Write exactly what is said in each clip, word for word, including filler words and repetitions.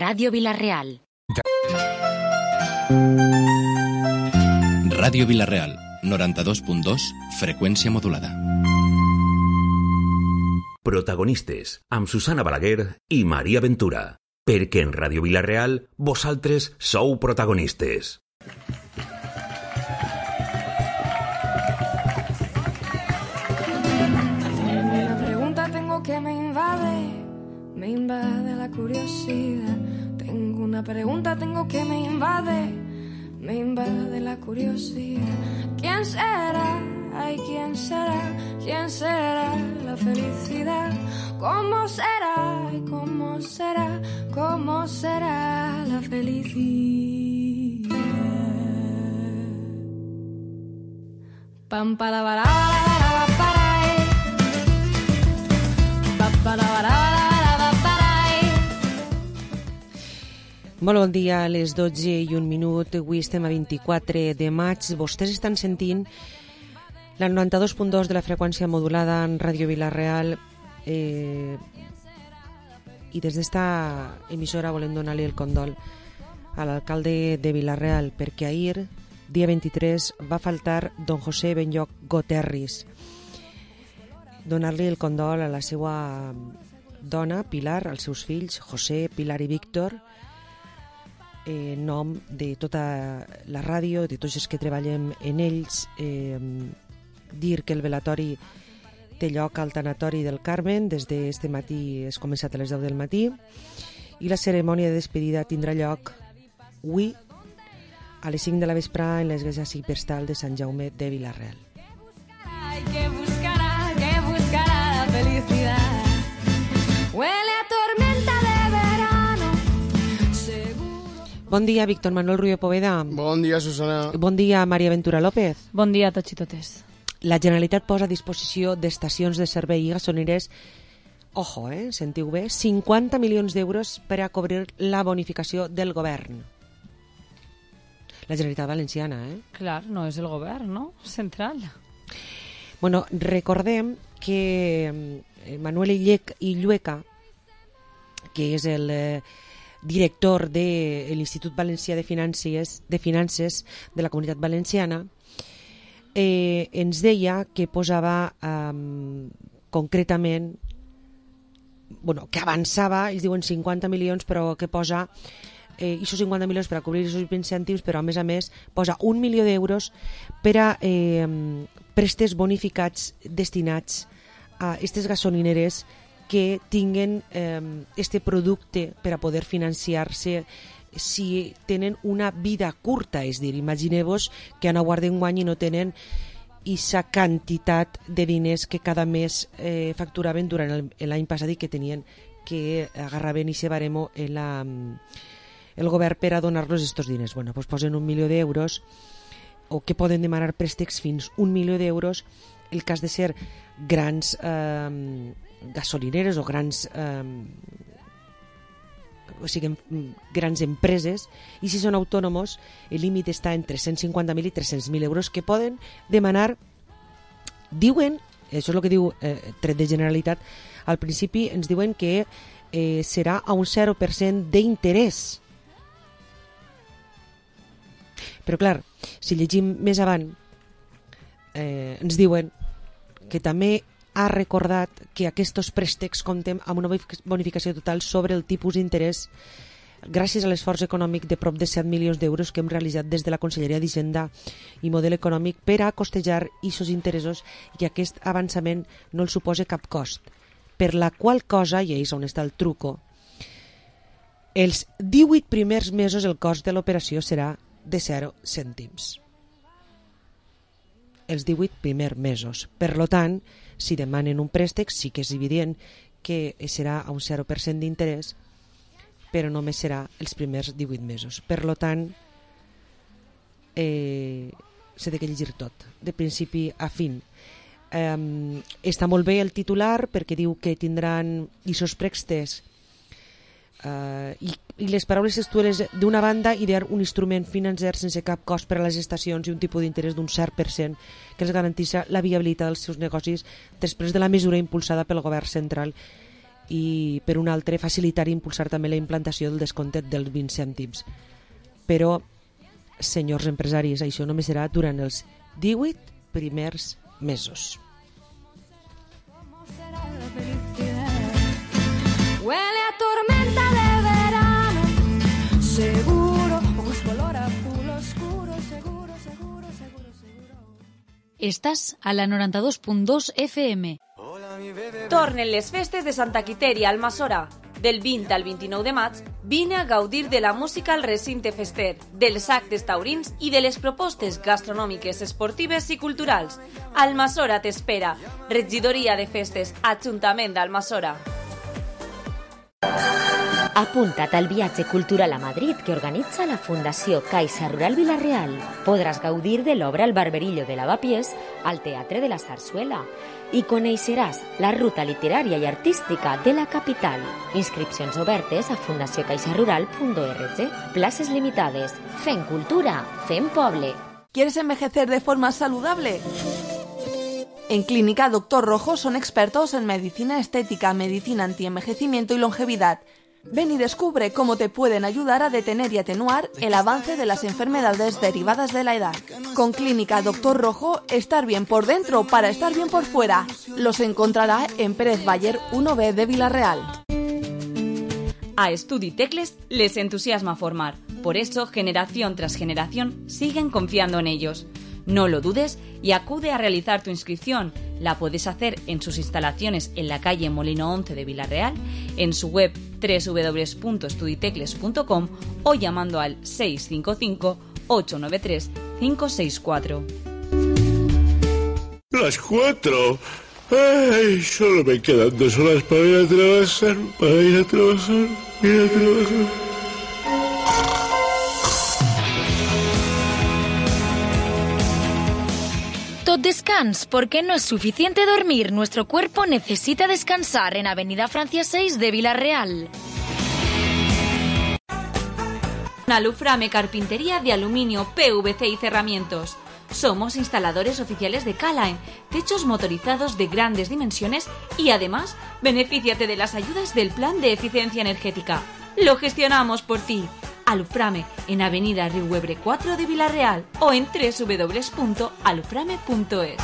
Radio Vila-real. Ràdio Vila-real, noranta-dos punt dos, freqüència modulada. Protagonistes, amb Susana Balaguer i Maria Ventura. Perquè en Ràdio Vila-real vosaltres sou protagonistes. Una pregunta tengo que me invade, me invade la curiosidad. Tengo una pregunta tengo que me invade, me invade la curiosidad. ¿Quién será? Ay, ¿quién será? ¿Quién será la felicidad? ¿Cómo será? Ay, ¿cómo será? ¿Cómo será la felicidad? Pam para para para para pa para para. Molt bon dia, a les dotze i un minut, avui estem a vint-i-quatre de maig. Vostès estan sentint la noranta-dos punt dos de la freqüència modulada en Ràdio Vila-real, eh, i des d'esta emissora volem donar-li el condol a l'alcalde de Vila-real, perquè ahir, dia vint-i-tres, va faltar don José Benlloc Goterris. Donar-li el condol a la seva dona, Pilar, als seus fills, José, Pilar i Víctor, en nom de tota la ràdio, de tots els que treballem en ells, eh, dir que el velatori té lloc al tanatori del Carmen, des d'este matí és començat a les deu del matí, i la cerimònia de despedida tindrà lloc avui a les cinc de la vesprà en l'església Siperstal de Sant Jaume de Vila-real. Que buscará, que buscará la felicidad. Huele a tormenta de verano. Bon dia, Víctor Manuel Ruiz Poveda. Bon dia, Susana. Bon dia, Maria Ventura López. Bon dia a tots i totes. La Generalitat posa a disposició d'estacions de servei i gasolineres, ojo, eh, sentiu bé, cinquanta milions d'euros per a cobrir la bonificació del govern. La Generalitat Valenciana, eh? Clar, no és el govern, no? Central. Bueno, recordem que Manuel Illec i Llueca, que és el eh, director de l'Institut Valencià de Finances, de Finances de la Comunitat Valenciana, eh, ens deia que posava eh, concretament, bueno, que avançava, ells diuen cinquanta milions, però que posa eh, aquests cinquanta milions per a cobrir els incentius, però a més a més posa un milió d'euros per a eh, préstecs bonificats destinats a aquestes gasolineres que tinguen eh, este producte per a poder financiar-se si tenen una vida curta, és dir, imagineu-vos que han aguardat un any i no tenen aquesta quantitat de diners que cada mes eh, facturaven durant l'any passat i que tenien que agarraven i se baremo el, la, el govern per a donar-los aquests diners. Bueno, doncs posen un milió d'euros, o que poden demanar préstecs fins un milió d'euros, el cas de ser grans eh, gasolineres o grans eh, o sigui, grans empreses, i si són autònomos el límit està entre cent cinquanta mil i tres-cents mil euros que poden demanar. Diuen, això és el que diu eh, tret de Generalitat, al principi ens diuen que eh, serà a un zero per cent d'interès, però clar, si llegim més avant eh, ens diuen que també ha recordat que aquests préstecs compten amb una bonificació total sobre el tipus d'interès gràcies a l'esforç econòmic de prop de set milions d'euros que hem realitzat des de la Conselleria d'Hisenda i Model Econòmic per a costejar aquests interessos, i aquest avançament no el suposa cap cost, per la qual cosa, i és on està el truco, els divuit primers mesos el cost de l'operació serà de zero cèntims. Els divuit primers mesos. Per tant, si demanen un préstec, sí que és evident que serà a un zero per cent d'interès, però només serà els primers divuit mesos. Per tant, eh, s'ha de llegir tot, de principi a fin. Eh, està molt bé el titular perquè diu que tindran aquests préstecs Uh, i, i les paraules textuals d'una banda i d'un instrument financer sense cap cost per a les estacions i un tipus d'interès d'un cert per cent que els garanteix la viabilitat dels seus negocis després de la mesura impulsada pel govern central i per un altre facilitar i impulsar també la implantació del descompte dels vint cèntims. Però, senyors empresaris, això només serà durant els divuit primers mesos. Huele a tormenta de verano, seguro, ojos color azul oscuro, seguro, seguro, seguro, seguro. Estàs a la noranta-dos punt dos F M. Tornen les festes de Santa Quitèria al Almassora. Del vint al vint-i-nou de maig, vine a gaudir de la música al recinte fester, dels actes taurins i de les propostes gastronòmiques, esportives i culturals. Almassora t'espera. Regidoria de Festes, Ajuntament d'Almassora. Apunta't al viatge cultural a Madrid que organitza la Fundació Caixa Rural Vila-real. Podràs gaudir de l'obra El barberillo de Lavapiés al Teatre de la Zarzuela i coneixeràs la ruta literària i artística de la capital. Inscripcions obertes a fundació caixa rural punt org. Places limitades. Fem cultura, fem poble. ¿Quieres envejecer de forma saludable? En Clínica Doctor Rojo son expertos en medicina estética, medicina antienvejecimiento y longevidad. Ven y descubre cómo te pueden ayudar a detener y atenuar el avance de las enfermedades derivadas de la edad. Con Clínica Doctor Rojo, estar bien por dentro para estar bien por fuera. Los encontrará en Pérez Bayer uno B de Vila-real. A Estudi Tecles les entusiasma formar. Por eso, generación tras generación, siguen confiando en ellos. No lo dudes y acude a realizar tu inscripción. La puedes hacer en sus instalaciones en la calle Molino once de Vila-real, en su web doble u doble u doble u punto estuditecles punto com o llamando al seis cinco cinco, ocho nueve tres, cinco seis cuatro. Las cuatro. Ay, solo me quedan dos horas para ir a trabajar, para ir a trabajar, ir a trabajar. Tot descans, porque no es suficiente dormir. Nuestro cuerpo necesita descansar en Avenida Francia seis de Vila-real. Aluframe Carpintería de Aluminio, P V C y Cerramientos. Somos instaladores oficiales de Calaen, techos motorizados de grandes dimensiones y además benefíciate de las ayudas del Plan de Eficiencia Energética. Lo gestionamos por ti. Aluframe en Avenida Riuebre cuatro de Vila-real o en doble u doble u doble u punto aluframe punto es.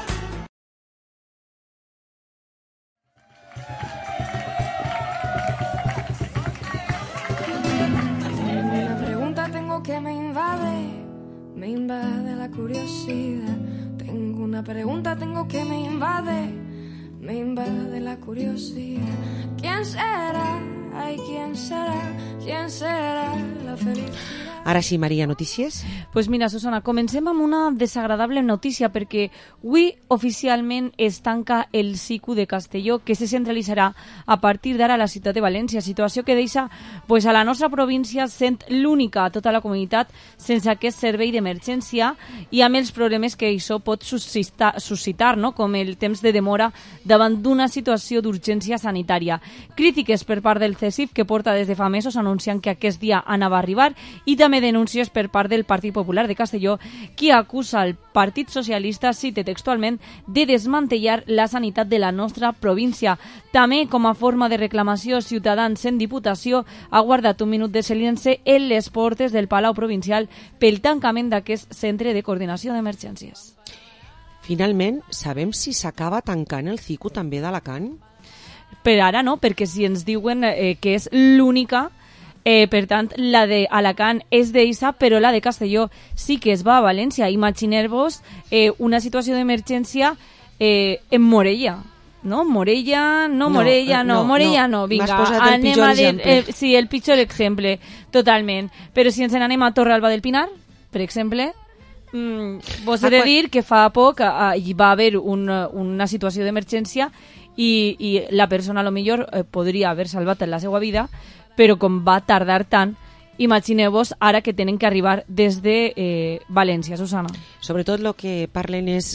Una pregunta tengo que me invade, me invade la curiosidad. Tengo una pregunta tengo que me invade, me invade la curiosidad. ¿Quién será? Ay, ¿quién será? ¿Quién será la felicidad? Ara sí, Maria, notícies? Pues mira, Susana, comencem amb una desagradable notícia perquè avui oficialment es tanca el S I C U de Castelló, que se centralitzarà a partir d'ara a la ciutat de València, situació que deixa pues, a la nostra província sent l'única a tota la comunitat sense aquest servei d'emergència i amb els problemes que això pot suscitar, suscitar no? Com el temps de demora davant d'una situació d'urgència sanitària. Crítiques per part del C E S I F, que porta des de fa mesos anunciant que aquest dia anava a arribar, i també denúncies per part del Partit Popular de Castelló, qui acusa el Partit Socialista, cite textualment, de desmantellar la sanitat de la nostra província. També, com a forma de reclamació, Ciutadans en Diputació ha guardat un minut de silenci en les portes del Palau Provincial pel tancament d'aquest centre de coordinació d'emergències. Finalment, sabem si s'acaba tancant el C I C U també d'Alacant? Per ara no, perquè si ens diuen eh, que és l'única, eh, per tant, la d'Alacant és d'Eisa, però la de Castelló sí que es va a València. Imagineu-vos eh, una situació d'emergència eh, en Morella. No, Morella, no, Morella, no, no, no Morella no, no. Vinga, anem a dir, eh, sí, el pitjor exemple, totalment. Però si ens n'anem a Torralba del Pinar, per exemple, mmm, vos he de dir que fa poc eh, hi va haver un, una situació d'emergència i, i la persona a lo millor eh, podria haver salvat la seva vida, però com va tardar tant, imagineu-vos ara que tenen que arribar des de eh, València, Susana. Sobretot el que parlen és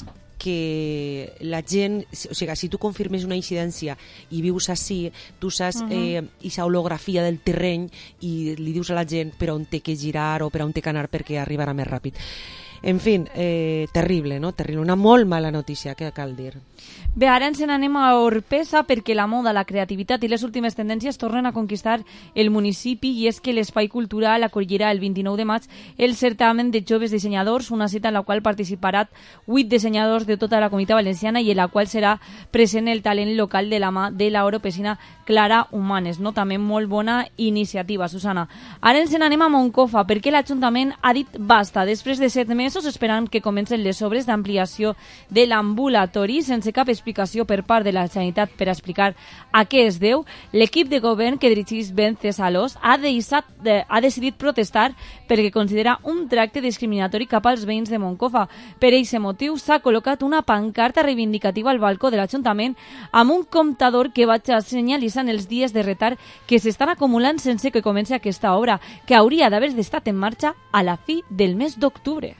que la gent, o sigui, si tu confirmes una incidència i vius així, tu saps eh, aquesta holografia del terreny i li dius a la gent per on té que girar o per on té que anar perquè arribarà més ràpid. En fi, eh, terrible, no? Terrible, una molt mala notícia, que cal dir. Bé, ara ens n'anem a Orpesa perquè la moda, la creativitat i les últimes tendències tornen a conquistar el municipi, i és que l'Espai Cultural acollirà el vint-i-nou de maig el certamen de joves dissenyadors, una cita en la qual participaran vuit dissenyadors de tota la Comunitat Valenciana i en la qual serà present el talent local de la mà de la oropesina Clara Humanes, no? També molt bona iniciativa, Susana. Ara ens n'anem a Moncofa perquè l'Ajuntament ha dit basta després de set mesos esperant que comencen les obres d'ampliació de l'ambulatori sense cap explicació per part de la Generalitat per explicar a què es deu. L'equip de govern que dirigeix Vencesalós ha, deixat, eh, ha decidit protestar perquè considera un tracte discriminatori cap als veïns de Moncofa. Per aquest motiu s'ha col·locat una pancarta reivindicativa al balcó de l'Ajuntament amb un comptador que va senyalitzant els dies de retard que s'estan acumulant sense que comenci aquesta obra, que hauria d'haver estat en marxa a la fi del mes d'octubre.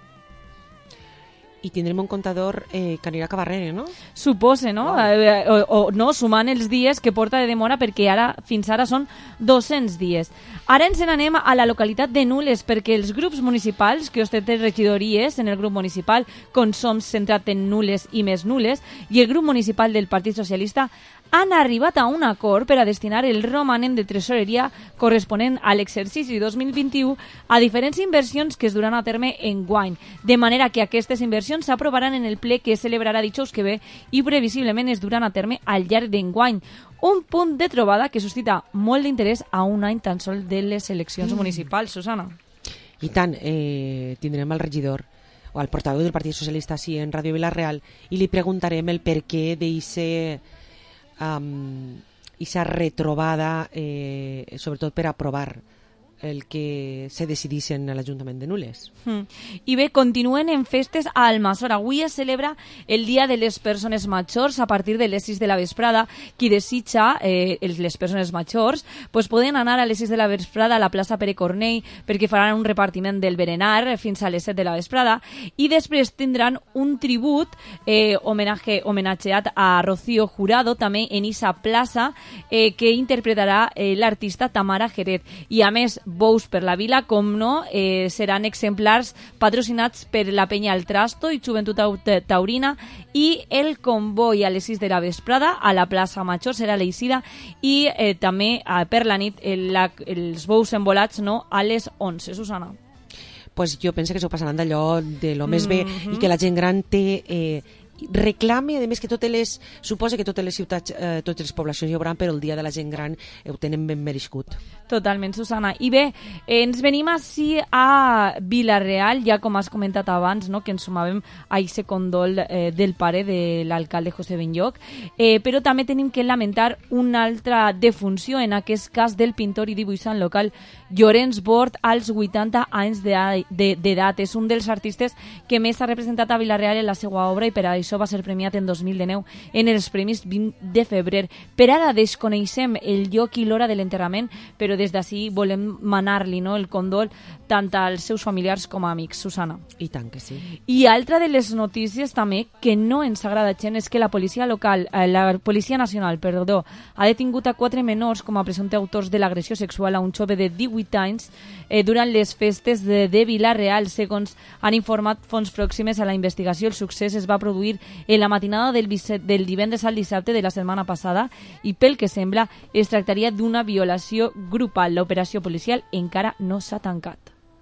I tindrem un comptador eh, que anirà a Cabarrere, no? Supose, no? Wow. Eh, o, o no, sumant els dies que porta de demora, perquè ara fins ara són dos-cents dies. Ara ens n'anem a la localitat de Nules, perquè els grups municipals que ostenten regidories en el grup municipal, com som centrat en Nules i més Nules, i el grup municipal del Partit Socialista, han arribat a un acord per a destinar el romanent de tresoreria corresponent a l'exercici dos mil vint-i-u a diferents inversions que es duran a terme en guany, de manera que aquestes inversions s'aprovaran en el ple que es celebrarà dijous que ve i previsiblement es duran a terme al llarg d'enguany. Un punt de trobada que suscita molt d'interès a un any tan sol de les eleccions mm. municipals, Susana. I tant, eh, tindrem el regidor o el portaveu del Partit Socialista així en Ràdio Vila-real i li preguntarem el per què d'eixe Um, i s'ha retrobada eh, sobretot per aprovar el que se decidissin a l'Ajuntament de Nules. Mm. I bé, continuen en festes a Almassora. Avui es celebra el Dia de les Persones Majors a partir de les sis de la vesprada. Qui desitja, eh, les persones majors, pues poden anar a les sis de la vesprada a la plaça Pere Cornell perquè faran un repartiment del berenar fins a les set de la vesprada i després tindran un tribut eh, homenatge, homenatgeat a Rocío Jurado també en esa plaça eh, que interpretarà eh, l'artista Tamara Jerez. I a més, bous per la vila, com no, eh, seran exemplars patrocinats per la Penya al Trasto i Joventut Taurina, i el comboi a les sis de la vesprada a la plaça Major serà l'eixida i eh, també eh, per la nit el, la, els bous embolats, no, a les onze, Susana. Pues jo penso que s'ho passaran d'allò de lo més bé mm-hmm. i que la gent gran té... Eh, reclame, a més que totes les suposa que totes les ciutats, eh, totes les poblacions hi hauran, però el dia de la gent gran eh, ho tenen ben merescut. Totalment, Susana. I bé, eh, ens venim així a Vila-real, ja com has comentat abans, no, que ens sumàvem a aquest condol eh, del pare de l'alcalde José Benlloch, eh, però també tenim que lamentar una altra defunció, en aquest cas del pintor i dibuixant local Llorenç Bort, als vuitanta anys d'edat. És un dels artistes que més ha representat a Vila-real en la seva obra i per això va ser premiat en dos mil dinou en els Premis vint de febrer. Per ara desconeixem el lloc i l'hora de l'enterrament, però des d'ací volem manar-li, no, el condol tant als seus familiars com a amics, Susana. I tant que sí. I altra de les notícies també que no ens agrada gent és que la policia local, eh, la policia nacional, perdó, ha detingut a quatre menors com a presumptes autors de l'agressió sexual a un jove de divuit anys eh, durant les festes de, de Vila-real. Segons han informat fonts pròximes a la investigació, el succés es va produir en la matinada del, del divendres al dissabte de la setmana passada i pel que sembla es tractaria d'una violació grupal. L'operació policial encara no s'ha tancat.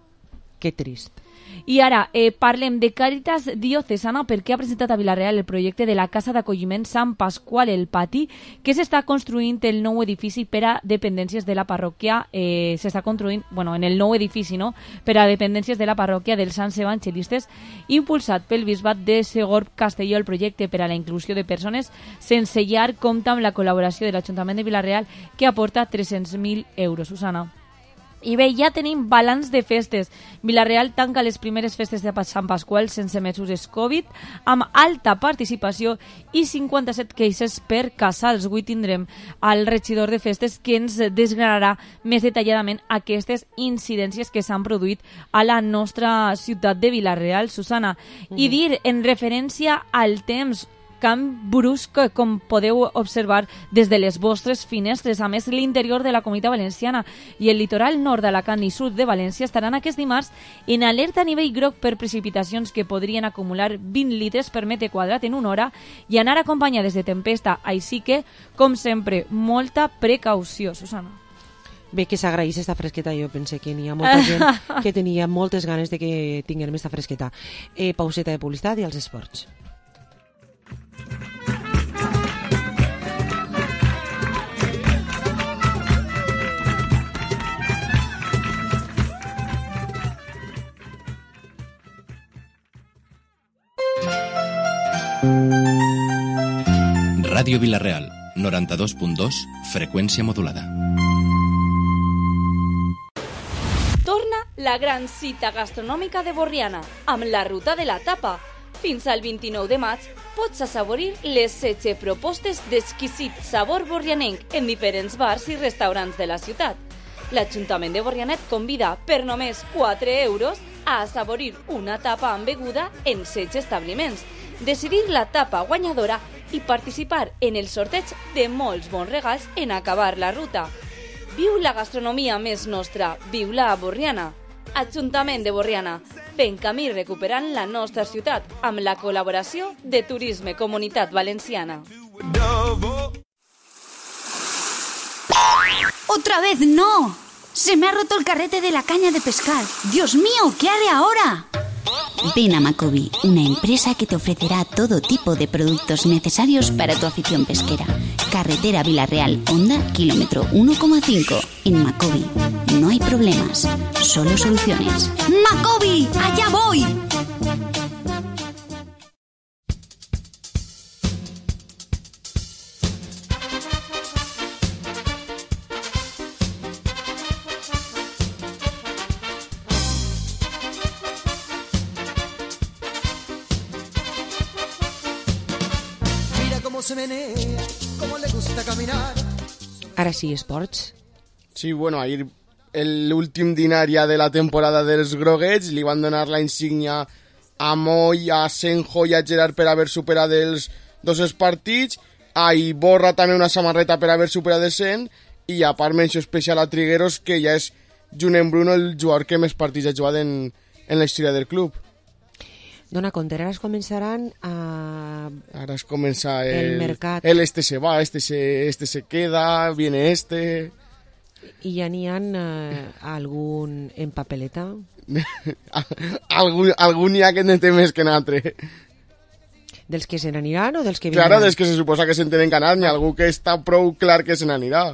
Que trist. I ara eh, parlem de Càritas Diocesana perquè ha presentat a Vila-real el projecte de la Casa d'Acolliment Sant Pasqual el Pati, que s'està construint el nou edifici per a dependències de la parròquia, eh, s'està construint, bueno, en el nou edifici, no?, per a dependències de la parròquia dels Sants Evangelistes, impulsat pel bisbat de Segorb Castelló. El projecte per a la inclusió de persones sense llar compta amb la col·laboració de l'Ajuntament de Vila-real, que aporta tres-cents mil euros, Susana. I bé, ja tenim balanç de festes. Vila-real tanca les primeres festes de Sant Pasqual sense mesures Covid, amb alta participació i cinquanta-set queixes per casals. Avui tindrem al regidor de festes que ens desgranarà més detalladament aquestes incidències que s'han produït a la nostra ciutat de Vila-real, Susana. Mm. I dir, en referència al temps, canvi brusc, com podeu observar des de les vostres finestres. A més, l'interior de la Comunitat Valenciana i el litoral nord d'Alacant i sud de València estaran aquest dimarts en alerta a nivell groc per precipitacions que podrien acumular vint litres per metre quadrat en una hora i anar acompanyades de tempesta. Així que, com sempre, molta precaució, Susana. Bé, que s'agraís esta fresqueta. Jo pensé que n'hi ha molta gent que tenia moltes ganes de que tinguem esta fresqueta. Eh, pauseta de publicitat i els esports. Ràdio Vilareal, noranta-dos punt dos, freqüència modulada. Torna la gran cita gastronòmica de Borriana, amb la ruta de la tapa. Fins al vint-i-nou de maig pots assaborir les setze propostes d'exquisit sabor borrianenc en diferents bars i restaurants de la ciutat. L'Ajuntament de Borrianet convida per només quatre euros a assaborir una tapa amb beguda en setze establiments, decidir la tapa guanyadora i participar en el sorteig de molts bons regals en acabar la ruta. Viu la gastronomia més nostra, viu-la a Borriana. Ajuntament de Borriana, fent camí recuperant la nostra ciutat amb la col·laboració de Turisme Comunitat Valenciana. ¡Otra vez no! ¡Se me ha roto el carrete de la caña de pescar! ¡Dios mío! ¿Qué haré ahora? Ven a Macobi, una empresa que te ofrecerá todo tipo de productos necesarios para tu afición pesquera. Carretera Vilarreal, Honda, kilómetro uno coma cinco. En Macobi no hay problemas, solo soluciones. ¡Macobi! ¡Allá voy! Se menea, como le gusta caminar. Ara sí, esports. Sí, bueno, ahir l'últim dinar ja de la temporada dels groguets li van donar la insígnia a Moy, a Senjo i a Gerard per haver superat els dos partits, a Iborra també una samarreta per haver superat el cent, i a part menció especial a Trigueros, que ja és, junt amb Bruno, el jugador que més partits ha jugat en, en la història del club. Dona compte, ara es començaran a... Ara es comença el, el mercat. El este se va, este se, este se queda, viene este... I ja n'hi ha eh, algun en papeleta? algun algun n'hi ha que en té més que n'altre. Dels que se n'aniran o dels que vindran? Claro, dels que se suposa que se'n tenen que anar, n'hi ha algú que està prou clar que se n'anirà.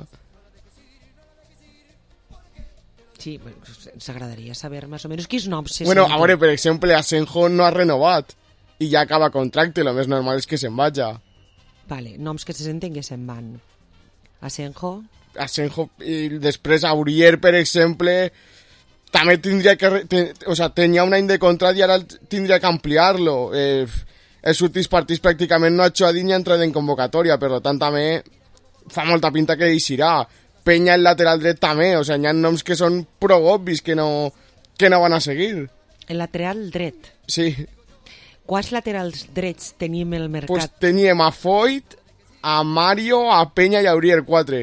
Sí, bueno, s'agradaria saber més o menys quins noms se Bueno, senten. a veure, per exemple, Asenjo no ha renovat i ja acaba contracte, lo més normal és que se'n vaja. Vale, noms que se senten que se'n van. Asenjo. Asenjo, i després Aurier, per exemple, també tindria que... Ten, o sea, tenia un any de contrat i ara tindria que ampliar-lo. Eh, els últims partits pràcticament no ha hecho a ni ha entrat en convocatòria, per tant també fa molta pinta que deixirà. Peña el lateral dret també, o sea, hi ha noms que són prou obvis que no, que no van a seguir. El lateral dret? Sí. Quants laterals drets tenim al mercat? Pues teníem a Foyt, a Mario, a Peña i a Aurier, quatre.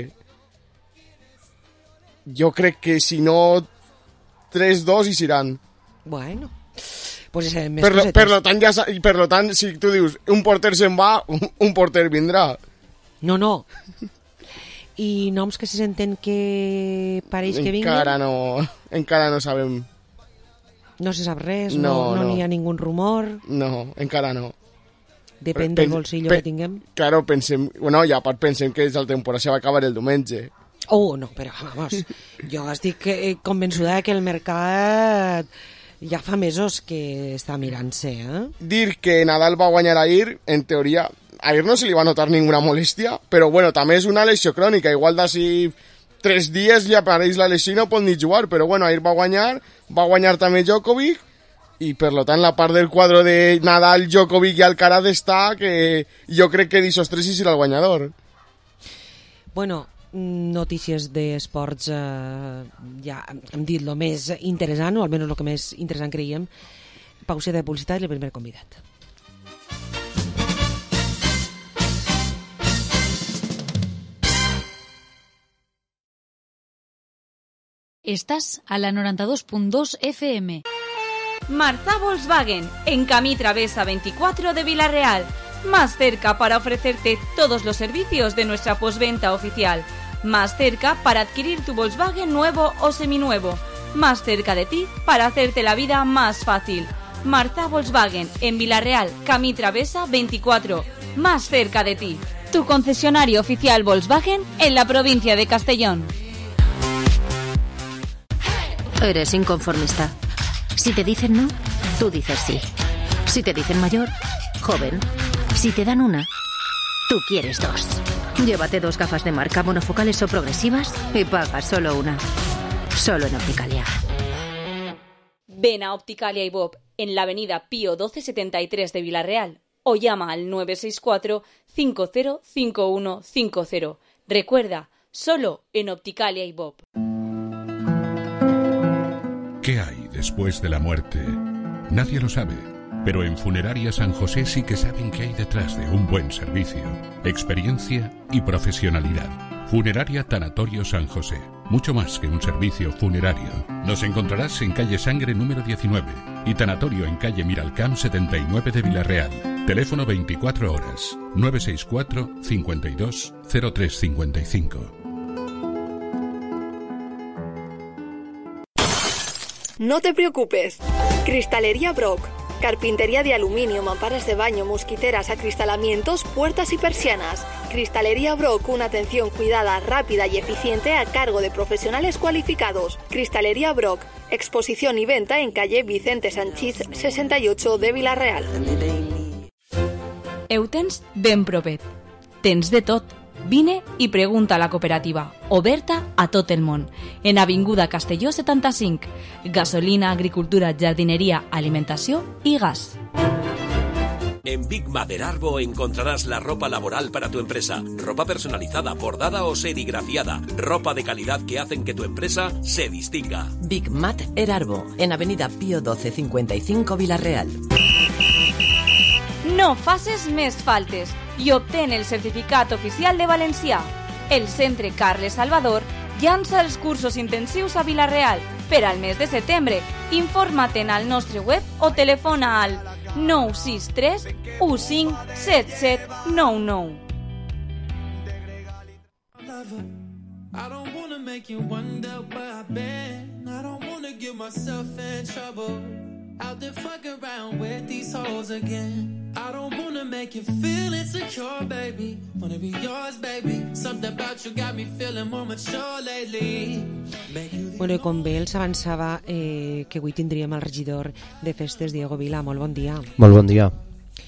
Jo crec que si no tres dos hi seran. Bueno, pues és més per, lo, cosetes. per, lo tant, ja, per lo tant, si tu dius un porter se'n va, un, un porter vindrà. No, no. I noms que se senten que pareix que vinguin? Encara no, encara no sabem. No se sap res? No, no, no n'hi ha ningú rumor? No, encara no. Depèn del bolsillo que tinguem? Claro, pensem... Bueno, i a part pensem que la temporada se va acabar el diumenge. Oh, no, però vamos, jo estic convençuda que el mercat ja fa mesos que està mirant-se, eh? Dir que Nadal va guanyar ahir, en teoria... Ahir no se li va notar ninguna molèstia, però bueno, també és una lesió crònica, igual d'ací tres dies li apareix la lesió i no pot ni jugar, però bueno, ahir va guanyar, va guanyar també Djokovic, i per lo tant la part del quadre de Nadal, Djokovic i Alcaraz està que jo crec que d'aixòs tres hi serà el guanyador. Bueno, notícies d'esports, eh, ja hem dit el més interessant, o almenys el que més interessant creiem. Pausa de publicitat i el primer convidat. Estás a la noranta-dos punt dos F M. Marza Volkswagen, en Camí Travesa veinticuatro de Villarreal. Más cerca para ofrecerte todos los servicios de nuestra postventa oficial. Más cerca para adquirir tu Volkswagen nuevo o seminuevo. Más cerca de ti para hacerte la vida más fácil. Marza Volkswagen, en Villarreal, Camí Travesa veinticuatro. Más cerca de ti. Tu concesionario oficial Volkswagen en la provincia de Castellón. Eres inconformista. Si te dicen no, tú dices sí. Si te dicen mayor, joven. Si te dan una, tú quieres dos. Llévate dos gafas de marca monofocales o progresivas y paga solo una. Solo en Opticalia. Ven a Opticalia y Bob en la avenida Pío doce setenta y tres de Villarreal o llama al nueve seis cuatro cinco cero cinco uno cinco cero. Recuerda, solo en Opticalia y Bob. ¿Qué hay después de la muerte? Nadie lo sabe, pero en Funeraria San José sí que saben qué hay detrás de un buen servicio, experiencia y profesionalidad. Funeraria Tanatorio San José, mucho más que un servicio funerario. Nos encontrarás en calle Sangre número diecinueve y Tanatorio en calle Miralcamp setenta y nueve de Villarreal. Teléfono veinticuatro horas, nueve seis cuatro cincuenta y dos cero tres cincuenta y cinco. No te preocupes. Cristalería Brock. Carpintería de aluminio, mamparas de baño, mosquiteras, acristalamientos, puertas y persianas. Cristalería Brock, una atención cuidada, rápida y eficiente a cargo de profesionales cualificados. Cristalería Brock, exposición y venta en calle Vicente Sanchís sesenta y ocho de Villarreal. Ho tens ben propet. Tens de tot. Vine i pregunta a la cooperativa, oberta a tot el món, en Avinguda Castelló setanta-cinc. Gasolina, agricultura, jardinería, alimentació y gas. En Big Matter Arbo encontrarás la ropa laboral para tu empresa. Ropa personalizada, bordada o serigrafiada. Ropa de calidad que hacen que tu empresa se distinga. Big Matter Arbo, en Avenida Pío doce cincuenta y cinco Villarreal. No faces més faltes i obtén el certificat oficial de valencià. El Centre Carles Salvador llança els cursos intensius a Villarreal per al mes de setembre. Informa't al nostre web o telefona al nou sis tres u cinc set set nou nou. I don't wanna make you wonder where I've been. I don't wanna get myself in trouble. Out there fucking around with these hoes again. I don't wanna make you feel insecure, baby. Wanna be yours, baby. Something about you got me feeling more mature lately. Bueno, i com bé els avançava eh, que avui tindríem el regidor de festes, Diego Vila. Molt bon dia. Molt bon dia.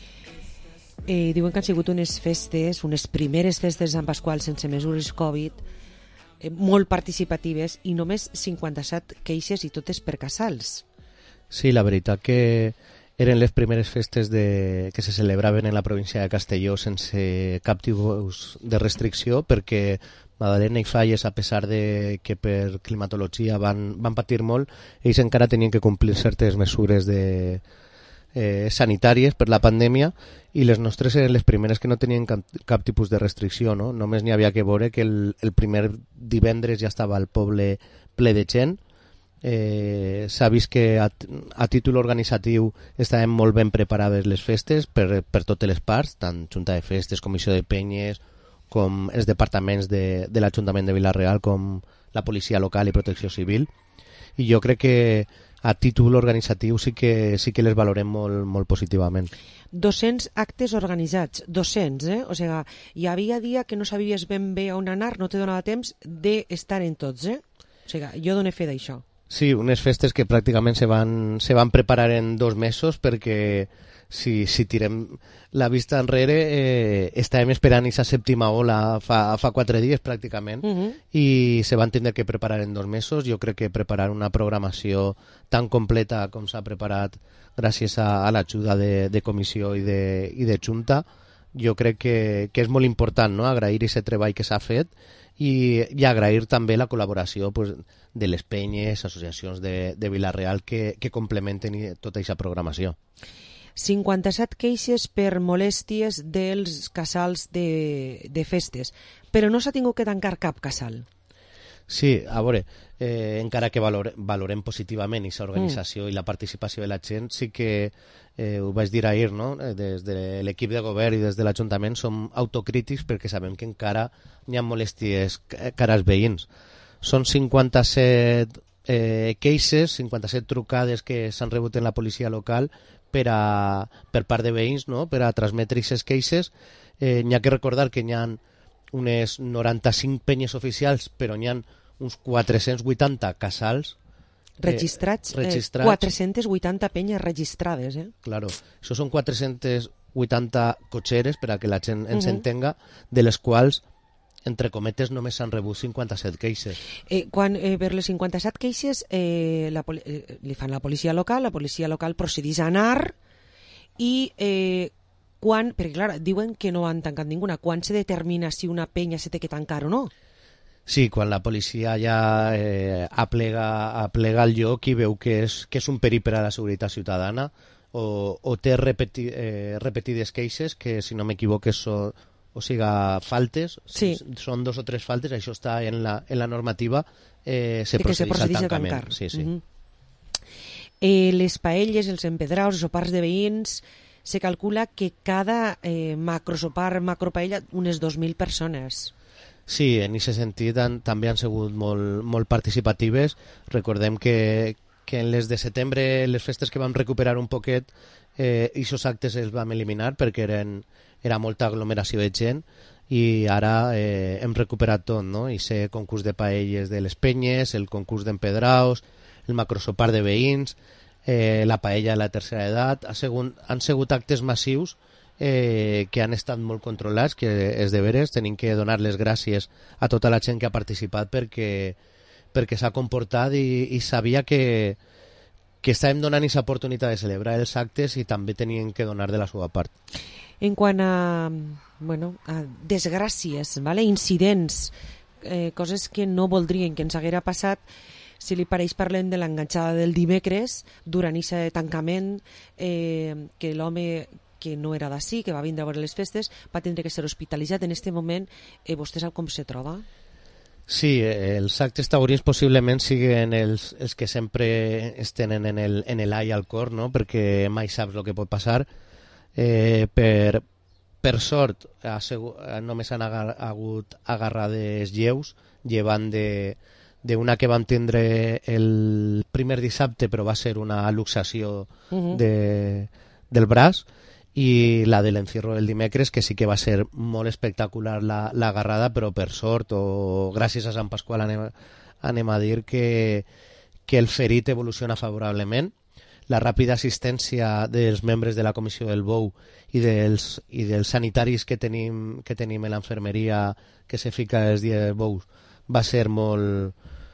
Eh, diuen que han sigut unes festes, unes primeres festes de Sant Pasqual sense mesures Covid, eh, molt participatives i només cinquanta-set queixes i totes per casals. Sí, la veritat que eren les primeres festes de, que se celebraven en la província de Castelló sense cap tipus de restricció, perquè Madalena i Falles, a pesar de que per climatologia van, van patir molt, ells encara tenien que complir certes mesures de, eh, sanitàries per la pandèmia, i les nostres eren les primeres que no tenien cap, cap tipus de restricció, no? Només n'hi havia que veure que el, el primer divendres ja estava el poble ple de gent. Eh, s'ha vist que a, a títol organitzatiu estaven molt ben preparades les festes per, per totes les parts, tant Junta de Festes, Comissió de Penyes, com els departaments de, de l'Ajuntament de Vila-real, com la Policia Local i Protecció Civil, i jo crec que a títol organitzatiu sí que, sí que les valorem molt, molt positivament. dos-cents actes organitzats, dos-cents, eh? O sigui, hi havia dia que no sabies ben bé on anar, no te donava temps d'estar en tots, eh? O sigui, jo dono fe d'això. Sí, unes festes que pràcticament se van, se van preparar en dos mesos, perquè si, si tirem la vista enrere eh, estàvem esperant aquesta sèptima ola fa, fa quatre dies pràcticament, uh-huh. i se van tindre que preparar en dos mesos. Jo crec que preparar una programació tan completa com s'ha preparat gràcies a, a l'ajuda de, de comissió i de, i de junta, jo crec que, que és molt important, no? Agrair aquest treball que s'ha fet i, i agrair també la col·laboració pues, de les penyes, associacions de, de Vila-real que, que complementen tota aquesta programació. cinquanta-set queixes per molèsties dels casals de, de festes, però no s'ha tingut que tancar cap casal. Sí, a veure, eh, encara que valore, valorem positivament aquesta organització mm. i la participació de la gent, sí que eh, ho vaig dir ahir, no? Des de l'equip de govern i des de l'Ajuntament som autocrítics perquè sabem que encara hi ha molèsties cara als veïns. Són cinquanta-set eh, cases, cinquanta-set trucades que s'han rebut en la policia local per, a, per part de veïns, no? Per a transmetre aquestes cases. Eh, n'hi ha que recordar que n'hi ha unes noranta-cinc penyes oficials, però n'hi ha uns quatre-cents vuitanta casals registrats, eh, registrats. Eh, quatre-centes vuitanta penyes registrades. Eh? Claro, això són quatre-centes vuitanta cotxeres, per a que la gent ens Uh-huh. entenga, de les quals, entre cometes, només s'han rebut cinquanta-set cases. Eh, quan eh, per les cinquanta-set cases eh, la poli- eh, li fan la policia local, la policia local procedeix a anar i eh, quan, perquè clar, diuen que no han tancat ninguna, quan se determina si una penya se té que tancar o no? Sí, quan la policia ja eh, aplega, aplega el lloc i veu que és, que és un perill per a la seguretat ciutadana o, o té repeti, eh, repetides queixes que, si no m'equivoco, són, o siga, faltes, sí. Són dos o tres faltes, això està en la, en la normativa, eh, se que procedeix, se procedeix al tancament. a tancar. Sí, sí. Uh-huh. eh, les paelles, els empedraus, els sopars de veïns, se calcula que cada eh, macrosopar, macropaella, unes dos mil persones. Sí, en aquest sentit han, també han sigut molt, molt participatives. Recordem que, que en les de setembre, les festes que vam recuperar un poquet, eh, aquests actes els vam eliminar perquè eren, era molta aglomeració de gent i ara eh, hem recuperat tot, no? I sé concurs de paelles de les penyes, el concurs d'empedraus, el macrosopar de veïns, eh, la paella de la tercera edat. Ha sigut, han sigut actes massius eh, que han estat molt controlats, que és de veres, tenim que donar les gràcies a tota la gent que ha participat perquè, perquè s'ha comportat i, i sabia que, que estàvem donant aquesta oportunitat de celebrar els actes i també tenien que donar de la seva part. En quant a, bueno, a desgràcies, vale? Incidents, eh, coses que no voldrien que ens haguera passat, si li pareix parlem de l'enganxada del dimecres, durant aquest tancament, eh, que l'home que no era d'ací, que va vindre a veure les festes, va tindre que ser hospitalitzat. En aquest moment, eh, vostè sap com se troba? Sí, els actes taurins possiblement siguin els, els que sempre es tenen en el, en el ai al cor, no? Perquè mai saps el que pot passar. Eh, per, per sort, ha segut, només han agar, hagut agarrades lleus, llevant de d'una que vam tindre el primer dissabte, però va ser una luxació uh-huh. de, del braç, i la de l'encierro del dimecres, que sí que va ser molt espectacular la, la agarrada, però per sort o gràcies a Sant Pasqual anem, anem a dir que, que el ferit evoluciona favorablement. La ràpida assistència dels membres de la Comissió del Bou i dels, i dels sanitaris que tenim, que tenim a l'enfermeria que se fica els dies dels bous va ser molt,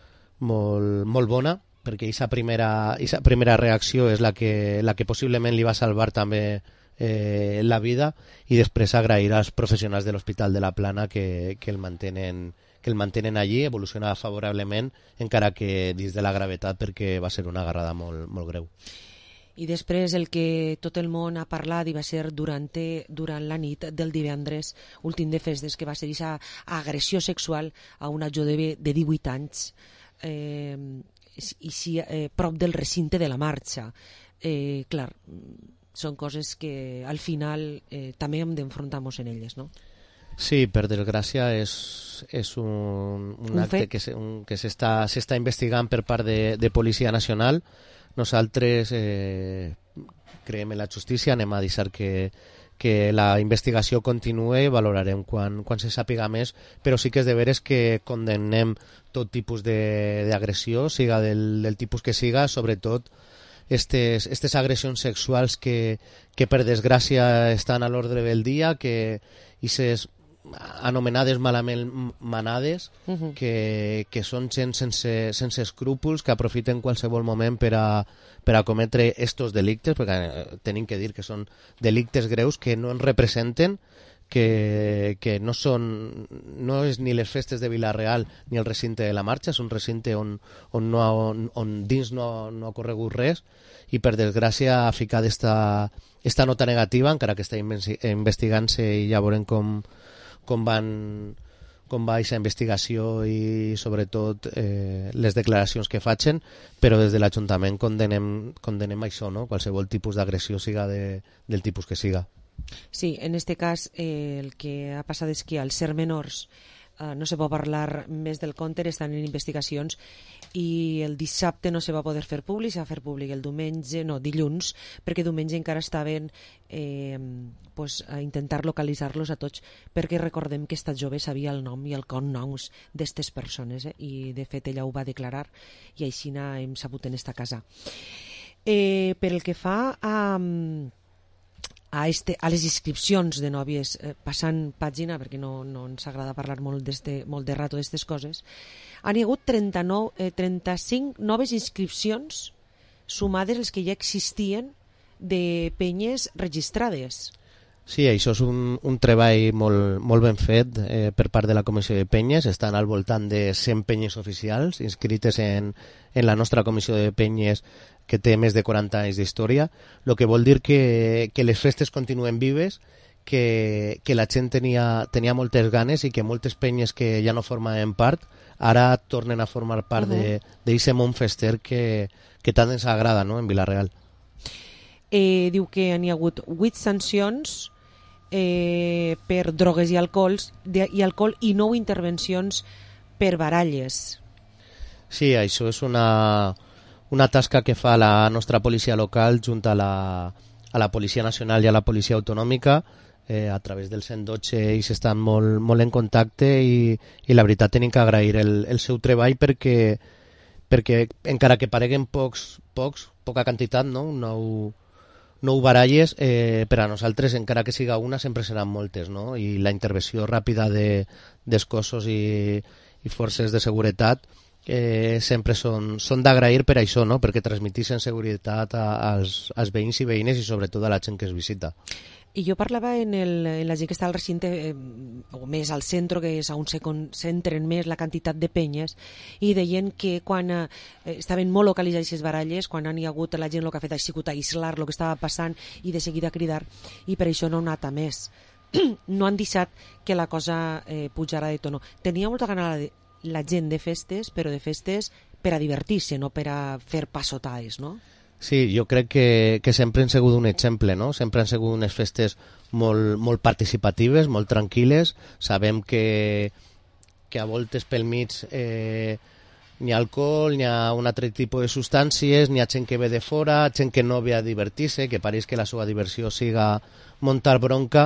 molt, molt bona, perquè aquesta primera, primera reacció és la que, la que possiblement li va salvar també eh, la vida, i després agrair als professionals de l'Hospital de la Plana que, que, el mantenen, que el mantenen allí, evoluciona favorablement, encara que dins de la gravetat, perquè va ser una agarrada molt, molt greu. I després el que tot el món ha parlat i va ser durant, durant la nit del divendres, últim de festes, que va ser aquesta agressió sexual a una jove de divuit anys, eh, i sí, eh, prop del recinte de la marxa. Eh, clar, són coses que al final eh, també hem d'enfrontar-nos en elles, no? Sí, per desgràcia és, és un, un, un acte fet? que, se, un, que s'està s'està investigant per part de, de Policia Nacional. Nosaltres eh, creiem en la justícia, anem a deixar que, que la investigació continue, valorarem quan, quan se sàpiga més, però sí que és de veres que condemnem tot tipus d'agressió, siga del, del tipus que siga, sobretot estes, estes agressions sexuals que, que per desgràcia estan a l'ordre del dia, que aquestes anomenades malament manades, uh-huh. que, que són gent sense, sense escrúpols, que aprofiten qualsevol moment per a, per a cometre estos delictes, perquè tenim que dir que són delictes greus que no ens representen, que, que no són, no és ni les festes de Vila-real ni el recinte de la marxa, és un recinte on, on, no, on, on dins no, no ha corregut res, i per desgràcia ha ficat esta, esta nota negativa, encara que està investigant-se, i ja veurem com com van, com va aquesta investigació i sobretot eh, les declaracions que facin, però des de l'Ajuntament condenem, condenem això, no? Qualsevol tipus d'agressió siga de, del tipus que siga. Sí, en este cas eh, el que ha passat és que al ser menors eh, no se pot parlar més del compte, estan en investigacions i el dissabte no se va poder fer públic, se va fer públic el diumenge, no, dilluns, perquè diumenge encara estaven eh, pues, a intentar localitzar-los a tots, perquè recordem que esta jove sabia el nom i el cognoms d'estes persones, eh? I de fet ella ho va declarar i així hem sabut en esta casa. Eh, per el que fa a... A, este, a les inscripcions de nòvies, eh, passant pàgina, perquè no, no ens agrada parlar molt, molt de rato d'aquestes coses, han hi hagut trenta-nou, eh, trenta-cinc noves inscripcions sumades les que ja existien de penyes registrades. Sí, això és un, un treball molt, molt ben fet eh, per part de la Comissió de Penyes. Estan al voltant de cent penyes oficials inscrites en, en la nostra Comissió de Penyes, que té més de quaranta anys d'història, el que vol dir que, que les festes continuen vives, que, que la gent tenia, tenia moltes ganes i que moltes penyes que ja no formaven part ara tornen a formar part uh-huh. d'aquest món fester que, que tant ens agrada, no?, en Vila-real. Eh, diu que n'hi ha hagut vuit sancions eh, per drogues i alcohols de, i alcohol i nou intervencions per baralles. Sí, això és una... una tasca que fa la nostra policia local junt a la, a la Policia Nacional i a la Policia Autonòmica eh, a través del cent dotze. Ells estan molt, molt en contacte i, i la veritat tenim que agrair el, el seu treball perquè, perquè encara que pareguen pocs, pocs, poca quantitat, no? nou, nou baralles, eh, per a nosaltres encara que siga una sempre seran moltes, no? I la intervenció ràpida de, dels cossos i, i forces de seguretat Eh, sempre són, són d'agrair per això, no? Perquè transmetixen seguretat a, als, als veïns i veïnes i sobretot a la gent que es visita. I jo parlava en, el, en la gent que està al recinte eh, o més al centre, que és on se concentren més la quantitat de penyes, i deien que quan eh, estaven molt localitzades les baralles, quan han hi hagut la gent el que ha fet ha sigut aïslar el que estava passant i de seguida cridar, i per això no ha anat a més. No han deixat que la cosa eh, pujara de tono. Tenia molta gana de la gent de festes, però de festes per a divertir-se, no per a fer passotades, no? Sí, jo crec que, que sempre han sigut un exemple, no? Sempre han sigut unes festes molt, molt participatives, molt tranquil·les. Sabem que, que a voltes pel mig eh, n'hi ha alcohol, n'hi ha un altre tipus de substàncies, n'hi ha gent que ve de fora, gent que no ve a divertir-se, que pareix que la seva diversió siga muntar bronca,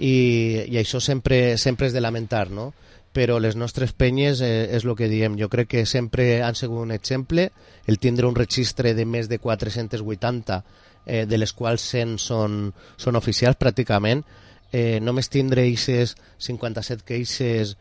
i, i això sempre, sempre és de lamentar, no? Però les nostres penyes eh, és el que diem. Jo crec que sempre han sigut un exemple. El tindre un registre de més de quatre-cents vuitanta, eh, de les quals cent són, són oficials pràcticament, eh, només tindre aquestes cinquanta-set queixes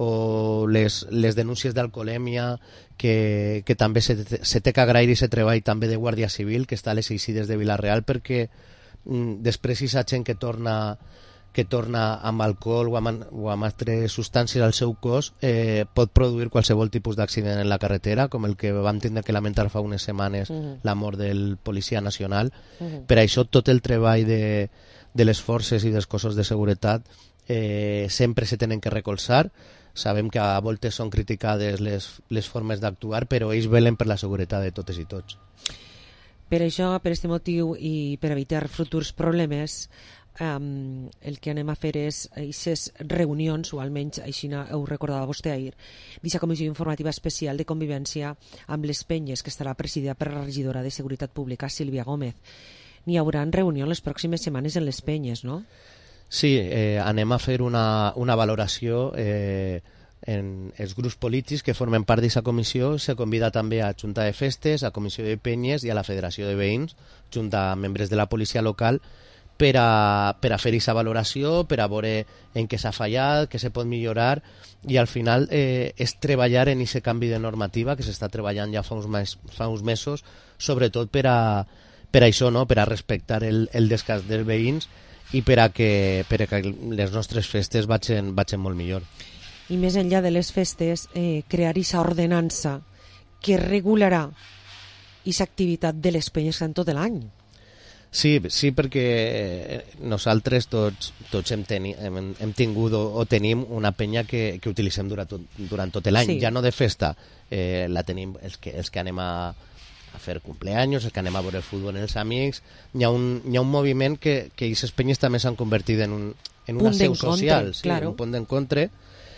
o les, les denúncies d'alcoholèmia, que, que també se, se té que agrair i se treball també de Guàrdia Civil, que està a les eixides de Vila-real, perquè mm, després aquesta gent que torna que torna amb alcohol o amb, o amb altres substàncies al seu cos eh, pot produir qualsevol tipus d'accident en la carretera, com el que vam tindre que lamentar fa unes setmanes, uh-huh. la mort del policia nacional. Uh-huh. Per això tot el treball de, de les forces i dels cossos de seguretat eh, sempre se tenen que recolzar. Sabem que a voltes són criticades les, les formes d'actuar, però ells velen per la seguretat de totes i tots. Per això, per aquest motiu i per evitar futurs problemes, Um, el que anem a fer és aquestes reunions, o almenys així ho recordava vostè ahir, d'aquesta comissió informativa especial de convivència amb les penyes, que estarà presidida per la regidora de Seguretat Pública, Sílvia Gómez. N'hi haurà reunió les pròximes setmanes en les penyes, no? Sí, eh, anem a fer una, una valoració eh, en els grups polítics que formen part d'aquesta comissió. Se convida també a Junta de Festes, a Comissió de Penyes i a la Federació de Veïns, junt a membres de la policia local, per a, per a fer aquesta valoració, per a veure en què s'ha fallat, què se pot millorar, i al final eh, és treballar en aquest canvi de normativa que s'està treballant ja fa uns, mes, fa uns mesos, sobretot per a, per a això, no? Per a respectar el, el descans dels veïns i per a que, per a que les nostres festes vagin, vagin molt millor. I més enllà de les festes, eh, crear aquesta ordenança que regularà aquesta activitat de les penyes en tot l'any. Sí, sí, perquè nosaltres tots, tots hem, teni, hem, hem tingut o, o tenim una penya que, que utilitzem durant tot, durant tot l'any, sí. Ja no de festa, eh, la tenim els que, els que anem a, a fer cumpleaños, els que anem a veure el futbol amb els amics, hi ha un, hi ha un moviment que, que aquestes penyes també s'han convertit en, un, en una seu social, sí, claro. Un punt d'encontre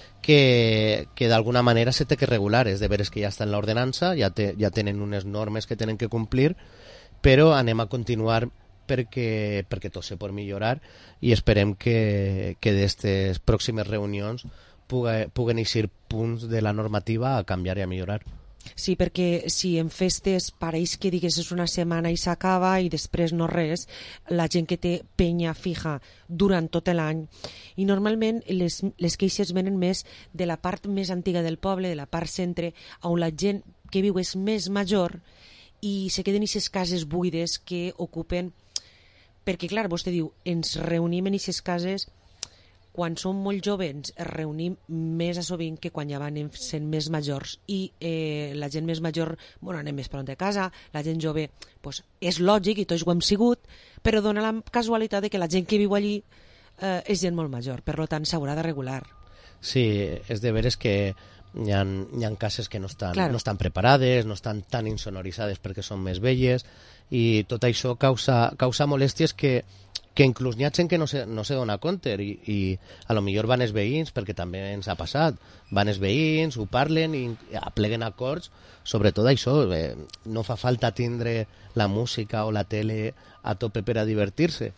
que, que d'alguna manera se té que regular, és de veres que ja està en l'ordenança, ja, te, ja tenen unes normes que tenen que complir, però anem a continuar perquè, perquè tot se pot millorar i esperem que, que d'aquestes pròximes reunions puga, puguen eixir punts de la normativa a canviar i a millorar. Sí, perquè si en festes pareix que digues és una setmana i s'acaba i després no res, la gent que té penya fija durant tot l'any, i normalment les, les queixes venen més de la part més antiga del poble, de la part centre, on la gent que viu és més major i se queden aquestes cases buides que ocupen, perquè clar, vostè diu, ens reunim en aquestes cases quan som molt joves, es reunim més a sovint que quan ja van sent més majors, i eh, la gent més major, bueno, anem més pront a casa, la gent jove, pues, és lògic, i tots ho hem sigut, però dona la casualitat de que la gent que viu allí eh, és gent molt major, per tant s'haurà de regular. Sí, és de veres que hi ha, hi ha cases que no estan, claro. no estan preparades, no estan tan insonoritzades perquè són més velles, i tot això causa, causa molèsties que, que inclús n'hi ha gent que no se, no se dona compte, i, i a lo millor van els veïns, perquè també ens ha passat, van els veïns, ho parlen i apleguen acords, sobretot això, eh, no fa falta tindre la música o la tele a tope per a divertir-se,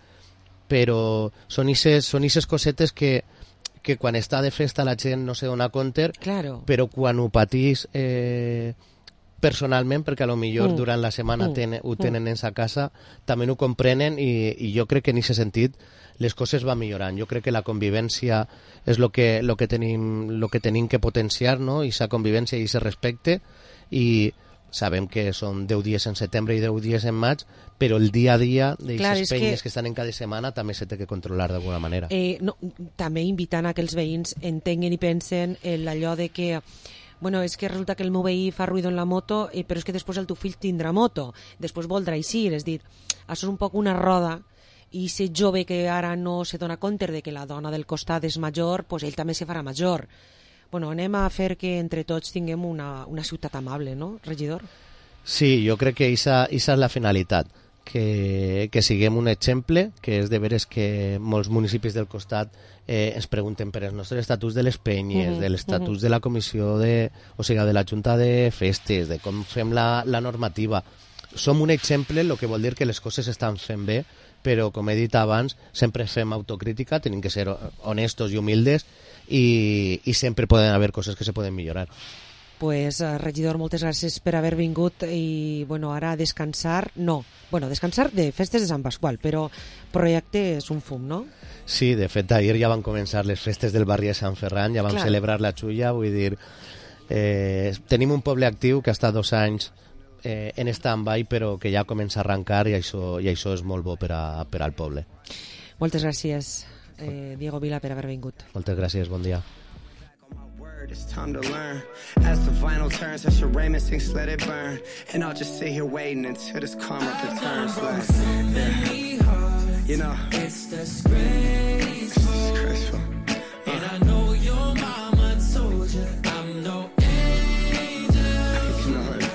però són ixes, són ixes cosetes que que quan està de festa la gent no se dona compte, claro. Però quan ho patís eh, personalment, perquè a lo millor mm. durant la setmana mm. ten, ho tenen mm. en sa casa, també ho comprenen, i, i jo crec que en aquest sentit les coses van millorant. Jo crec que la convivència és el que, lo que, tenim, lo que tenim que potenciar, no? I sa convivència i ese respecte, i sabem que són deu dies en setembre i deu dies en maig, però el dia a dia d'aquestes penyes que... que estan en cada setmana també s'ha de controlar d'alguna manera. Eh, no, també invitant a que els veïns entenguen i pensen en allò de que bueno, és que resulta que el meu veí fa ruïdo en la moto, eh, però és que després el teu fill tindrà moto, després voldrà eixir, és dir, això és un poc una roda, i ser jove que ara no se dona compte de que la dona del costat és major, pues ell també se farà major. Bueno, anem a fer que entre tots tinguem una, una ciutat amable, no, regidor? Sí, jo crec que aquesta és la finalitat, que, que siguem un exemple, que és de veres que molts municipis del costat eh, ens pregunten per els nostres estatuts de les penyes, mm-hmm, de l'estatus mm-hmm. de la comissió, de, o sigui, de la junta de festes, de com fem la, la normativa. Som un exemple, el que vol dir que les coses estan fent bé, però, com he dit abans, sempre fem autocrítica, tenim que ser honestos i humildes, i, i sempre poden haver coses que se poden millorar. Pues, uh, regidor, moltes gràcies per haver vingut, i bueno, ara descansar, no, bueno, descansar de festes de Sant Pasqual, però projecte és un fum, no? Sí, de fet, ahir ja van començar les festes del barri de Sant Ferran, ja vam Clar. celebrar la xulla, vull dir, eh, tenim un poble actiu que està dos anys eh, en stand-by, però que ja comença a arrencar, i això, i això és molt bo per, a, per al poble. Moltes gràcies, eh, Diego Vila, per haver vingut. Moltes gràcies, bon dia. It's time to learn. As the vinyl turns, as your Raymond sings, let it burn. And I'll just sit here waiting until this karma returns. Like, yeah. You know, it's disgraceful. disgraceful. Uh. And I know your mama told you I'm no angel. You know it.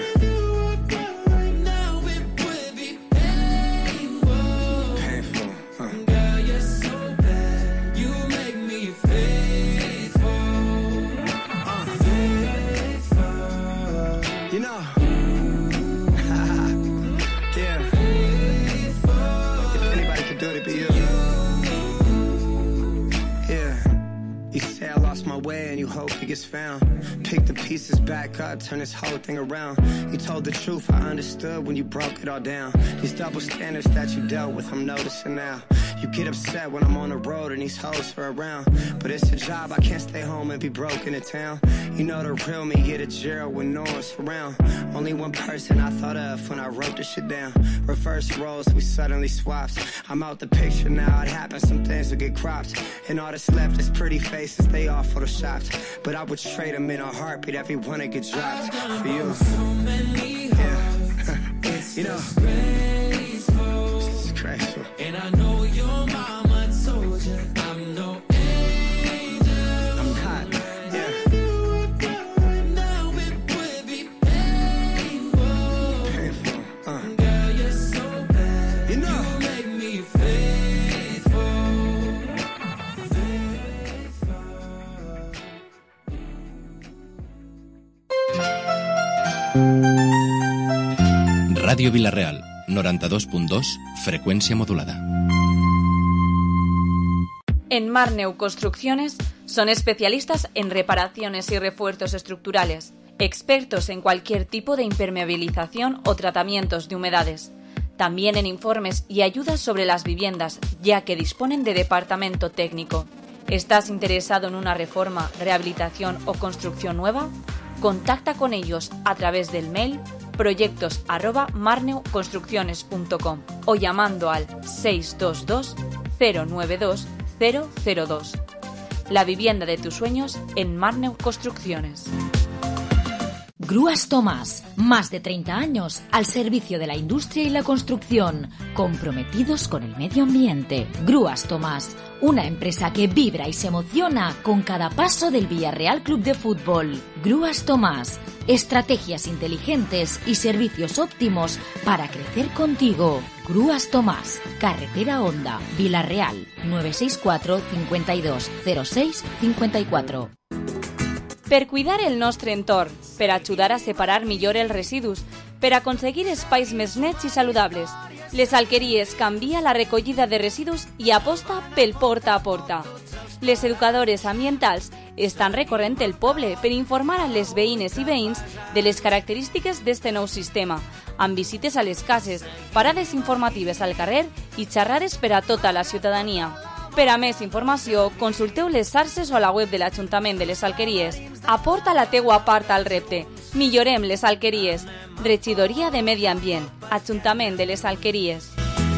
Way and you hope he gets found. Pick the pieces back up, turn this whole thing around. You told the truth, I understood when you broke it all down. These double standards that you dealt with, I'm noticing now. You get upset when I'm on the road and these hoes are around. But it's a job, I can't stay home and be broke in the town. You know the real me, get a jail when no one's around. Only one person I thought of when I wrote this shit down. Reverse roles, we suddenly swapped. I'm out the picture now, it happens, some things will get cropped. And all that's left is pretty faces, they all photoshopped. But I would trade them in a heartbeat, every one that gets dropped for you. Yeah. You know, it's Radio Vilareal, noranta-dos punt dos, frecuencia modulada. En Marneu Construcciones son especialistas en reparaciones y refuerzos estructurales, expertos en cualquier tipo de impermeabilización o tratamientos de humedades. También en informes y ayudas sobre las viviendas, ya que disponen de departamento técnico. ¿Estás interesado en una reforma, rehabilitación o construcción nueva? Contacta con ellos a través del mail proyectos arroba marneuconstrucciones punto com o llamando al seis dos dos cero nueve dos cero cero dos. La vivienda de tus sueños en Marneu Construcciones. Grúas Tomás, más de treinta años al servicio de la industria y la construcción, comprometidos con el medio ambiente. Grúas Tomás, una empresa que vibra y se emociona con cada paso del Villarreal Club de Fútbol. Grúas Tomás, estrategias inteligentes y servicios óptimos para crecer contigo. Grúas Tomás, carretera Honda, Villarreal, nueve seis cuatro, cincuenta y dos, cero seis, cincuenta y cuatro. Per cuidar el nostre entorn, per ajudar a separar millor els residus, per aconseguir espais més nets i saludables, Les Alqueries canvia la recollida de residus i aposta pel porta a porta. Les educadores ambientals estan recorrent el poble per informar a les veïnes i veïns de les característiques d'este nou sistema, amb visites a les cases, parades informatives al carrer i xerrades per a tota la ciutadania. Per a més informació, consulteu les xarxes o a la web de l'Ajuntament de les Alqueries. Aporta la teua part al repte. Millorem les Alqueries. Regidoria de Medi Ambient. Ajuntament de les Alqueries.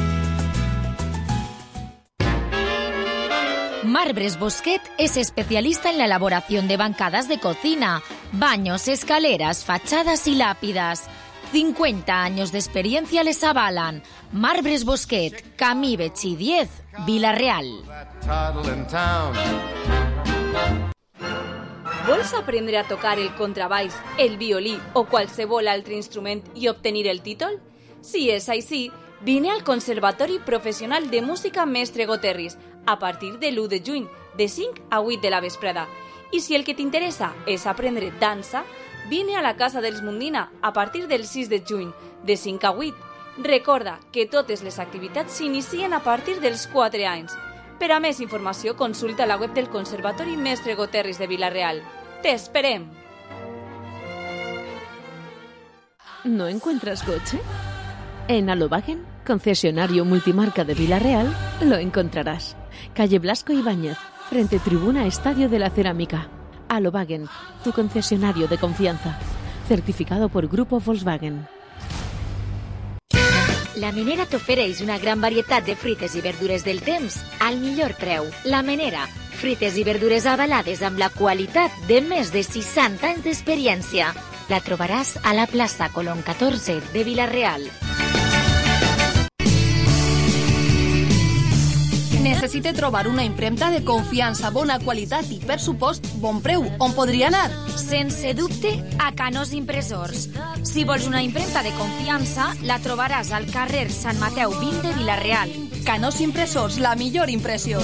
Marbres Bosquet es especialista en la elaboración de bancadas de cocina, baños, escaleras, fachadas y lápidas. cincuenta años de experiencia les avalan. Marbres Bosquet, Camí Betxí diez, Vila-real. Vols aprendre a tocar el contrabaix, el violí o qualsevol altre instrument i obtenir el títol? Si és així, vine al Conservatori Professional de Música Mestre Goterris a partir de l'u de juny, de cinc a vuit de la vesprada. I si el que t'interessa és aprendre dansa, vine a la Casa dels Mundina a partir del sis de juny, de cinc a vuit. Recorda que totes les activitats s'inicien a partir dels quatre anys. Per a més informació, consulta la web del Conservatori Mestre Goterris de Vila-real. ¡Te esperem! ¿No encuentras coche? En Alobagen, concesionario multimarca de Vila-real, lo encontrarás. Calle Blasco Ibáñez, frente Tribuna Estadio de la Cerámica. Alobagen, tu concesionario de confianza. Certificado por Grupo Volkswagen. La Menera t'ofereix una gran varietat de fruites i verdures del temps al millor preu. La Menera, fruites i verdures avalades amb la qualitat de més de seixanta anys d'experiència. La trobaràs a la plaça Colón catorze de Vila-real. Necessite trobar una impremta de confiança, bona qualitat i, per supost, bon preu. On podria anar? Sense dubte, a Canós Impressors. Si vols una impremta de confiança, la trobaràs al carrer Sant Mateu vint de Vila-real. Canós Impressors, la millor impressió.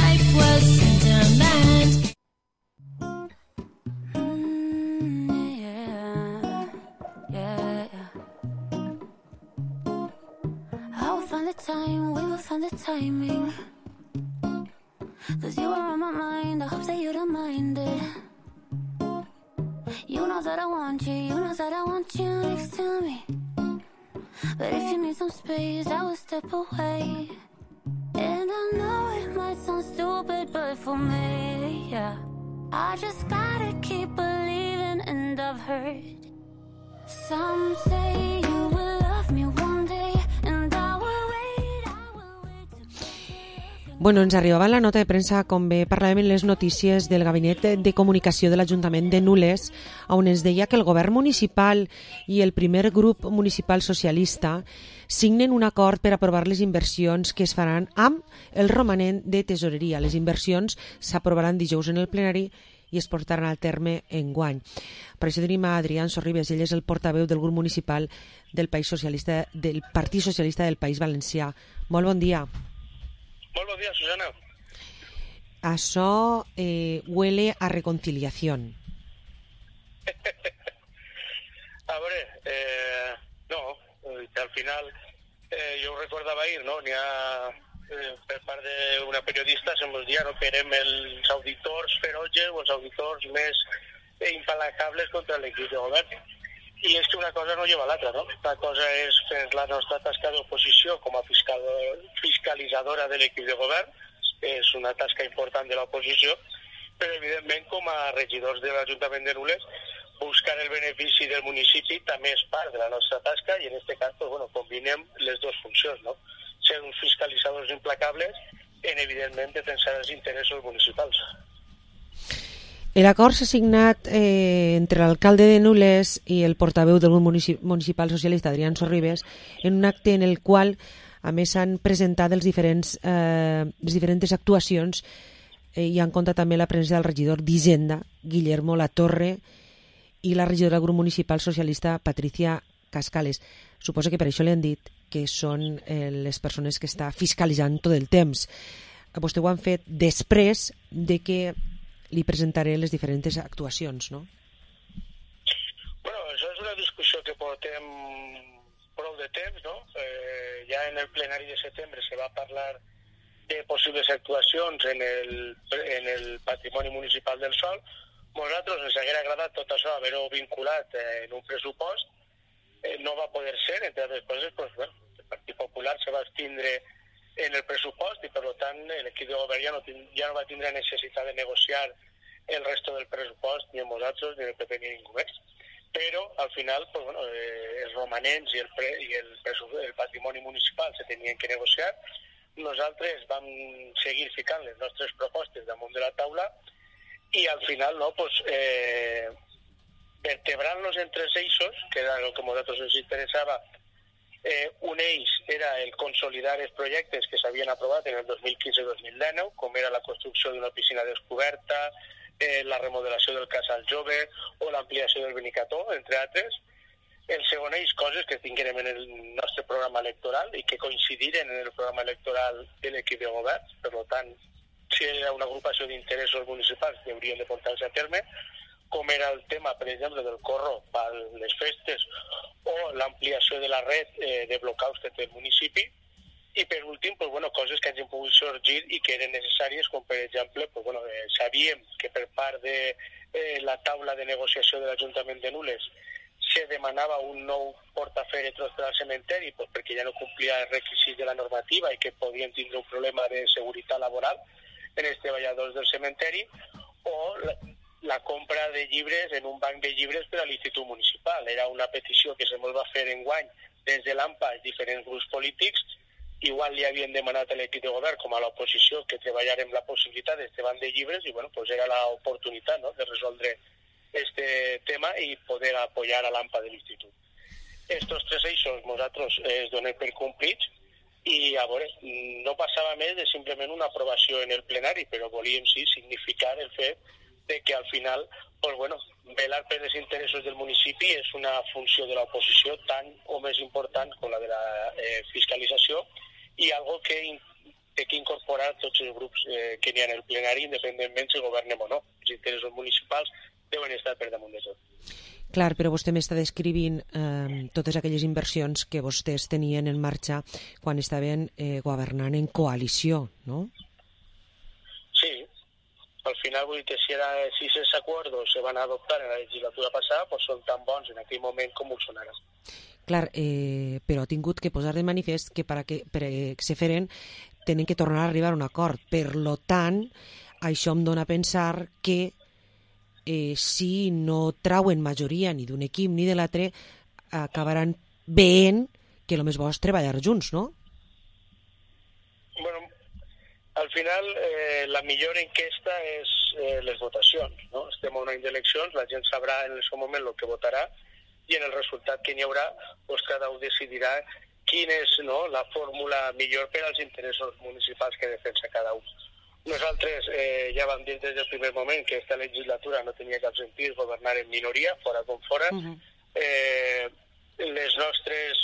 Cause you are on my mind, I hope that you don't mind it. You know that I want you, you know that I want you next to me. But if you need some space, I will step away. And I know it might sound stupid, but for me, yeah, I just gotta keep believing, and I've heard some say you will love me one day, and I will wait, I will wait to... Bueno, ens arribava la nota de premsa com bé parlàvem en les notícies del Gabinet de Comunicació de l'Ajuntament de Nules, on ens deia que el govern municipal i el primer grup municipal socialista signen un acord per aprovar les inversions que es faran amb el romanent de tesoreria. Les inversions s'aprovaran dijous en el plenari i es portaran al terme enguany. Per això tenim a Adrián Sorribes, ell és el portaveu del grup municipal del País Socialista, del Partit Socialista del País Valencià. Molt bon dia. Molt bon dia, Susana. Això eh, huele a reconciliación. A veure, eh, no, Al final, eh, jo ho recordava ahir, no? N'hi ha, eh, per part d'una periodista, se'ns dia no? que érem els auditors ferotges o els auditors més implacables contra l'equip de govern. I és que una cosa no lleva l'altra, no? Una cosa és fer la nostra tasca d'oposició com a fiscal, fiscalitzadora de l'equip de govern, és una tasca important de l'oposició, però evidentment com a regidors de l'Ajuntament de Nules buscar el benefici del municipi també és part de la nostra tasca i en aquest cas pues, bueno, combinem les dues funcions, no? Ser uns fiscalitzadors implacables en evidentment defensar els interessos municipals. L'acord s'ha signat eh, entre l'alcalde de Nules i el portaveu del grup municipal socialista Adrián Sorribes en un acte en el qual a més s'han presentat els diferents, eh, les diferents actuacions eh, i han comptat també la presència del regidor d'Hisenda, Guillermo Latorre, i la regidora del grup municipal socialista Patricia Cascales. Suposo que per això li han dit que són eh, les persones que està fiscalitzant tot el temps. Vostè ho han fet després de que li presentaré les diferents actuacions, no? Bueno, això és una discussió que portem prou de temps, no? Eh, ja en el plenari de setembre se va parlar de possibles actuacions en el, en el patrimoni municipal del sòl. Nosaltres ens haguera agradat tot això haver-ho vinculat eh, en un pressupost. Eh, no va poder ser, entre altres coses, pues, bueno, el Partit Popular se va abstindre en el pressupost i per tant l'equip de govern ja no, ja no va tindre necessitat de negociar el resto del pressupost ni amb nosaltres ni el P P ni ningú més. Però al final pues, bueno, eh, els romanents i, el, pre, i el, el patrimoni municipal se tenien que negociar. Nosaltres vam seguir ficant les nostres propostes damunt de la taula i al final no, pues, eh, vertebrant-los en tres eixos, que era el que a nosaltres ens interessava. Eh, un eix era el consolidar els projectes que s'havien aprovat en el dos mil quinze dos mil dinou, com era la construcció d'una piscina descoberta, eh, la remodelació del casal jove o l'ampliació del Benicató, entre altres. El segon eix, coses que tinguem en el nostre programa electoral i que coincidiren en el programa electoral de l'equip de govern, per tant, si era una agrupació d'interessos municipals que haurien de portar-se a terme, com era el tema, per exemple, del corro per les festes o l'ampliació de la red eh, de blocaus que té el municipi. I per últim, pues, bueno, coses que hagin pogut sorgir i que eren necessàries, com per exemple, pues, bueno, eh, sabíem que per part de eh, la taula de negociació de l'Ajuntament de Nules se demanava un nou portafèretres per al cementeri pues, perquè ja no complia els requisits de la normativa i que podien tindre un problema de seguretat laboral en els treballadors del cementeri, o la, la compra de llibres en un banc de llibres per a l'Institut Municipal. Era una petició que se ens va fer enguany des de l'AMPA als diferents grups polítics. Igual li havien demanat a l'equip de govern com a l'oposició que treballàrem la possibilitat d'aquest banc de llibres i bueno, pues era l'oportunitat, no?, de resoldre este tema i poder apoyar a l'AMPA de l'Institut. Estos tres eixos nosaltres es donem per complits i a veure, no passava més de simplement una aprovació en el plenari, però volíem sí significar el fet de que al final, pues bueno, velar per els interessos del municipi és una funció de l'oposició tan o més important com la de la eh, fiscalització i algo que té que incorporar tots els grups eh, que n'hi ha en el plenari, independentment si governem o no. Els interessos municipals deuen estar per damunt de tot. Clar, però vostè m'està descrivint eh, totes aquelles inversions que vostès tenien en marxa quan estaven eh, governant en coalició, no? Sí. Al final, vull dir que si, era, si aquests acords se van adoptar en la legislatura passada, pues són tan bons en aquell moment com ho són ara. Clar, eh, però ha tingut que posar de manifest que per a que, per a que se feren tenen que tornar a arribar a un acord. Per lo tant, això em dona a pensar que eh, si no trauen majoria ni d'un equip ni de l'altre, acabaran veient que el més bo és treballar junts, no? Bueno, al final, eh, la millor enquesta és eh, les votacions, no? Estem a un any d'eleccions, la gent sabrà en el seu moment el que votarà i en el resultat que n'hi haurà, doncs cada un decidirà quina és, no, la fórmula millor per als interessos municipals que defensa cada un. Nosaltres eh, ja vam dir des del primer moment que aquesta legislatura no tenia cap sentit governar en minoria, fora com fora. Uh-huh. eh, les nostres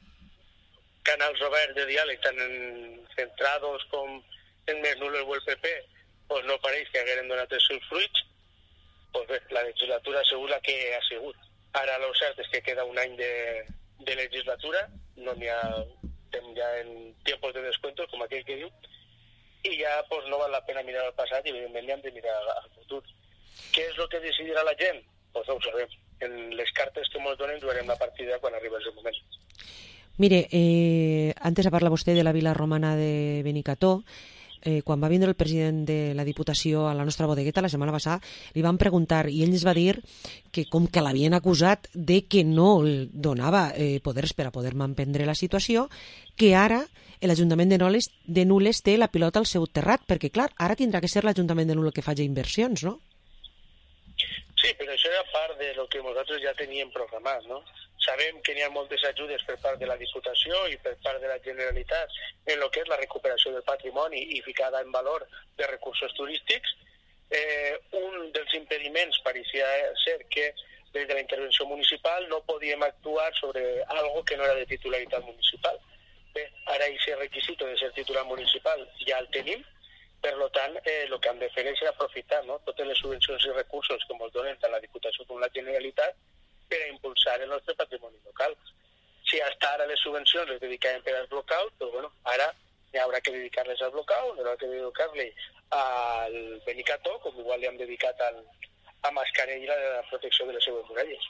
canals oberts de diàleg, tant en centrados com en més nulo o el P P, pues no pareix que hagueren donat els seus fruits. Pues bé, la legislatura ha sigut la que ha sigut. Ara el cert és que queda un any de, de legislatura no n'hi ha, estem ja en tiempos de descuentos, com aquell que diu, i ja pues, no val la pena mirar al passat i evidentment hem de mirar al futur. Què és el que decidirà la gent? Pues no ho sabem. En les cartes que ens donen jugarem la partida quan arriba el moment. Mire, eh, antes parla vostè de la vila romana de Benicarló. Eh, quan va vindre el president de la Diputació a la nostra bodegueta la setmana passada, li van preguntar i ell ens va dir que com que l'havien acusat de que no donava eh, poders per a poder manprendre la situació, que ara l'Ajuntament de Nules, de Nules té la pilota al seu terrat, perquè clar, ara tindrà que ser l'Ajuntament de Nules que faci inversions, no? Sí, però això era part de lo que nosaltres ja teníem programat, no? Sabem que n'hi ha moltes ajudes per part de la Diputació i per part de la Generalitat en el que és la recuperació del patrimoni i ficada en valor de recursos turístics. Eh, un dels impediments pareixia ser que des de la intervenció municipal no podíem actuar sobre algo que no era de titularitat municipal. Bé, ara aquest requisit de ser titular municipal ja el tenim, per tant, eh, el que hem de fer és aprofitar, no?, totes les subvencions i recursos que ens donen tant la Diputació com la Generalitat per a impulsar el nostre patrimoni local. Si hasta ara les subvencions les dedicàvem per als locals, doncs bueno, ara hi haurà que dedicar-les al local, hi haurà que dedicar-li al Benicarló, com igual li hem dedicat al, a Mascarell i la protecció de les seues muralles.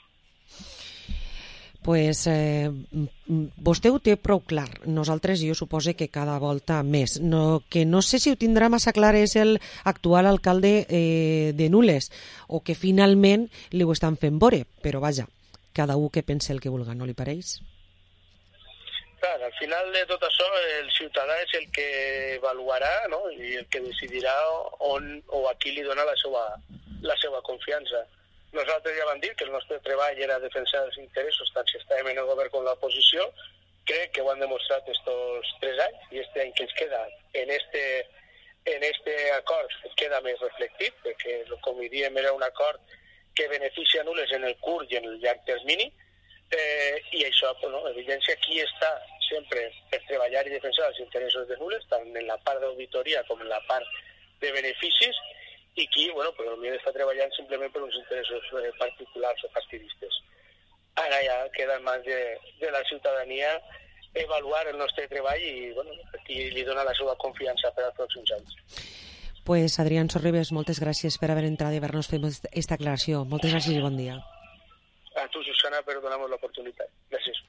Pues eh, vostè ho té prou clar. Nosaltres, jo supose que cada volta més. No, que no sé si ho tindrà massa clar és el actual alcalde eh, de Nules, o que finalment li ho estan fent veure, però vaja, cada un que pense el que vulga, no li pareix? Clar, al final de tot això el ciutadà és el que avaluarà, no?, i el que decidirà on o a qui li dona la seva, la seva confiança. Nosaltres ja vam dir que el nostre treball era defensar els interessos tant si estàvem en el govern com l'oposició. Crec que ho han demostrat estos tres anys i este any que ens queda en este, en este acord ens queda més reflectit, perquè com diem era un acord que beneficia a Nules en el curt i en el llarg termini, eh, i això bueno, evidència qui està sempre per treballar i defensar els interessos de Nules, tant en la part d'auditoria com en la part de beneficis, i qui, bueno, però potser està treballant simplement per uns interessos eh, particulars o partidistes. Ara ja queda en mans de, de la ciutadania avaluar el nostre treball i, bueno, qui li dona la seva confiança per als pròxims anys. Pues Adrián Sorribes, moltes gràcies per haver entrat i haver-nos fet aquesta aclaració. Moltes gràcies i bon dia. A tu, Susana, per donar-nos l'oportunitat. Gràcies.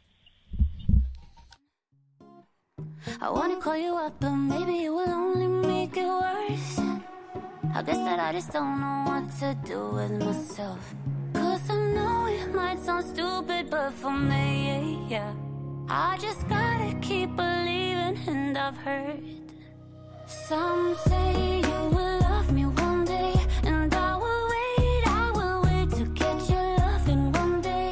I wanna call you up, but maybe it will only make it worse. I guess that I just don't know what to do with myself. Cause I know it might sound stupid, but for me, yeah, I just gotta keep believing, and I've heard some say you will love me one day, and I will wait, I will wait to get your loving one day.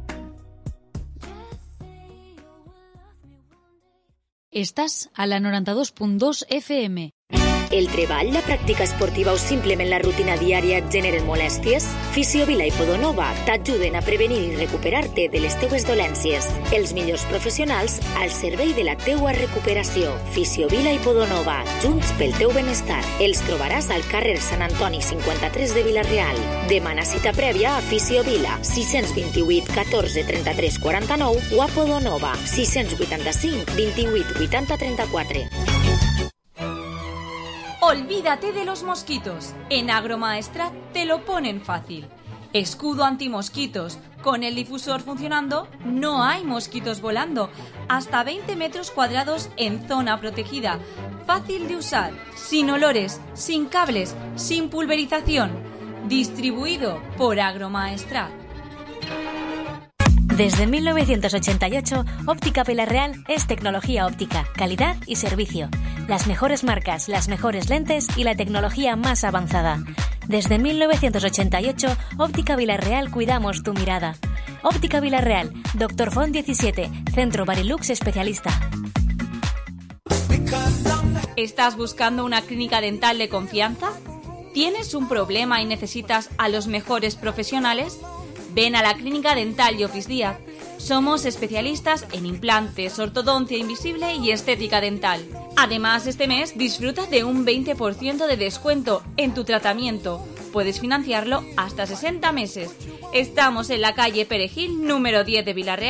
Just say you will love me one day. Estàs a la noranta-dos punt dos F M. El treball, la pràctica esportiva o simplement la rutina diària et generen molèsties? Fisiovila i Podonova t'ajuden a prevenir i recuperar-te de les teues dolències. Els millors professionals al servei de la teua recuperació. Fisiovila i Podonova, junts pel teu benestar. Els trobaràs al carrer Sant Antoni cinquanta-tres de Vila-real. Demana cita prèvia a Fisiovila, sis dos vuit, catorze, trenta-tres, quaranta-nou o a Podonova, sis vuitanta-cinc, vint-i-vuit, vuitanta, trenta-quatre. Olvídate de los mosquitos. En Agromaestrat te lo ponen fácil. Escudo antimosquitos. Con el difusor funcionando, no hay mosquitos volando. Hasta veinte metros cuadrados en zona protegida. Fácil de usar, sin olores, sin cables, sin pulverización. Distribuido por Agromaestrat. Desde mil novecientos ochenta y ocho, Óptica Vila-real es tecnología óptica, calidad y servicio. Las mejores marcas, las mejores lentes y la tecnología más avanzada. Desde mil novecientos ochenta y ocho, Óptica Vila-real cuidamos tu mirada. Óptica Vila-real, Doctor Font diecisiete, Centro Barilux Especialista. ¿Estás buscando una clínica dental de confianza? ¿Tienes un problema y necesitas a los mejores profesionales? Ven a la Clínica Dental y Office Díaz. Somos especialistas en implantes, ortodoncia invisible y estética dental. Además, este mes disfruta de un veinte por ciento de descuento en tu tratamiento. Puedes financiarlo hasta sesenta meses. Estamos en la calle Perejil, número diez de Vila-real.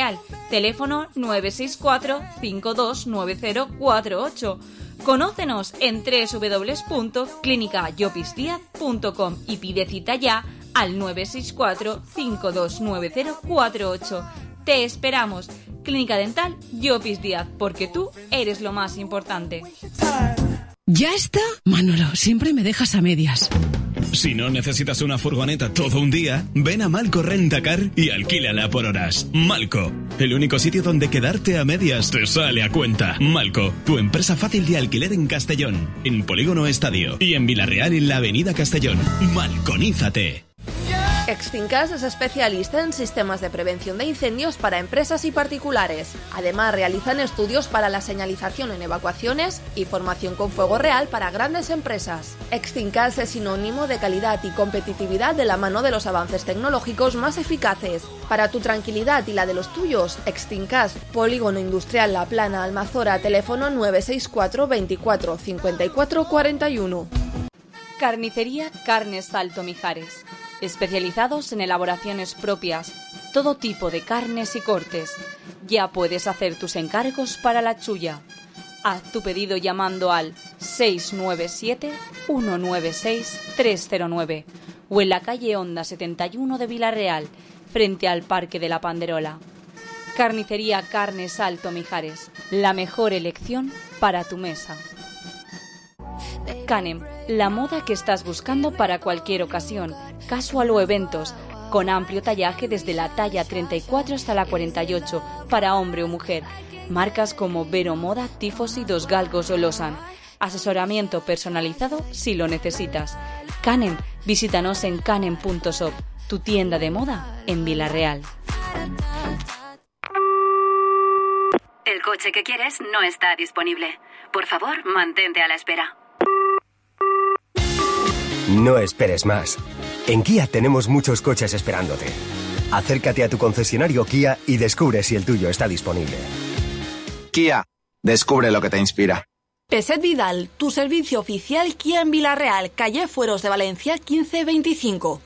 Teléfono nueve seis cuatro cinco dos nueve cero cuatro ocho. Conócenos en doble u doble u doble u punto clínica llopis díaz punto com y pide cita ya al nueve seis cuatro cinco dos nueve cero cuatro ocho. Te esperamos. Clínica Dental Llopis Díaz, porque tú eres lo más importante. ¿Ya está? Manolo, siempre me dejas a medias. Si no necesitas una furgoneta todo un día, ven a Malco Rentacar y alquílala por horas. Malco, el único sitio donde quedarte a medias te sale a cuenta. Malco, tu empresa fácil de alquiler en Castellón, en Polígono Estadio y en Vilarreal en la Avenida Castellón. Malconízate. Extincas es especialista en sistemas de prevención de incendios para empresas y particulares. Además, realizan estudios para la señalización en evacuaciones y formación con fuego real para grandes empresas. Extincas es sinónimo de calidad y competitividad de la mano de los avances tecnológicos más eficaces. Para tu tranquilidad y la de los tuyos, Extincas, Polígono Industrial La Plana, Almazora, teléfono nueve seis cuatro veinticuatro cincuenta y cuatro cuarenta y uno. Carnicería Carnes Salto Mijares. Especializados en elaboraciones propias, todo tipo de carnes y cortes. Ya puedes hacer tus encargos para la chulla. Haz tu pedido llamando al seis nueve siete uno nueve seis tres cero nueve o en la calle Honda setenta y uno de Vilarreal, frente al Parque de la Panderola. Carnicería Carnes Salto Mijares, la mejor elección para tu mesa. Canem, la moda que estás buscando para cualquier ocasión, casual o eventos, con amplio tallaje desde la talla treinta y cuatro hasta la cuarenta y ocho, para hombre o mujer. Marcas como Vero Moda, Tifosi, Dos Galgos o Losan. Asesoramiento personalizado si lo necesitas. Canem, visítanos en canem punto shop, tu tienda de moda en Vilarreal. El coche que quieres no está disponible. Por favor, mantente a la espera. No esperes más. En Kia tenemos muchos coches esperándote. Acércate a tu concesionario Kia y descubre si el tuyo está disponible. Kia, descubre lo que te inspira. Peset Vidal, tu servicio oficial Kia en Vilarreal, calle Fueros de Valencia quince veinticinco.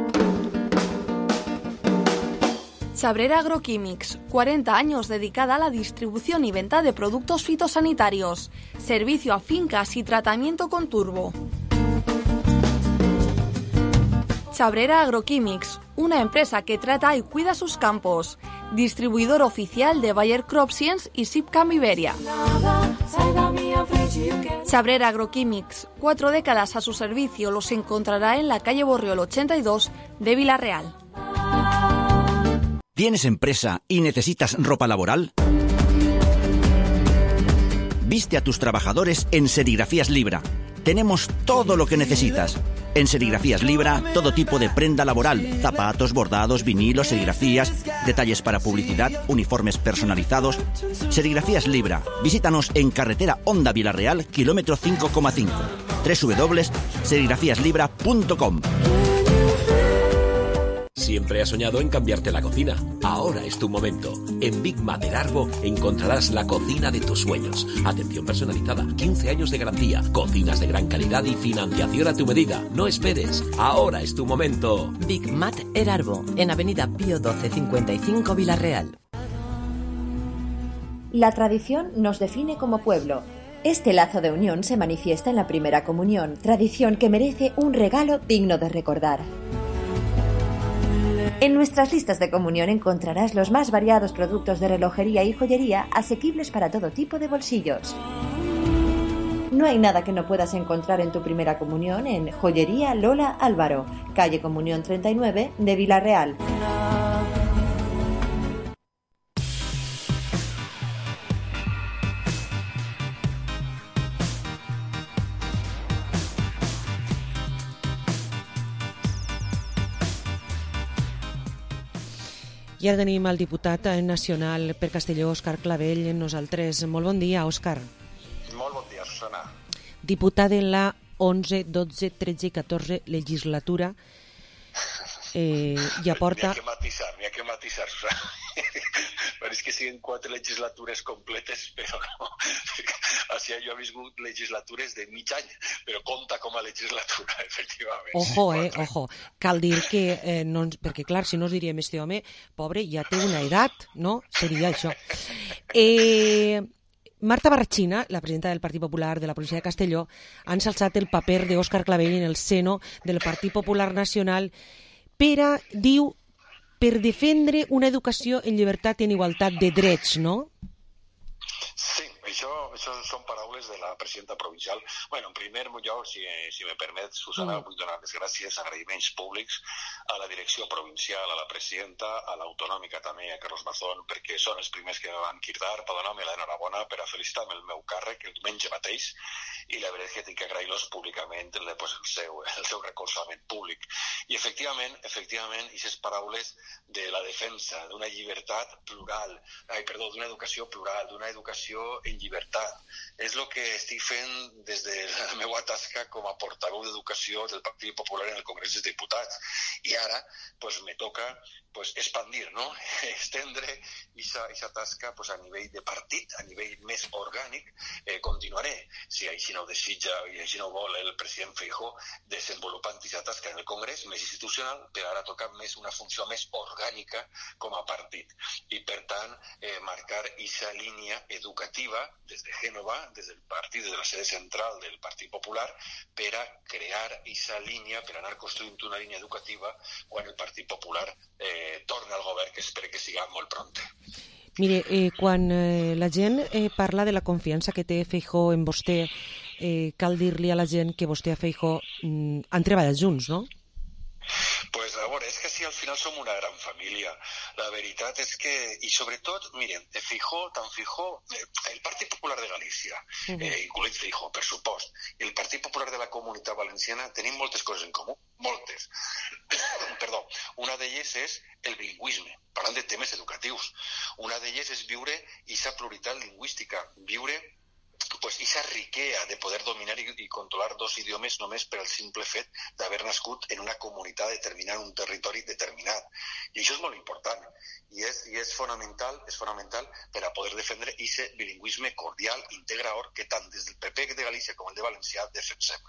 Chabrera Agroquímics, cuarenta años dedicada a la distribución y venta de productos fitosanitarios. Servicio a fincas y tratamiento con turbo. Chabrera Agroquímics, una empresa que trata y cuida sus campos. Distribuidor oficial de Bayer Crop Science y Sipcam Iberia. Chabrera Agroquímics, cuatro décadas a su servicio, los encontrará en la calle Borriol ochenta y dos de Vilarreal. ¿Tienes empresa y necesitas ropa laboral? Viste a tus trabajadores en Serigrafías Libra. Tenemos todo lo que necesitas. En Serigrafías Libra, todo tipo de prenda laboral, zapatos, bordados, vinilos, serigrafías, detalles para publicidad, uniformes personalizados. Serigrafías Libra. Visítanos en carretera Honda Vilarreal, kilómetro cinco coma cinco. doble u doble u doble u punto serigrafías libra punto com. Siempre has soñado en cambiarte la cocina. Ahora es tu momento. En Big Mater Arbo encontrarás la cocina de tus sueños. Atención personalizada, quince años de garantía, cocinas de gran calidad y financiación a tu medida. No esperes. Ahora es tu momento. Big Mater Arbo, en Avenida Pío doce cincuenta y cinco Vilarreal. La tradición nos define como pueblo. Este lazo de unión se manifiesta en la primera comunión, tradición que merece un regalo digno de recordar. En nuestras listas de comunión encontrarás los más variados productos de relojería y joyería asequibles para todo tipo de bolsillos. No hay nada que no puedas encontrar en tu primera comunión en Joyería Lola Álvaro, calle Comunión treinta y nueve de Vilarreal. I ara tenim el diputat nacional per Castelló, Òscar Clavell, en nosaltres. Molt bon dia, Òscar. Molt bon dia, Susana. Diputat en la onze, dotze, tretze i catorze legislatura. eh, i aporta... N'hi ha que matisar, n'hi ha que matisar, Susana. Pareix que siguin quatre legislatures completes, però no. Així jo he viscut legislatures de mig any, però compta com a legislatura, efectivament. Ojo, eh, ojo. Cal dir que, eh, no, perquè clar, si no us diríem, este home, pobre, ja té una edat, no? Seria això. Eh... Marta Barrachina, la presidenta del Partit Popular de la província de Castelló, ha ensalçat el paper d'Òscar Clavell en el seno del Partit Popular Nacional per a, diu, per defendre una educació en llibertat i en igualtat de drets, no? Sí, això, això són paraules de la presidenta provincial. Bueno, en primer lloc, si, si me permet, Susana, mm. vull donar les gràcies, agraïments públics a la direcció provincial, a la presidenta, a l'autonòmica també, a Carlos Mazón, perquè són els primers que me van cridar per donar-me l'enhorabona, per a felicitar-me el meu càrrec, el diumenge mateix, i la veritat és que tinc que agrair-los públicament pues, el, seu, el seu recolzament públic. I efectivament, efectivament, aquestes paraules de la defensa d'una llibertat plural, ai, perdó, d'una educació plural, d'una educació en llibertat. És el que estic fent des de la meva tasca com a portaveu d'educació del Partit Popular en el Congrés dels Diputats. I ara pues, me toca pues, expandir, no? Estendre aquesta tasca pues, a nivell de partit, a nivell més orgànic. Eh, continuaré, si així no ho desitja i així no ho vol el president Feijóo, desenvolupant aquesta tasca en el Congrés, més institucional, però ara toca més una funció més orgànica com a partit. I per tant, eh, marcar aquesta línia educativa des de Génova, des del partit, des de la sede central del Partit Popular, per a crear aquesta línia, per anar construint una línia educativa quan el Partit Popular eh, torna al govern, que espero que siga molt pront. Mire, eh, quan eh, la gent eh, parla de la confiança que té Feijóo en vostè, eh, cal dir-li a la gent que vostè i Feijóo mm, han treballat junts, no? Pues a veure, és que si al final som una gran família. La veritat és que, i sobretot, miren, Feijóo, tant Feijóo, el Partit Popular de Galícia, uh-huh. eh, incluït Feijóo, per supost, i el Partit Popular de la Comunitat Valenciana tenim moltes coses en comú, moltes. Perdó, una d'elles és el bilingüisme, parlant de temes educatius. Una d'elles és viure aquesta pluralitat lingüística, viure pues esa riqueza de poder dominar y, y controlar dos idiomes només per el simple fet d'haver nascut en una comunitat determinada, en un territori determinat. I això és molt important i és, i és fonamental és fonamental per a poder defendre aquest bilingüisme cordial, integrador, que tant des del P P de Galícia com el de València defensem.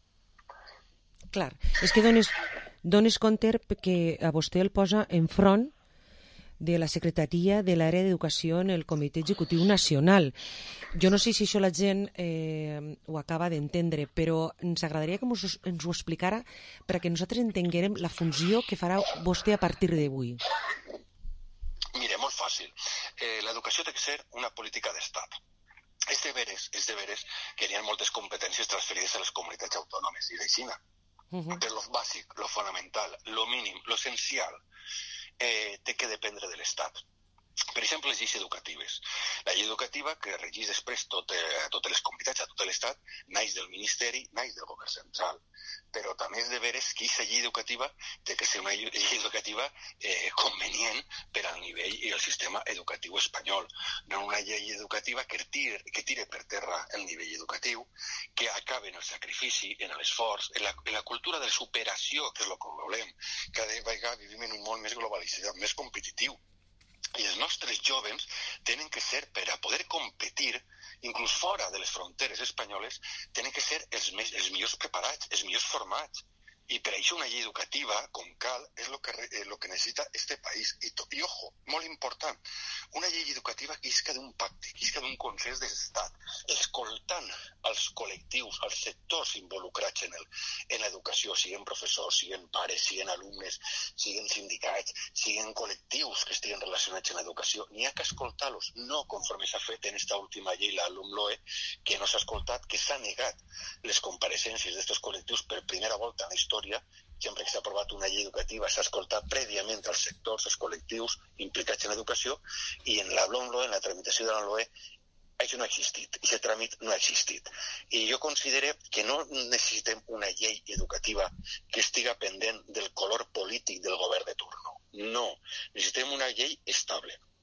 Clar, és que dones, dones compte que a vostè el posa enfront de la Secretaria de l'Àrea d'Educació en el Comitè Executiu Nacional. Jo no sé si això la gent eh, ho acaba d'entendre, però ens agradaria que ens, ens ho explicara perquè nosaltres entenguérem la funció que farà vostè a partir d'avui. Mira, molt fàcil. Eh, l'educació té que ser una política d'estat. És deberes, és deberes que hi ha moltes competències transferides a les comunitats autònomes i d'aixina. Uh-huh. Però lo bàsic, lo fonamental, lo mínim, lo essencial, Eh, té que dependre de l'Estat. Per exemple, les lleis educatives. La llei educativa, que regeix després tot, eh, totes les comunitats, a tot l'Estat, naix del Ministeri, naix del Govern Central. Però també és de veres que aquesta llei educativa té que ser una llei educativa eh, convenient per al nivell i el sistema educatiu espanyol. No una llei educativa que tire, que tire per terra el nivell educatiu, que acabe en el sacrifici, en l'esforç, en, la, en la cultura de superació, que és el que volem. Cada vegada vivim en un món més globalitzat, més competitiu. I els nostres jovens tenen que ser, per a poder competir, inclús fora de les fronteres espanyoles, tenen que ser els, més, els millors preparats, els millors formats. I per això una llei educativa, com cal, és el que, eh, lo que necessita este país. I, to, I ojo, molt important, una llei educativa que isca d'un pacte, que isca d'un consens d'estat, escoltant els col·lectius, els sectors involucrats en, el, en l'educació, siguin professors, siguin pares, siguin alumnes, siguin sindicats, siguin col·lectius que estiguen relacionats amb l'educació. N'hi ha que escoltar-los, no conforme s'ha fet en esta última llei, la LOMLOE, que no s'ha escoltat, que s'ha negat les compareixences d'estos col·lectius per primera volta en la història. Sempre que s'ha aprovat una llei educativa s'ha escoltat prèviament els sectors, els col·lectius implicats en l'educació, i en la LOMLOE, en la tramitació de la LOMLOE, això no ha existit, aquest tràmit no ha existit. I jo considero que no necessitem una llei educativa que estiga pendent del color polític del govern de turno. No, necessitem una llei estable.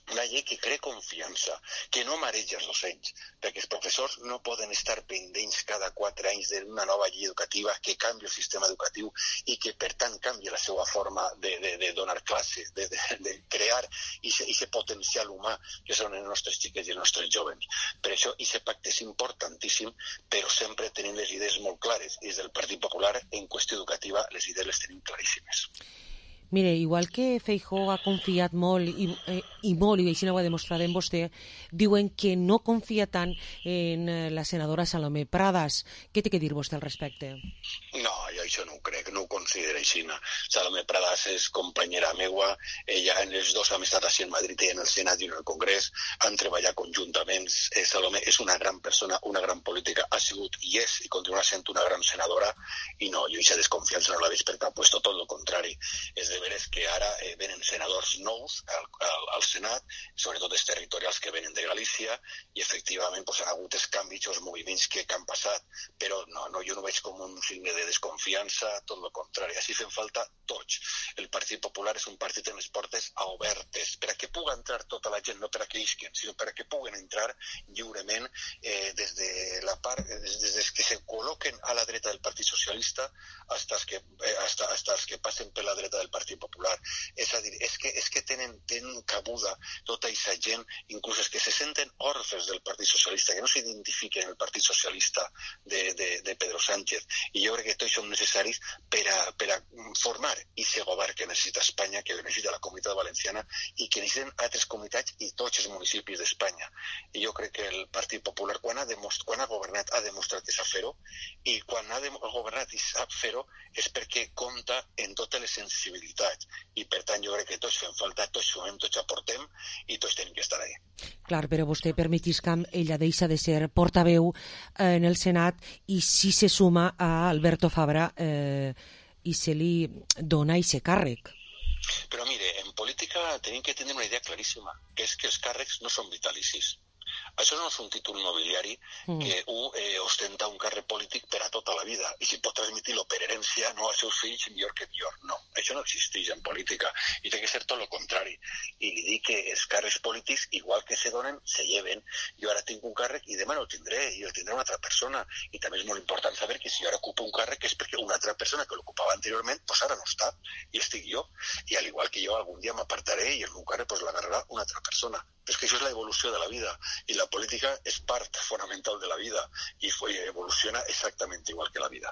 una llei que crea confiança, que no mareja els docents, perquè els professors no poden estar pendents cada quatre anys d'una nova llei educativa que canvi el sistema educatiu i que, per tant, canvi la seva forma de, de, de donar classe, de, de, de crear aquest potencial humà que són els nostres xiquets i els nostres jóvens. Per això, aquest pacte és importantíssim, però sempre tenint les idees molt clares. I des del Partit Popular, en qüestió educativa, les idees les tenim claríssimes. Mire, igual que Feijóo ha confiat molt i, eh, i molt, i així no ho ha demostrat en vostè, diuen que no confia tant en la senadora Salomé Pradas. Què té que dir vostè al respecte? No, jo això no ho crec, no ho considero així. Salomé Pradas és companyera meua, ella en els dos han estat així en Madrid i en el Senat i en el Congrés, han treballat conjuntament. Eh, Salomé és una gran persona, una gran política, ha sigut i és i continuarà sent una gran senadora, i no, jo aquesta desconfiança no la veig per cap puesto, tot el contrari. És de veres que ara eh, venen senadors nous al, al, al Senat, sobretot els territorials que venen de Galícia, i efectivament pues, han hagut els canvis, els moviments que, que han passat, però no, no, jo no veig com un signe de desconfiança, tot el contrari. Així fem falta tots. El Partit Popular és un partit en les portes obertes, per a que pugui entrar tota la gent, no per a que isquen, sinó per a que puguen entrar lliurement eh, des de la part, des, des que se col·loquen a la dreta del Partit Socialista hasta els que, eh, hasta, hasta els que passen per la dreta del Partit Popular. És a dir, és que, és que tenen, tenen cabuda tota aquesta gent, inclús els que se senten orfes del Partit Socialista, que no s'identifiquen en el Partit Socialista de, de, de Pedro Sánchez. I jo crec que tots són necessaris per a, per a formar aquest govern que necessita Espanya, que necessita la Comunitat Valenciana i que necessiten altres comunitats i tots els municipis d'Espanya. I jo crec que el Partit Popular, quan ha, demost, quan ha governat, ha demostrat que sap fer-ho, i quan ha, de, ha governat i sap fer-ho és perquè compta en totes les sensibilitats. I per tant jo crec que tots fem falta, tots sumem, tots aportem i tots tenim que estar ahí. Clar, però vostè permetís que ella deixa de ser portaveu eh, en el Senat i si se suma a Alberto Fabra eh, i se li dona aquest càrrec. Però mire, en política tenim que tenir una idea claríssima, que és que els càrrecs no són vitalicis. Això no és un títol nobiliari que un eh, ostenta un càrrec polític per a tota la vida i si pot transmitir-lo per herència no als seus fills millor que millor. No, això no existeix en política i té que ser tot el contrari. I li dic que els càrrecs polítics, igual que se donen, se lleven. Jo ara tinc un càrrec i demà no el tindré i el tindrà una altra persona. I també és molt important saber que si jo ara ocupo un càrrec és perquè una altra persona que l'ocupava anteriorment pues ara no està i estic jo. I al igual que jo algun dia m'apartaré i el meu càrrec pues l'agarrarà una altra persona. Però és que això és l'evolució de la vida i la política és part fonamental de la vida i evoluciona exactament igual que la vida.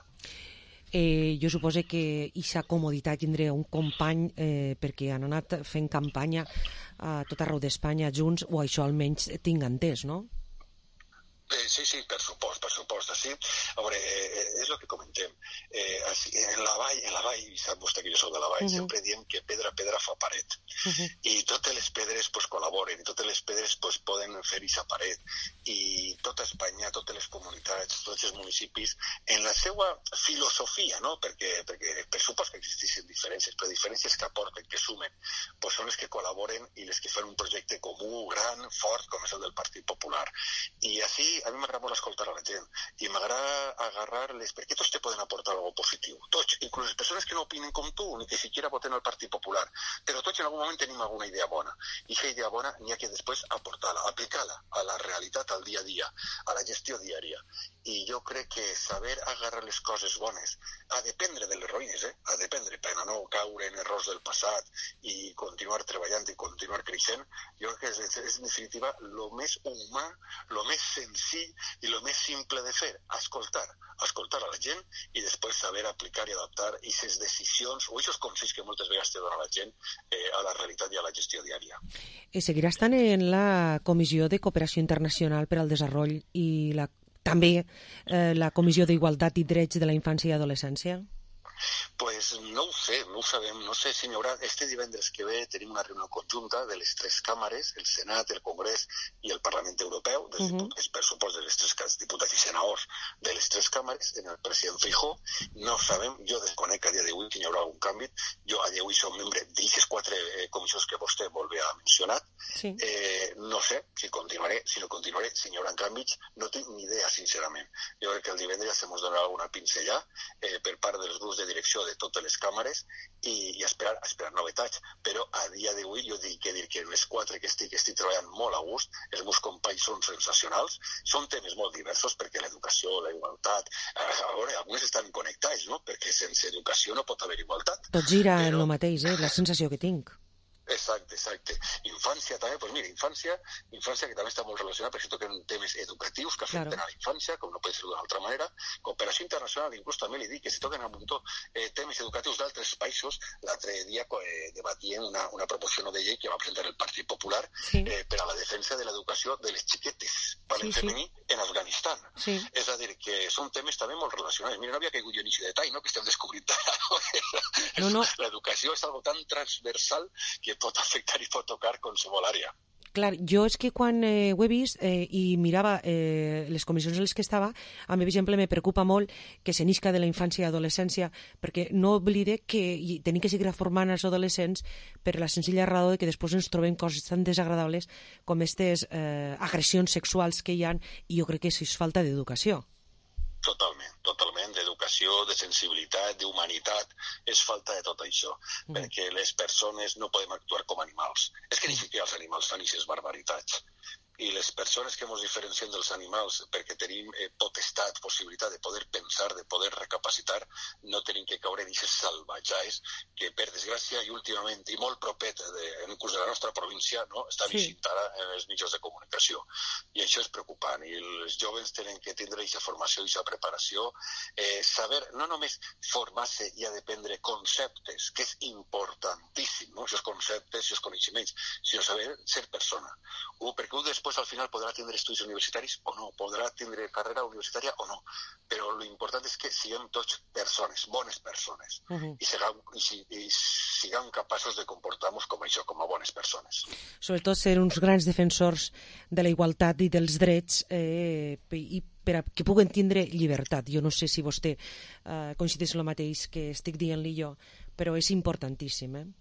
Eh, jo suposo que aquesta comoditat tindré un company eh, perquè han anat fent campanya a tot arreu d'Espanya junts, o això almenys tinc entès, no? Eh, sí, sí, per supost, per supost, sí. A veure, eh, és el que comentem. Eh, així, en la vall, en la vall, i sap vostè que jo soc de la vall, uh-huh. sempre diem que pedra, pedra fa paret. Uh-huh. I totes les pedres pues, col·laboren, i totes les pedres pues, poden fer aquesta paret. I tota Espanya, totes les comunitats, tots els municipis, en la seva filosofia, no? perquè, perquè per supost que existeixen diferències, però diferències que aporten, que sumen, pues, són les que col·laboren i les que fan un projecte comú, gran, fort, com és el del Partit Popular. I així a mi m'agrada molt escoltar a la gent i m'agrada agarrar-les perquè tots te poden aportar algo positiu, tots, inclús les persones que no opinen com tu ni que siquiera voten al Partit Popular, però tots en algun moment tenim alguna idea bona i aquesta idea bona n'hi ha que després aportar-la, aplicar-la a la realitat, al dia a dia, a la gestió diària. I jo crec que saber agarrar les coses bones, a dependre de les ruïnes, eh? a dependre per a no caure en errors del passat i continuar treballant i continuar creixent, jo crec que és, és en definitiva el més humà, el més senzill i el més simple de fer, escoltar, escoltar a la gent i després saber aplicar i adaptar aquestes decisions o aquests consells que moltes vegades te dona la gent eh, a la realitat i a la gestió diària. I seguirà estant en la Comissió de Cooperació Internacional per al Desenvolupament i la també eh, la Comissió d'Igualtat i Drets de la Infància i Adolescència? Pues no ho sé, no ho sabem, no sé si n'hi haurà. Este divendres que ve tenim una reunió conjunta de les tres càmeres, el Senat, el Congrés i el Parlament Europeu, dels uh-huh. diputats, per supost de les tres diputats i senadors de les tres càmeres, en el president Feijóo. No sabem, jo desconec a dia d'avui si n'hi haurà algun canvi. Jo a dia d'avui som membre d'aquestes quatre eh, comissions que vostè volve a mencionar. Sí. Eh, no sé si continuaré, si no continuaré, si n'hi haurà canvis, no tinc ni idea, sincerament. Jo crec que el divendres ja se mos donarà alguna pincellà eh, per part dels grups de de direcció de totes les càmeres i, i esperar, esperar novetats. Però a dia d'avui jo dic que, dir que les quatre que estic, estic treballant molt a gust, els meus companys són sensacionals, són temes molt diversos perquè l'educació, la igualtat, a veure, alguns estan connectats, no? Perquè sense educació no pot haver igualtat. Tot gira en el mateix, eh? La sensació que tinc. Exacte, exacte. Infància també, doncs mira, infància, infància que també està molt relacionada perquè toquen temes educatius que afecten claro. a la infància, com no pot ser d'una altra manera. Cooperació internacional, inclús també li dic que si toquen a muntó eh, temes educatius d'altres països, l'altre dia eh, debatien una, una proposició de llei que va presentar el Partit Popular sí. eh, per a la defensa de l'educació de les xiquetes, parlant sí, femení, sí. en Afganistan. Sí. És a dir, que són temes també molt relacionats. Mira, no havia caigut jo en aquest detall, no?, que estem descobrint. no, no. L'educació és algo tan transversal que pot afectar i pot tocar qualsevol àrea. Clar, jo és que quan eh, ho he vist eh, i mirava eh, les comissions en les que estava, a mi, per exemple, me preocupa molt que se n'isca de la infància i adolescència, perquè no oblide que tenim que seguir formant els adolescents per la senzilla raó de que després ens trobem coses tan desagradables com aquestes eh, agressions sexuals que hi ha, i jo crec que això és falta d'educació. Totalment, totalment, d'educació, de sensibilitat, d'humanitat, és falta de tot això, mm. perquè les persones no podem actuar com animals. És que ni siquiera els animals fan aquestes barbaritats. I les persones que ens diferenciem dels animals perquè tenim eh, potestat, possibilitat de poder pensar, de poder recapacitar, no tenim que caure en aquestes salvatges que, per desgràcia, i últimament, i molt propet de, en el curs de la nostra província, no, està sí. vigint ara en els mitjans de comunicació. I això és preocupant. I els joves tenen que tindre aquesta formació i aquesta preparació, eh, saber no només formar-se i aprendre conceptes, que és importantíssim, no? Aquests conceptes, aquests coneixements, sinó saber ser persona. O perquè un després al final podrà tindre estudis universitaris o no, podrà tindre carrera universitària o no, però l'important és que siguem tots persones, bones persones, uh-huh. i, siguem, i, i siguem capaços de comportar-nos com això, com a bones persones. Sobretot ser uns grans defensors de la igualtat i dels drets eh, i per a que puguen tindre llibertat. Jo no sé si vostè eh, coincideix en el mateix que estic dient-li jo, però és importantíssim, eh?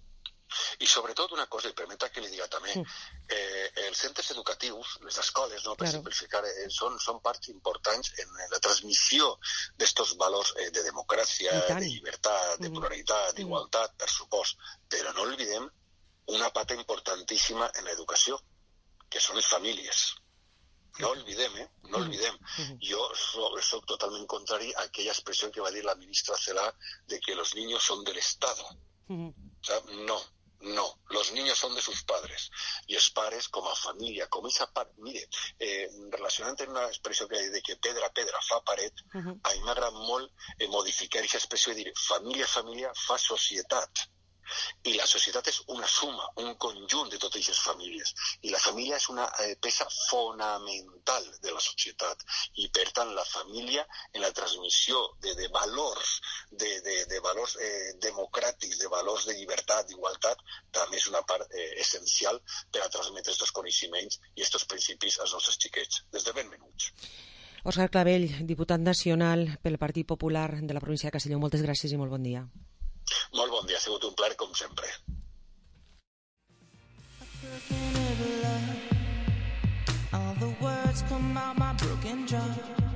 I sobretot una cosa, i permeta que li diga també, eh, els centres educatius, les escoles, no, per claro. simplificar, eh, són, són parts importants en la transmissió d'estos valors eh, de democràcia, de llibertat, de pluralitat, mm. d'igualtat, per supost. Però no oblidem una pata importantíssima en l'educació, que són les famílies. No olvidem, eh? No olvidem. Mm. Jo soc, soc totalment contrari a aquella expressió que va dir la ministra Celaá de que los niños son del Estado. Mm. O sea, no. No, los niños son de sus padres i els pares com a família, com esa part, mire, eh, relacionant amb una expressió que de que pedra, pedra fa paret, uh-huh. a mi m'agrada molt eh, modificar aquesta expressió i dir família, família fa societat. I la societat és una suma, un conjunt de totes aquestes famílies. I la família és una eh, peça fonamental de la societat. I, per tant, la família, en la transmissió de, de valors, de, de, de valors eh, democràtics, de valors de llibertat, d'igualtat, també és una part eh, essencial per a transmetre aquests coneixements i aquests principis als nostres xiquets, des de ben menuts. Òscar Clavell, diputat nacional pel Partit Popular de la província de Castelló. Moltes gràcies i molt bon dia. Molt bon dia, ha sigut un plaer com sempre. All the words come out my broken jaw.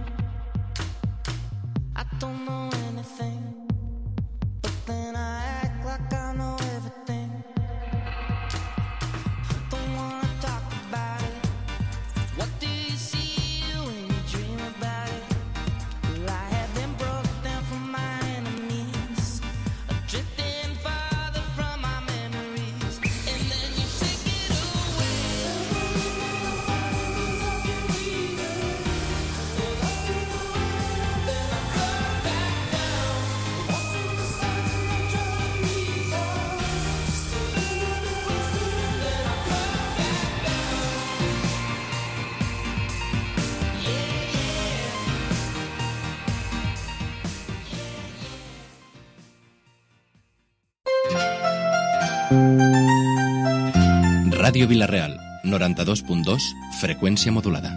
I don't know anything, but then I act like I know everything. Don't wanna talk about it. What do you see when you dream about it? Well, I have been broke down from my enemies, drifting farther from my memories, and then you take it away. Then I come back down, walk through the stars and I try to please us. Then I come back down. Yeah, Ràdio Vila-real, noranta-dos punt dos, frecuencia modulada.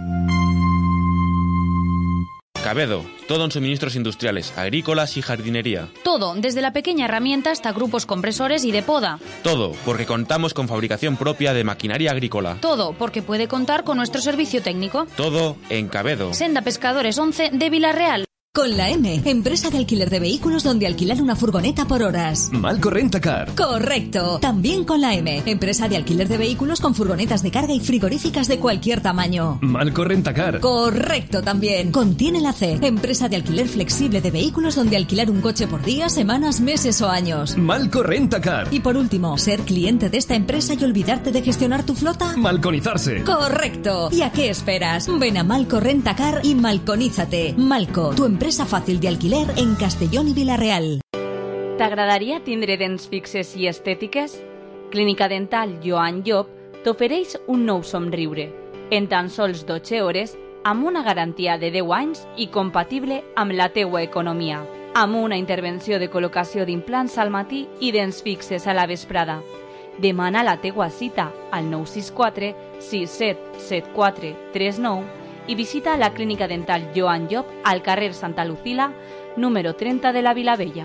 Cabedo, todo en suministros industriales, agrícolas y jardinería. Todo, desde la pequeña herramienta hasta grupos compresores y de poda. Todo, porque contamos con fabricación propia de maquinaria agrícola. Todo, porque puede contar con nuestro servicio técnico. Todo en Cabedo. Senda Pescadores once de Vila-real. Con la M, empresa de alquiler de vehículos donde alquilar una furgoneta por horas. Malco Rentacar. Correcto. También con la M, empresa de alquiler de vehículos con furgonetas de carga y frigoríficas de cualquier tamaño. Malco Rentacar. Correcto también. Contiene la C, empresa de alquiler flexible de vehículos donde alquilar un coche por días, semanas, meses o años. Malco Rentacar. Y por último, ser cliente de esta empresa y olvidarte de gestionar tu flota. Malconizarse. Correcto. ¿Y a qué esperas? Ven a Malco Rentacar y malconízate. Malco, tu empresa Empresa fàcil d'alquiler en Castellón i Vila-real. T'agradaria tindre dents fixes i estètiques? Clínica Dental Joan Llop t'ofereix un nou somriure, en tan sols dotze hores, amb una garantia de deu anys i compatible amb la teua economia, amb una intervenció de col·locació d'implants al matí i dents fixes a la vesprada. Demana la teua cita al nou sis quatre sis set set quatre tres nou i visita la Clínica Dental Joan Llop al carrer Santa Lucila, número treinta de la Vilavella.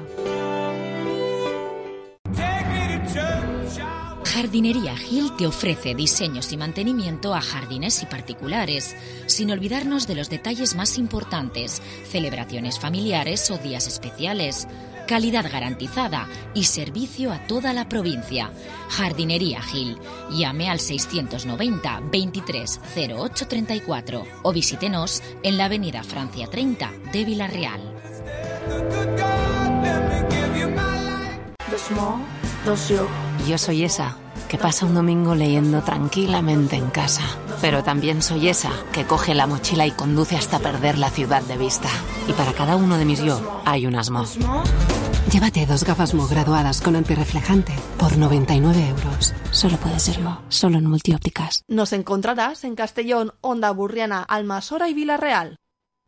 Jardinería Gil te ofrece diseños y mantenimiento a jardines y particulares, sin olvidarnos de los detalles más importantes, celebraciones familiares o días especiales. Calidad garantizada y servicio a toda la provincia. Jardinería Gil. Llame al seiscientos noventa veintitrés cero ocho treinta y cuatro o visítenos en la avenida Francia treinta de Vila-real. Yo soy esa que pasa un domingo leyendo tranquilamente en casa. Pero también soy esa que coge la mochila y conduce hasta perder la ciudad de vista. Y para cada uno de mis yo hay un asmo. Llévate dos gafas Mo graduadas con antirreflejante por noventa y nueve euros. Solo puede ser Mo, solo en Multiópticas. Nos encontrarás en Castellón, Onda Burriana, Almasora y Vila-real.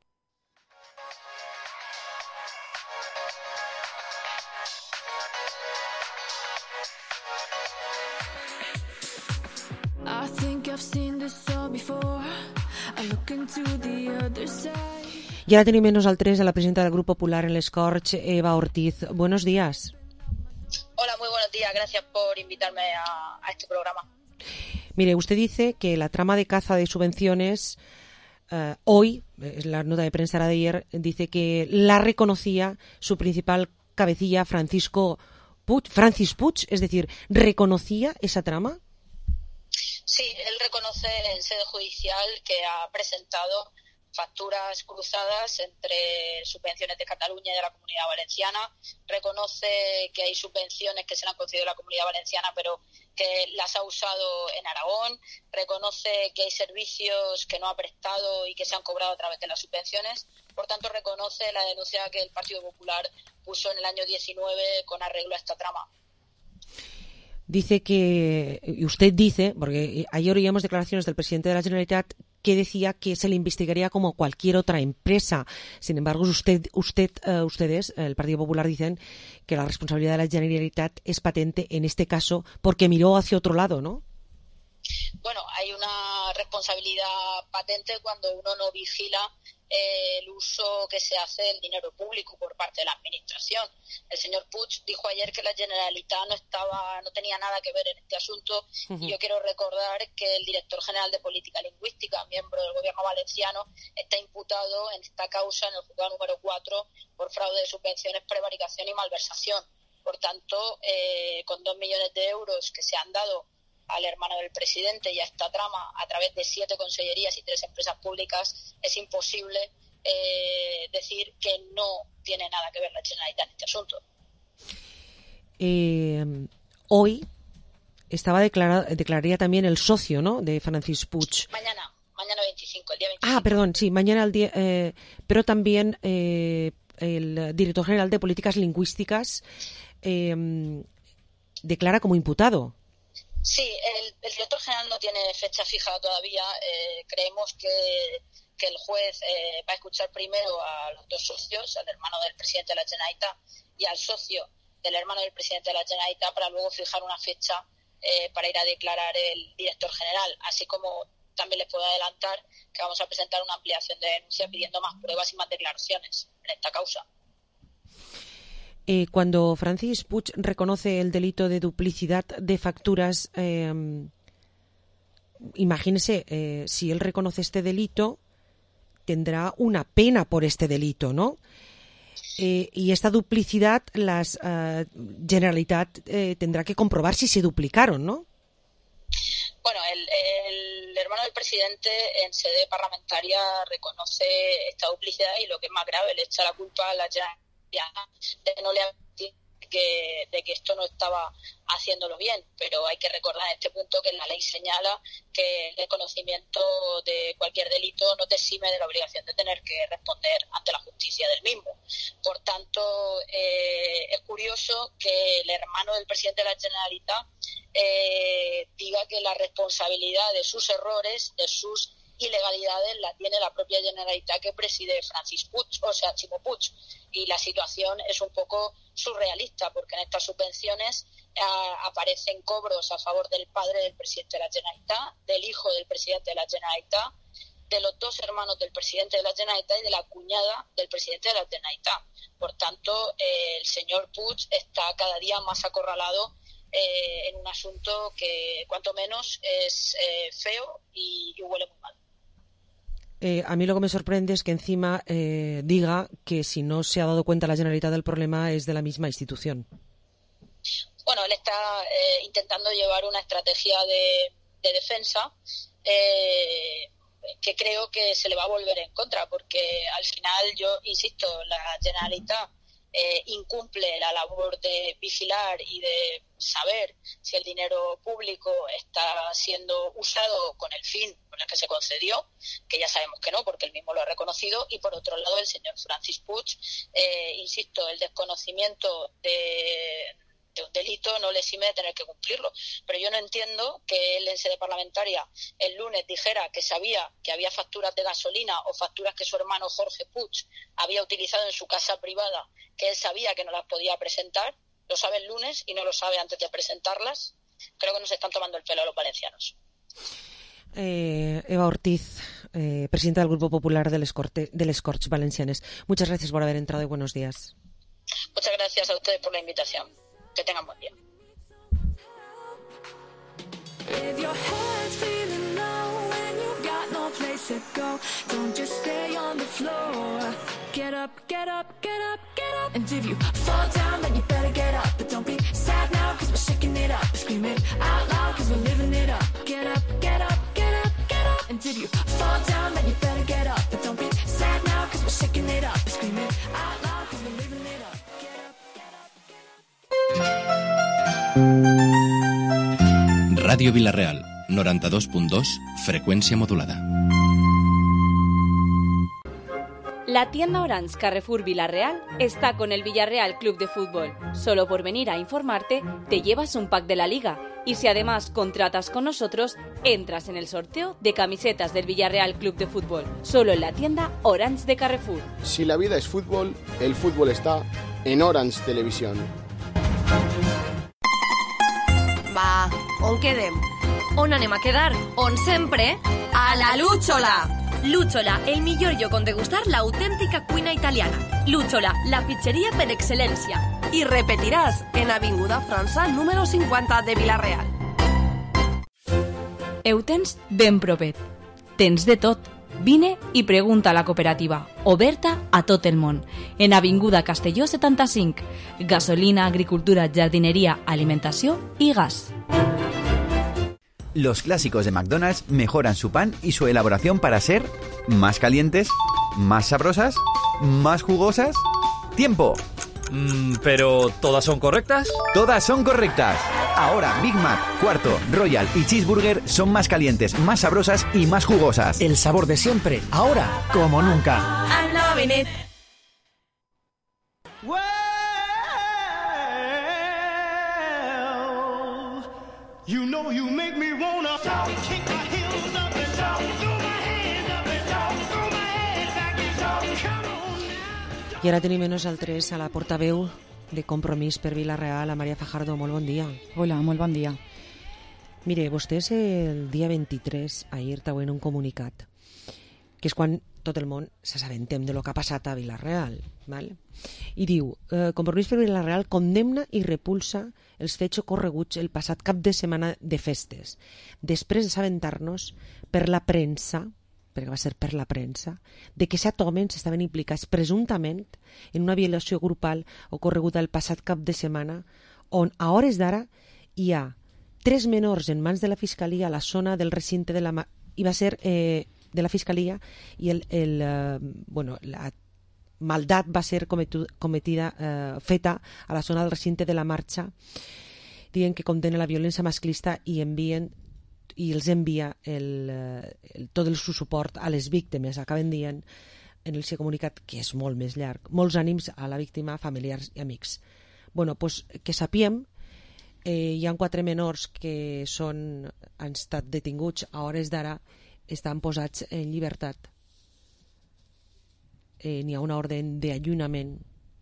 Y ahora tenemos menos al tres a la presidenta del Grupo Popular en Les Corts, Eva Ortiz. Buenos días. Hola, muy buenos días. Gracias por invitarme a, a este programa. Mire, usted dice que la trama de caza de subvenciones, uh, hoy, es la nota de prensa de ayer, dice que la reconocía su principal cabecilla, Francisco Puig, Francis Puig, es decir, ¿reconocía esa trama? Sí, él reconoce en sede judicial que ha presentado facturas cruzadas entre subvenciones de Cataluña y de la Comunidad Valenciana. Reconoce que hay subvenciones que se le han concedido a la Comunidad Valenciana, pero que las ha usado en Aragón. Reconoce que hay servicios que no ha prestado y que se han cobrado a través de las subvenciones. Por tanto, reconoce la denuncia que el Partido Popular puso en el año diecinueve con arreglo a esta trama. Dice que, y usted dice, porque ayer oíamos declaraciones del presidente de la Generalitat que decía que se le investigaría como cualquier otra empresa. Sin embargo, usted, usted, uh, ustedes, el Partido Popular, dicen que la responsabilidad de la Generalitat es patente en este caso porque miró hacia otro lado, ¿no? Bueno, hay una responsabilidad patente cuando uno no vigila eh, el uso que se hace del dinero público por parte de la administración. El señor Puig dijo ayer que la Generalitat no estaba, no tenía nada que ver en este asunto. Uh-huh. Y yo quiero recordar que el director general de Política Lingüística, miembro del gobierno valenciano, está imputado en esta causa en el juzgado número cuatro por fraude de subvenciones, prevaricación y malversación. Por tanto, eh, con dos millones de euros que se han dado al hermano del presidente y a esta trama a través de siete consellerías y tres empresas públicas, es imposible eh, decir que no tiene nada que ver la Generalitat en este asunto. Eh, hoy estaba declarado, declararía también el socio, ¿no?, de Francis Puig. Mañana, mañana veinticinco, el día veinticinco. Ah, perdón, sí, mañana el día, eh, pero también eh, el director general de Políticas Lingüísticas eh, declara como imputado. Sí, el, el director general no tiene fecha fija todavía. Eh, creemos que, que el juez eh, va a escuchar primero a los dos socios, al hermano del presidente de la Generalitat y al socio del hermano del presidente de la Generalitat, para luego fijar una fecha eh, para ir a declarar el director general. Así como también les puedo adelantar que vamos a presentar una ampliación de denuncia pidiendo más pruebas y más declaraciones en esta causa. Eh, cuando Francis Puig reconoce el delito de duplicidad de facturas, eh, imagínese, eh, si él reconoce este delito, tendrá una pena por este delito, ¿no? Eh, y esta duplicidad, la uh, Generalitat eh, tendrá que comprobar si se duplicaron, ¿no? Bueno, el, el hermano del presidente en sede parlamentaria reconoce esta duplicidad y lo que es más grave, le echa la culpa a la Generalitat de no le advertir que, de que esto no estaba haciéndolo bien, pero hay que recordar en este punto que la ley señala que el conocimiento de cualquier delito no te exime de la obligación de tener que responder ante la justicia del mismo. Por tanto, eh, es curioso que el hermano del presidente de la Generalitat eh, diga que la responsabilidad de sus errores, de sus ilegalidades, la tiene la propia Generalitat que preside Francis Puig, o sea, Ximo Puig. Y la situación es un poco surrealista, porque en estas subvenciones eh, aparecen cobros a favor del padre del presidente de la Generalitat, del hijo del presidente de la Generalitat, de los dos hermanos del presidente de la Generalitat y de la cuñada del presidente de la Generalitat. Por tanto, eh, el señor Puig está cada día más acorralado eh, en un asunto que, cuanto menos, es eh, feo y, y huele muy mal. Eh, a mí lo que me sorprende es que encima eh, diga que si no se ha dado cuenta la Generalitat del problema es de la misma institución. Bueno, él está eh, intentando llevar una estrategia de, de defensa eh, que creo que se le va a volver en contra, porque al final, yo insisto, la Generalitat eh, incumple la labor de vigilar y de saber si el dinero público está siendo usado con el fin con el que se concedió, que ya sabemos que no, porque él mismo lo ha reconocido, y por otro lado el señor Francis Puig, eh, insisto, el desconocimiento de, de un delito no le exime de tener que cumplirlo, pero yo no entiendo que él en sede parlamentaria el lunes dijera que sabía que había facturas de gasolina o facturas que su hermano Jorge Puig había utilizado en su casa privada, que él sabía que no las podía presentar. Lo sabe el lunes y no lo sabe antes de presentarlas. Creo que nos están tomando el pelo a los valencianos. Eh, Eva Ortiz, eh, presidenta del Grupo Popular del Escorte, del Escorts Valencianes. Muchas gracias por haber entrado y buenos días. Muchas gracias a ustedes por la invitación. Que tengan buen día. To go. Don't just stay on the floor. Get up, get up, get up, get up. And if you fall down, then you better get up. But don't be sad now, cause we're shaking it up. Scream it out loud, cause we're living it up. Get up, get up, get up, get up. And if you fall down, then you better get up. But don't be sad now, cause we're shaking it up. Scream it out loud, cause we're living it up. Get up, get up, get up. Radio Vila-real, noranta-dos punt dos, frecuencia modulada. La tienda Orange Carrefour Vila-real está con el Villarreal Club de Fútbol. Solo por venir a informarte, te llevas un pack de la Liga. Y si además contratas con nosotros, entras en el sorteo de camisetas del Villarreal Club de Fútbol. Solo en la tienda Orange de Carrefour. Si la vida es fútbol, el fútbol está en Orange Televisión. Va, on quedem? On anem a quedar? On sempre? A la Lúchola! Lúchola, el millor lloc on degustar l'autèntica cuina italiana. Lúchola, la pizzeria per excel·lència. I repetiràs en Avinguda França número cinquanta de Vila-real. Ho tens ben propet. Tens de tot. Vine i pregunta a la cooperativa, oberta a tot el món. En Avinguda Castelló setanta-cinc. Gasolina, agricultura, jardineria, alimentació i gas. Los clásicos de McDonald's mejoran su pan y su elaboración para ser más calientes, más sabrosas, más jugosas. ¡Tiempo! Mm, ¿Pero todas son correctas? Todas son correctas. Ahora Big Mac, Cuarto, Royal y Cheeseburger son más calientes, más sabrosas y más jugosas. El sabor de siempre, ahora como nunca. I'm loving it. You know you make me wanna kick my heels up and down, throw my hands up and down, throw my head back and down. Come on now. I ara tenim en nosaltres a la portaveu de Compromís per Vila-real, a Maria Fajardo. Molt bon dia. Hola, molt bon dia. Mire, vostès el dia vint-i-tres, ahir trauen un comunicat, que és quan tot el món s'assabentem de lo que ha passat a Vila-real, val? I diu, eh, Compromís per Vila-real condemna i repulsa els fets ocorreguts el passat cap de setmana de festes, després d'assabentar-nos per la premsa, perquè va ser per la premsa, de que set homes estaven implicats presumptament en una violació grupal ocorreguda el passat cap de setmana, on a hores d'ara hi ha tres menors en mans de la Fiscalia a la zona del recinte de la... i va ser eh, de la Fiscalia i el, el, eh, bueno, la maldat va ser cometu, cometida, eh, feta a la zona del recinte de la marxa, dient que condena la violència masclista i envien i els envia el, el, tot el seu suport a les víctimes. Acaben dient en el seu comunicat, que és molt més llarg, molts ànims a la víctima, familiars i amics. Bueno, pues, que sapiem, eh, hi ha quatre menors que són, han estat detinguts a hores d'ara, estan posats en llibertat. Eh, n'hi ha una ordre d'allunyament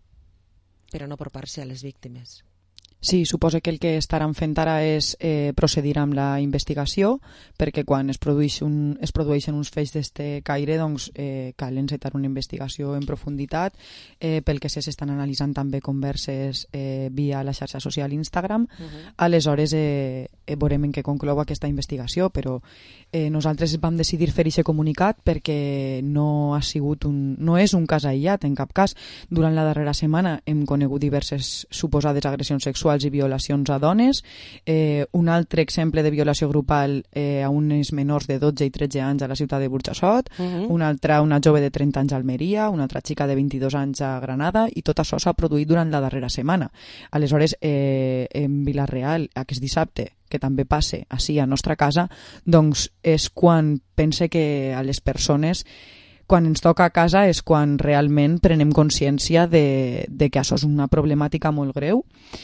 per a no apropar-se a les víctimes. Sí, suposo que el que estaran fent ara és eh, procedir amb la investigació, perquè quan es, produeix un, es produeixen uns fets d'este caire, doncs eh, cal encetar una investigació en profunditat. Eh, pel que sé, s'estan analitzant també converses eh, via la xarxa social Instagram. Uh-huh. Aleshores eh, eh, veurem en què conclou aquesta investigació, però eh, nosaltres vam decidir fer aquest comunicat perquè no ha sigut un, no és un cas aïllat, en cap cas. Durant la darrera setmana hem conegut diverses suposades agressions sexuals i violacions a dones. Eh, un altre exemple de violació grupal eh, a unes menors de dotze i tretze anys a la ciutat de Burjassot, uh-huh. una altra, una jove de trenta anys a Almeria, una altra xica de vint-i-dos anys a Granada, i tot això s'ha produït durant la darrera setmana. Aleshores, eh, en Vila-real, aquest dissabte, que també passe així a nostra casa, doncs és quan pense que a les persones, quan ens toca a casa, és quan realment prenem consciència de, de que això és una problemàtica molt greu,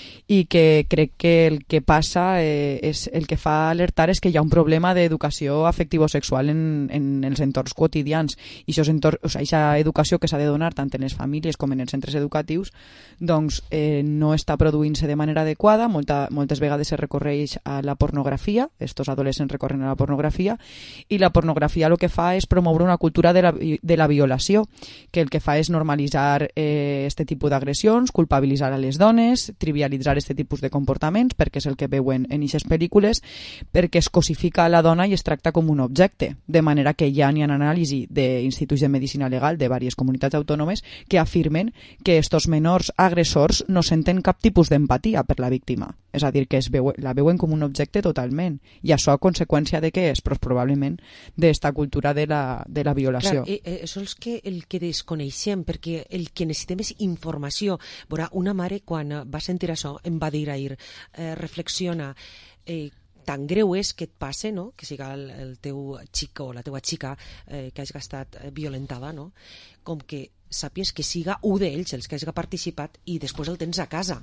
i que crec que el que passa eh, és el que fa alertar és que hi ha un problema d'educació afectivo-sexual en, en els entorns quotidians, i això entorn, o sigui, aquesta educació que s'ha de donar tant en les famílies com en els centres educatius, doncs eh, no està produint-se de manera adequada. Molta, moltes vegades se recorreix a la pornografia, estos adolescents recorren a la pornografia, i la pornografia el que fa és promoure una cultura de la, de la violació, que el que fa és normalitzar eh, este tipus d'agressions, culpabilitzar a les dones, trivialitzar aquest tipus de comportaments, perquè és el que veuen en aquestes pel·lícules, perquè es cosifica a la dona i es tracta com un objecte, de manera que ja n'hi ha anàlisi d'instituts de medicina legal de diverses comunitats autònomes que afirmen que estos menors agressors no senten cap tipus d'empatia per la víctima, és a dir, que es veu, la veuen com un objecte totalment, i això a conseqüència de què és? Pues probablement d'esta cultura de la, de la violació. Clar, eh, això és que, el que desconeixem, perquè el que necessitem és informació. Veurà, una mare, quan va sentir això, em va dir ahir, eh, reflexiona, eh, tan greu és que et passe, no?, que siga el, el teu xic o la teua xica eh, que hagi estat violentada, no?, com que sàpies que siga un d'ells els que hagi participat i després el tens a casa.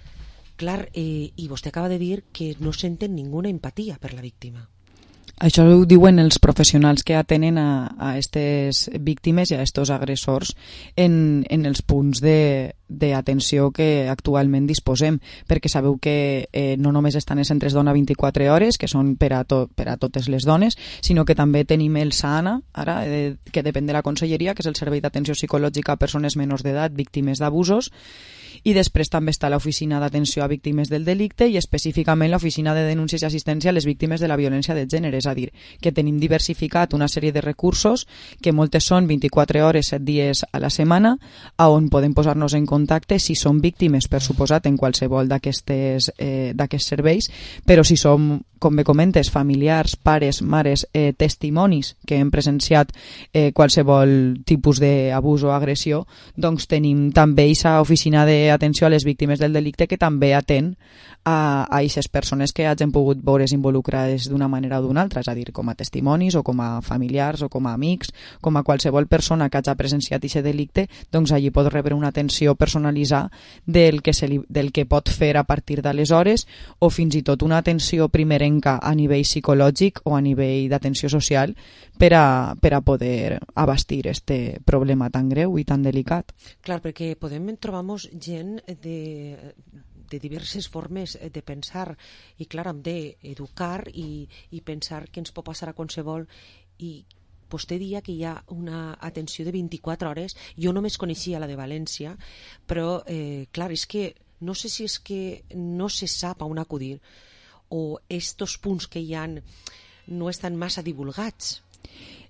Clar, eh, i vostè acaba de dir que no senten ninguna empatia per la víctima. Això ho diuen els professionals que atenen a, a aquestes víctimes i a aquests agressors en, en els punts d'atenció que actualment disposem, perquè sabeu que eh, no només estan els centres dona vint-i-quatre hores, que són per a, to, per a totes les dones, sinó que també tenim el SAANA, ara, eh, que depèn de la Conselleria, que és el Servei d'Atenció Psicològica a Persones Menors d'Edat Víctimes d'Abusos, i després també està l'Oficina d'Atenció a Víctimes del Delicte i específicament l'Oficina de Denúncies i Assistència a les Víctimes de la Violència de Gènere, és a dir, que tenim diversificat una sèrie de recursos que moltes són vint-i-quatre hores, set dies a la setmana, a on podem posar-nos en contacte si som víctimes, per suposat, en qualsevol d'aquests eh, d'aquests serveis, però si som, com bé comentes, familiars, pares, mares, eh, testimonis que hem presenciat eh, qualsevol tipus d'abús o agressió, doncs tenim també aquesta oficina d'atenció a les víctimes del delicte que també atén a aquestes persones que hagin pogut veure's involucrades d'una manera o d'una altra, és a dir, com a testimonis o com a familiars o com a amics, com a qualsevol persona que hagi presenciat aquest delicte, doncs allí pot rebre una atenció personalitzada del que, se li, del que pot fer a partir d'aleshores, o fins i tot una atenció primerenca a nivell psicològic o a nivell d'atenció social per a, per a poder abastir este problema tan greu i tan delicat. Clar, perquè podem trobar-nos gent de... de diverses formes de pensar, i clar, hem d'educar i, i pensar que ens pot passar a qualsevol, i vostè dia que hi ha una atenció de vint-i-quatre hores. Jo només coneixia la de València, però eh, clar, és que no sé si és que no se sap a on acudir, o estos punts que hi ha no estan massa divulgats.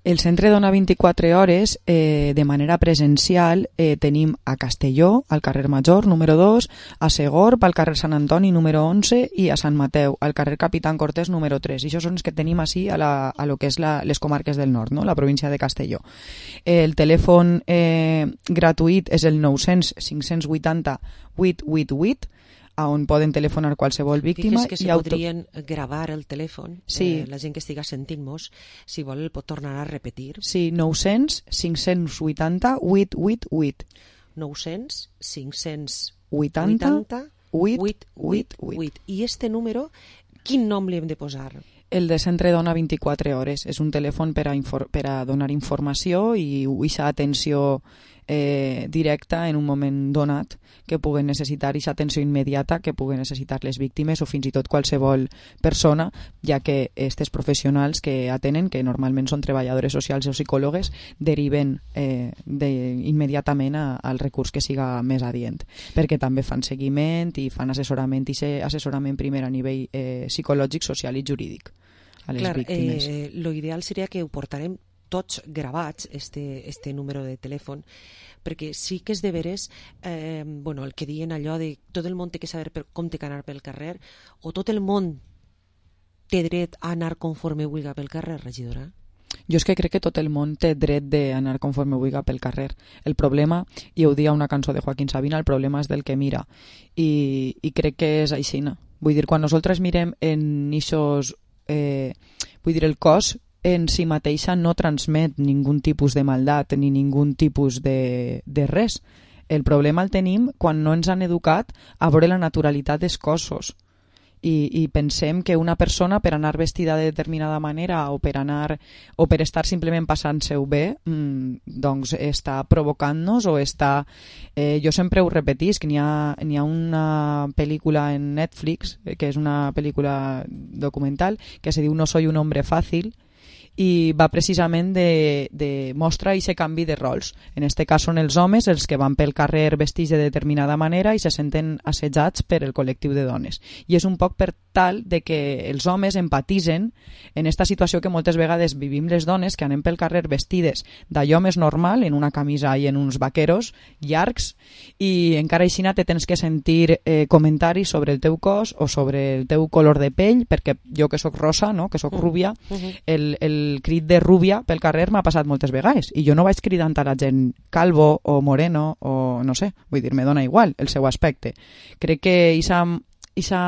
El Centre Dona vint-i-quatre hores, eh, de manera presencial, eh, tenim a Castelló, al carrer Major, número dos, a Segorb, al carrer Sant Antoni, número onze, i a Sant Mateu, al carrer Capitán Cortés, número tres. I això són els que tenim així a, la, a lo que és la, les comarques del nord, no? La província de Castelló. El telèfon eh, gratuït és el nou cents cinc cents vuitanta vuit vuit vuit, on poden telefonar qualsevol víctima. Fiques que se auto... podrien gravar el telèfon, sí. eh, la gent que estiga sentint-nos, si vol el pot tornar a repetir. Sí, nou cents cinc cents vuitanta vuit vuit vuit. nou cents cinc cents vuitanta vuit vuit vuit. I este número, quin nom li hem de posar? El de Centre Dona vint-i-quatre hores. És un telèfon per a, infor- per a donar informació i aquesta atenció eh, directa en un moment donat que puguen necessitar, aquesta atenció immediata que puguen necessitar les víctimes o fins i tot qualsevol persona, ja que aquests professionals que atenen, que normalment són treballadores socials o psicòlogues, deriven eh, de, immediatament a, al recurs que siga més adient, perquè també fan seguiment i fan assessorament, i ser assessorament primer a nivell eh, psicològic, social i jurídic a les Clar, víctimes. Eh, lo ideal seria que ho portarem tots gravats, este, este número de telèfon, perquè sí que és de veres eh, bueno, el que diuen allò de tot el món té que saber per, com té que anar pel carrer, o tot el món té dret a anar conforme vulga pel carrer, regidora? Jo és que crec que tot el món té dret d'anar conforme vulga pel carrer. El problema, i ho dia una cançó de Joaquín Sabina, el problema és del que mira, i, i crec que és aixina. Vull dir, quan nosaltres mirem en ixos, eh, vull dir, el cos en si mateixa no transmet ningun tipus de maldat ni ningun tipus de, de res. El problema el tenim quan no ens han educat a veure la naturalitat dels cossos. I, i pensem que una persona per anar vestida de determinada manera o per anar o per estar simplement passant-se-ho bé, mmm, doncs està provocant-nos o està... Eh, jo sempre ho repetisc, n'hi ha, n'hi ha una pel·lícula en Netflix, que és una pel·lícula documental, que se diu No soy un hombre fácil, i va precisament de, de mostrar aquest canvi de rols. En este cas són els homes els que van pel carrer vestits de determinada manera i se senten assetjats per el col·lectiu de dones. I és un poc per tal de que els homes empatitzen en esta situació que moltes vegades vivim les dones, que anem pel carrer vestides d'allò més normal, en una camisa i en uns vaqueros llargs, i encara així te tens que sentir eh, comentaris sobre el teu cos o sobre el teu color de pell, perquè jo que sóc rosa, no? Que sóc rúbia, el, el el crit de rúbia pel carrer m'ha passat moltes vegades i jo no vaig cridant a la gent calvo o moreno o no sé, vull dir, me dona igual el seu aspecte. Crec que aquesta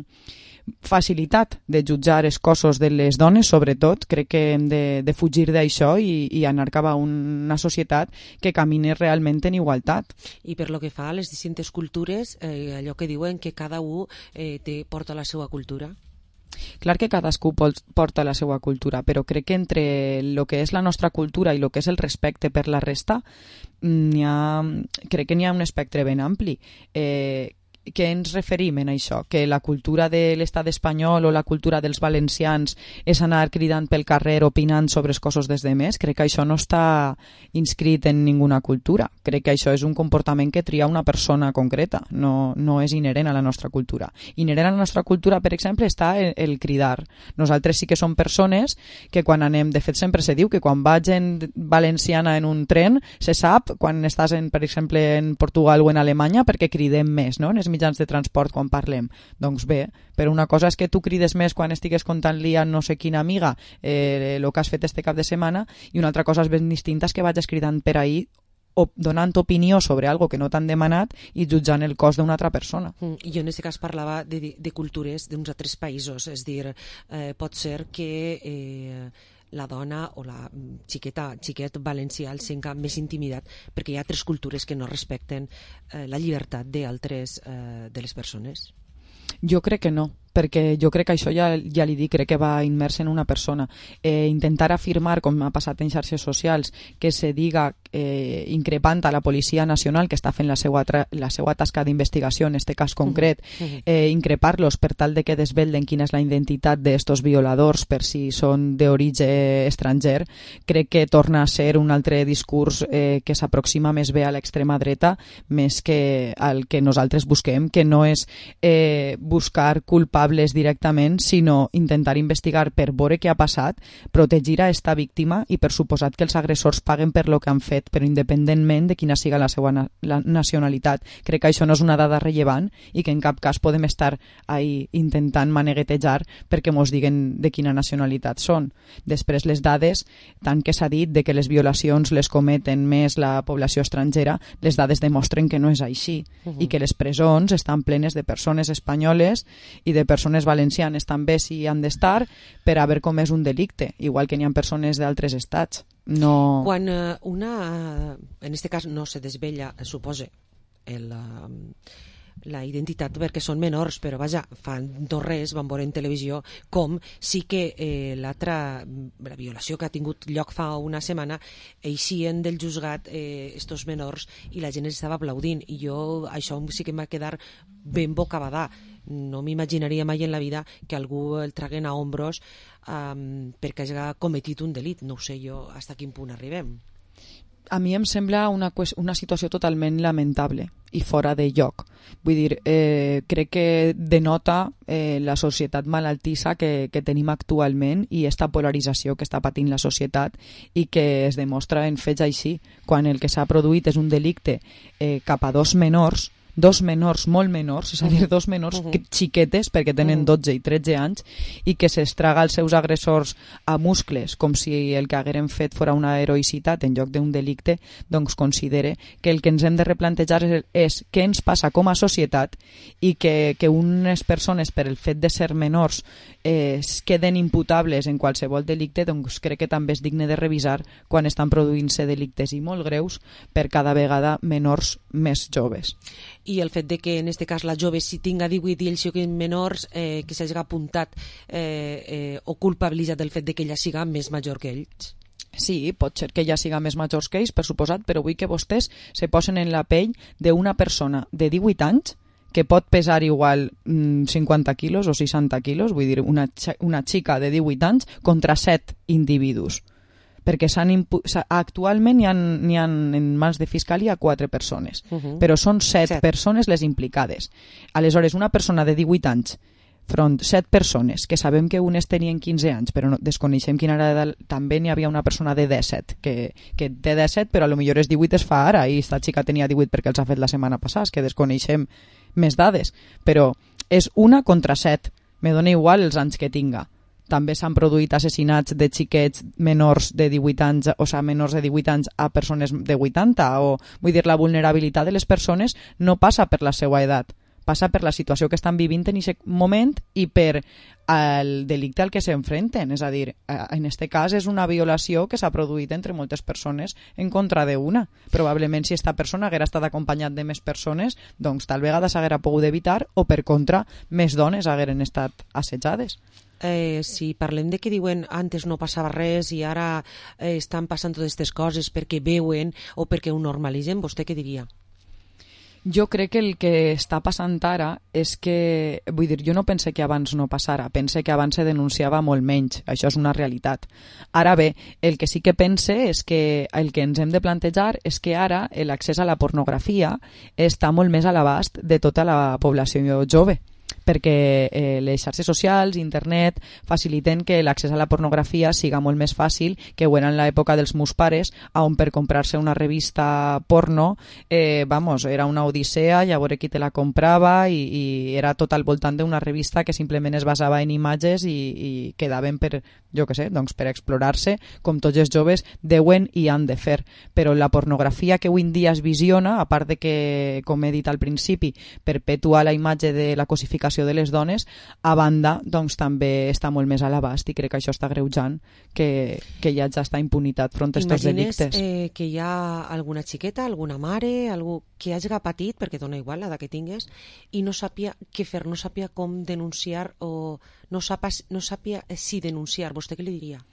facilitat de jutjar els cossos de les dones, sobretot, crec que hem de, de fugir d'això i, i anar cap a una societat que camini realment en igualtat. I per lo que fa a les distintes cultures, eh, allò que diuen que cada un eh, té, porta la seva cultura? Clar que cadascú porta la seva cultura, però crec que entre el que és la nostra cultura i el que és el respecte per la resta, n'hi ha, crec que n'hi ha un espectre ben ampli. Eh, què ens referim en això? Que la cultura de l'estat espanyol o la cultura dels valencians és anar cridant pel carrer opinant sobre els cossos dels demés? Crec que això no està inscrit en ninguna cultura. Crec que això és un comportament que tria una persona concreta, no, no és inherent a la nostra cultura. Inherent a la nostra cultura, per exemple, està el, el cridar. Nosaltres sí que som persones que quan anem, de fet sempre se diu que quan va gent valenciana en un tren, se sap quan estàs, en, per exemple, en Portugal o en Alemanya, perquè cridem més, no?, en els mitjans de transport quan parlem. Doncs bé, però una cosa és que tu crides més quan estigues contant-li a no sé quina amiga eh, el que has fet este cap de setmana, i una altra cosa és ben distinta és que vagis cridant per ahí o donant opinió sobre algo que no t'han demanat i jutjant el cos d'una altra persona. Mm, jo en aquest cas parlava de, de cultures d'uns altres països, és dir, eh, pot ser que eh, la dona o la xiqueta, xiquet valencià el sent més intimidat perquè hi ha altres cultures que no respecten eh, la llibertat d'altres eh, de les persones. Jo crec que no, perquè jo crec que això ja, ja li dic, crec que va immers en una persona. Eh, intentar afirmar, com ha passat en xarxes socials, que se diga eh, increpant a la Policia Nacional que està fent la seva, la seva tasca d'investigació, en este cas concret, eh, increpar-los per tal de que desvelden quina és la identitat d'estos violadors per si són d'origen estranger, crec que torna a ser un altre discurs eh, que s'aproxima més bé a l'extrema dreta més que al que nosaltres busquem, que no és eh, buscar culpar culpables directament, sinó intentar investigar per veure què ha passat, protegir a esta víctima i per suposat que els agressors paguen per lo que han fet, però independentment de quina siga la seva na la nacionalitat. Crec que això no és una dada rellevant i que en cap cas podem estar ahí intentant maneguetejar perquè mos diguen de quina nacionalitat són. Després les dades, tant que s'ha dit de que les violacions les cometen més la població estrangera, les dades demostren que no és així uh-huh. i que les presons estan plenes de persones espanyoles i de persones valencianes també si han d'estar per a veure com és un delicte, igual que n'hi ha persones d'altres estats. No... Quan uh, una, en este cas no se desvella, supose, el, uh, la identitat perquè són menors, però vaja, fa no res vam veure en televisió com sí que eh, l'altra, la violació que ha tingut lloc fa una setmana, eixien del juzgat eh, estos menors i la gent estava aplaudint i jo això sí que em va quedar ben bocabadà. No m'imaginaria mai en la vida que algú el traguen a ombros um, perquè hagi cometit un delit. No ho sé jo fins a quin punt arribem. A mi em sembla una, una situació totalment lamentable i fora de lloc. Vull dir, eh, crec que denota eh, la societat malaltissa que, que tenim actualment i esta polarització que està patint la societat i que es demostra en fets així. Quan el que s'ha produït és un delicte eh, cap a dos menors, dos menors molt menors, és a dir, dos menors uh -huh. xiquetes perquè tenen dotze i tretze anys i que s'estraga els seus agressors a muscles com si el que hagueren fet fora una heroïcitat en lloc d'un delicte, doncs considere que el que ens hem de replantejar és, és què ens passa com a societat i que, que unes persones per el fet de ser menors eh, es queden imputables en qualsevol delicte, doncs crec que també és digne de revisar quan estan produint-se delictes i molt greus per cada vegada menors més joves. I el fet de que en este cas la jove si tinga divuit i ells siguin menors eh, que s'hagi apuntat eh, eh, o culpabilitzat del fet de que ella siga més major que ells. Sí, pot ser que ella siga més major que ells, per suposat, però vull que vostès se posen en la pell d'una persona de divuit anys que pot pesar igual mmm, cinquanta quilos o seixanta quilos, vull dir, una, una xica de divuit anys contra set individus. Perquè actualment hi ha, hi ha en mans de fiscalia quatre persones, uh -huh. però són set, set persones les implicades. Aleshores, una persona de divuit anys front set persones, que sabem que unes tenien quinze anys, però no, desconeixem quina era d'edat, també n'hi havia una persona de disset, que, que té disset, però potser és divuit es fa ara, i esta xica tenia divuit perquè els ha fet la setmana passada, que desconeixem més dades, però és una contra set, me dona igual els anys que tinga. També s'han produït assassinats de xiquets menors de divuit anys, o sigui, menors de divuit anys a persones de vuitanta, o vull dir, la vulnerabilitat de les persones no passa per la seva edat, passa per la situació que estan vivint en aquest moment i per el delicte al que s'enfrenten. És a dir, en aquest cas és una violació que s'ha produït entre moltes persones en contra d'una. Probablement si aquesta persona haguera estat acompanyat de més persones, doncs tal vegada s'haguera pogut evitar, o per contra, més dones hagueren estat assetjades. Eh, si parlem de que diuen antes no passava res i ara eh, estan passant totes aquestes coses perquè veuen o perquè ho normalitzen, vostè què diria? Jo crec que el que està passant ara és que, vull dir, jo no pense que abans no passara, pense que abans se denunciava molt menys, això és una realitat. Ara bé, el que sí que pense és que el que ens hem de plantejar és que ara l'accés a la pornografia està molt més a l'abast de tota la població jove, perquè eh, les xarxes socials, internet, faciliten que l'accés a la pornografia siga molt més fàcil que ho era en l'època dels meus pares, on per comprar-se una revista porno, eh, vamos, era una odissea, i a veure qui te la comprava, i, i era tot al voltant d'una revista que simplement es basava en imatges i, i quedaven per, jo què sé, doncs per explorar-se, com tots els joves deuen i han de fer. Però la pornografia que avui en dia es visiona, a part de que, com he dit al principi, perpetua la imatge de la cosificació de les dones, a banda doncs també està molt més a l'abast, i crec que això està greujant que, que hi ha ja està impunitat front a aquests delictes. Imagines eh, que hi ha alguna xiqueta, alguna mare, algú que hagi patit, perquè dona igual l'edat que tingues, i no sàpia què fer, no sàpia com denunciar o no sàpia, no sàpia si denunciar. Vostè què li diria?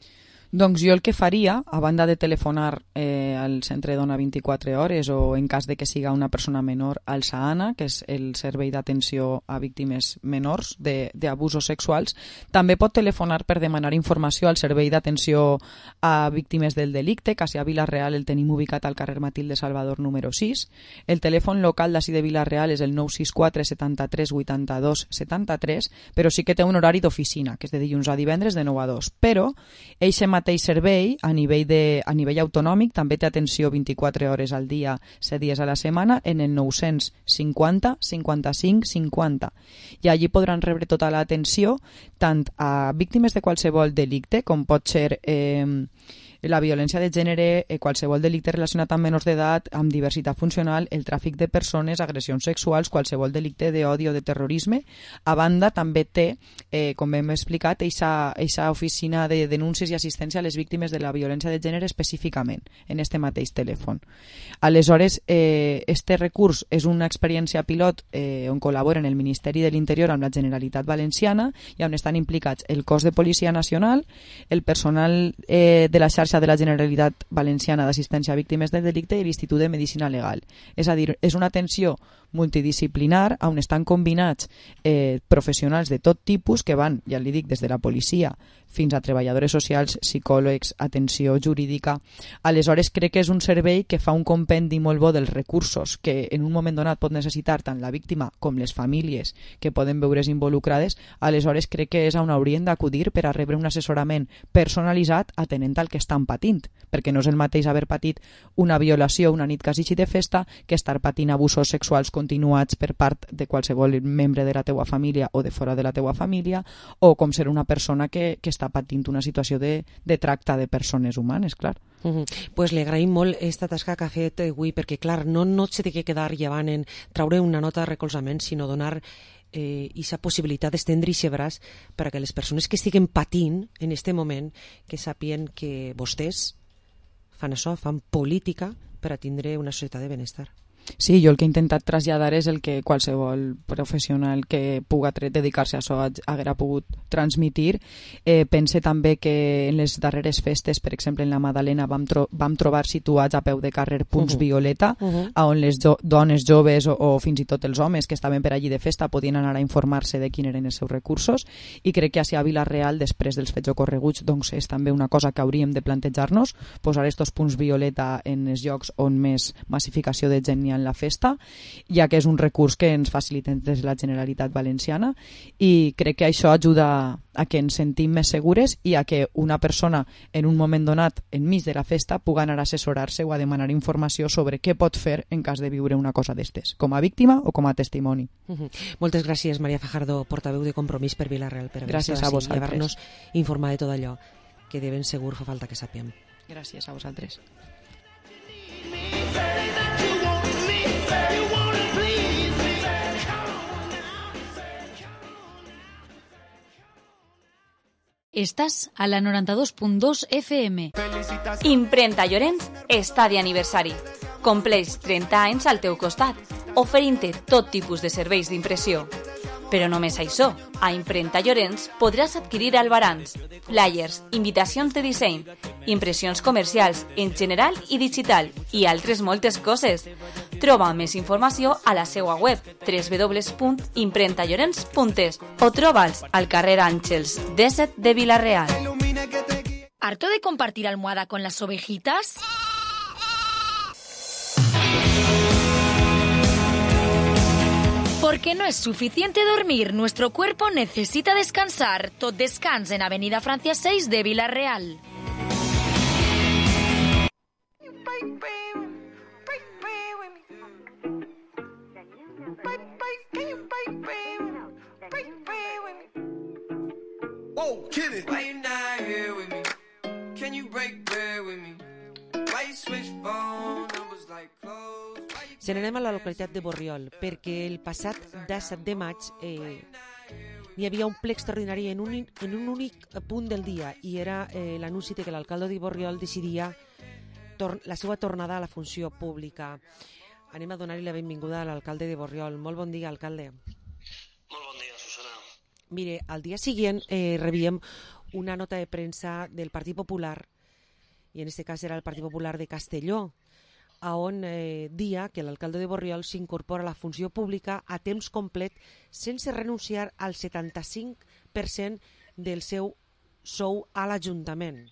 Doncs jo el que faria, a banda de telefonar eh, al centre Dona vint-i-quatre hores o en cas de que siga una persona menor al SAANA, que és el servei d'atenció a víctimes menors d'abusos sexuals, també pot telefonar per demanar informació al servei d'atenció a víctimes del delicte, que a Vila-real el tenim ubicat al carrer Matilde Salvador número sis. El telèfon local d'ací de Vila-real és el nou sis quatre setanta-tres vuitanta-dos setanta-tres, però sí que té un horari d'oficina, que és de dilluns a divendres de nou a dos. Però eixe mateix servei, a nivell, de, a nivell autonòmic, també té atenció vint-i-quatre hores al dia, set dies a la setmana, en el nou-cents cinquanta cinquanta-cinc cinquanta. I allí podran rebre tota l'atenció tant a víctimes de qualsevol delicte, com pot ser eh, la violència de gènere, eh, qualsevol delicte relacionat amb menors d'edat, amb diversitat funcional, el tràfic de persones, agressions sexuals, qualsevol delicte d'odi o de terrorisme. A banda, també té, eh, com hem explicat, eixa oficina de denúncies i assistència a les víctimes de la violència de gènere específicament, en este mateix telèfon. Aleshores, eh, este recurs és una experiència pilot eh, on col·laboren el Ministeri de l'Interior amb la Generalitat Valenciana i on estan implicats el cos de Policia Nacional, el personal eh, de la xarxa de la Generalitat Valenciana d'Assistència a Víctimes del Delicte i l'Institut de Medicina Legal. És a dir, és una atenció multidisciplinar on estan combinats eh, professionals de tot tipus que van, ja li dic, des de la policia fins a treballadores socials, psicòlegs, atenció jurídica. Aleshores, crec que és un servei que fa un compendi molt bo dels recursos que en un moment donat pot necessitar tant la víctima com les famílies que poden veure's involucrades. Aleshores, crec que és on haurien d'acudir per a rebre un assessorament personalitzat atenent al que estan patint, perquè no és el mateix haver patit una violació una nit quasi de festa que estar patint abusos sexuals continuats per part de qualsevol membre de la teua família o de fora de la teua família, o com ser una persona que, que està patint una situació de, de tracte de persones humanes, clar. Uh -huh. Pues li agraïm molt aquesta tasca que ha fet avui, perquè clar, no, no se té que quedar llevant en traure una nota de recolzament, sinó donar eh, aquesta possibilitat d'estendre aquest braç perquè les persones que estiguen patint en aquest moment que sàpien que vostès fan això, fan política per a tindre una societat de benestar. Sí, jo el que he intentat traslladar és el que qualsevol professional que puga dedicar-se a això haguera pogut transmitir. Eh, pense també que en les darreres festes, per exemple en la Madalena, vam, tro vam trobar situats a peu de carrer punts uh -huh. violeta, uh -huh. on les jo dones joves o, o fins i tot els homes que estaven per allí de festa podien anar a informar-se de quins eren els seus recursos, i crec que a Vila-real, després dels fets ocorreguts, doncs és també una cosa que hauríem de plantejar-nos, posar estos punts violeta en els llocs on més massificació de gent hi ha en la festa, ja que és un recurs que ens faciliten des de la Generalitat Valenciana, i crec que això ajuda a que ens sentim més segures i a que una persona en un moment donat enmig de la festa pugui anar a assessorar-se o a demanar informació sobre què pot fer en cas de viure una cosa d'estes, com a víctima o com a testimoni. Uh -huh. Moltes gràcies, Maria Fajardo, portaveu de Compromís per Vila-real, per gràcies a vosaltres. Llevar-nos informar de tot allò que de ben segur fa falta que sapiem. Gràcies a vosaltres. Estàs a la noranta-dos punt dos F M. Imprenta Llorenç està d'aniversari. Compleix trenta anys al teu costat, oferint-te tot tipus de serveis d'impressió. Però només això, a Imprenta Llorenç podràs adquirir albarans, flyers, invitacions de disseny, impressions comercials en general i digital i altres moltes coses. Troba més informació a la seva web w w w punt imprenta llorenç punt es o troba'ls al carrer Àngels disset de Vila-real. ¿Harto de compartir almohada con las ovejitas? Porque no es suficiente dormir, nuestro cuerpo necesita descansar. Tot descans en Avenida Francia seis de Vila-real. Whoa, kid it. Why you not here with me? Can you break bread with me? Why you switch phone numbers like clothes? Se n'anem a la localitat de Borriol, perquè el passat disset de maig eh, hi havia un ple extraordinari en un, en un únic punt del dia, i era eh, l'anunci que l'alcalde de Borriol decidia la seva tornada a la funció pública. Anem a donar-li la benvinguda a l'alcalde de Borriol. Molt bon dia, alcalde. Molt bon dia, Susana. Mire, al dia següent eh, rebíem una nota de premsa del Partit Popular, i en aquest cas era el Partit Popular de Castelló, on eh, dia que l'alcalde de Borriol s'incorpora a la funció pública a temps complet sense renunciar al setanta-cinc per cent del seu sou a l'Ajuntament.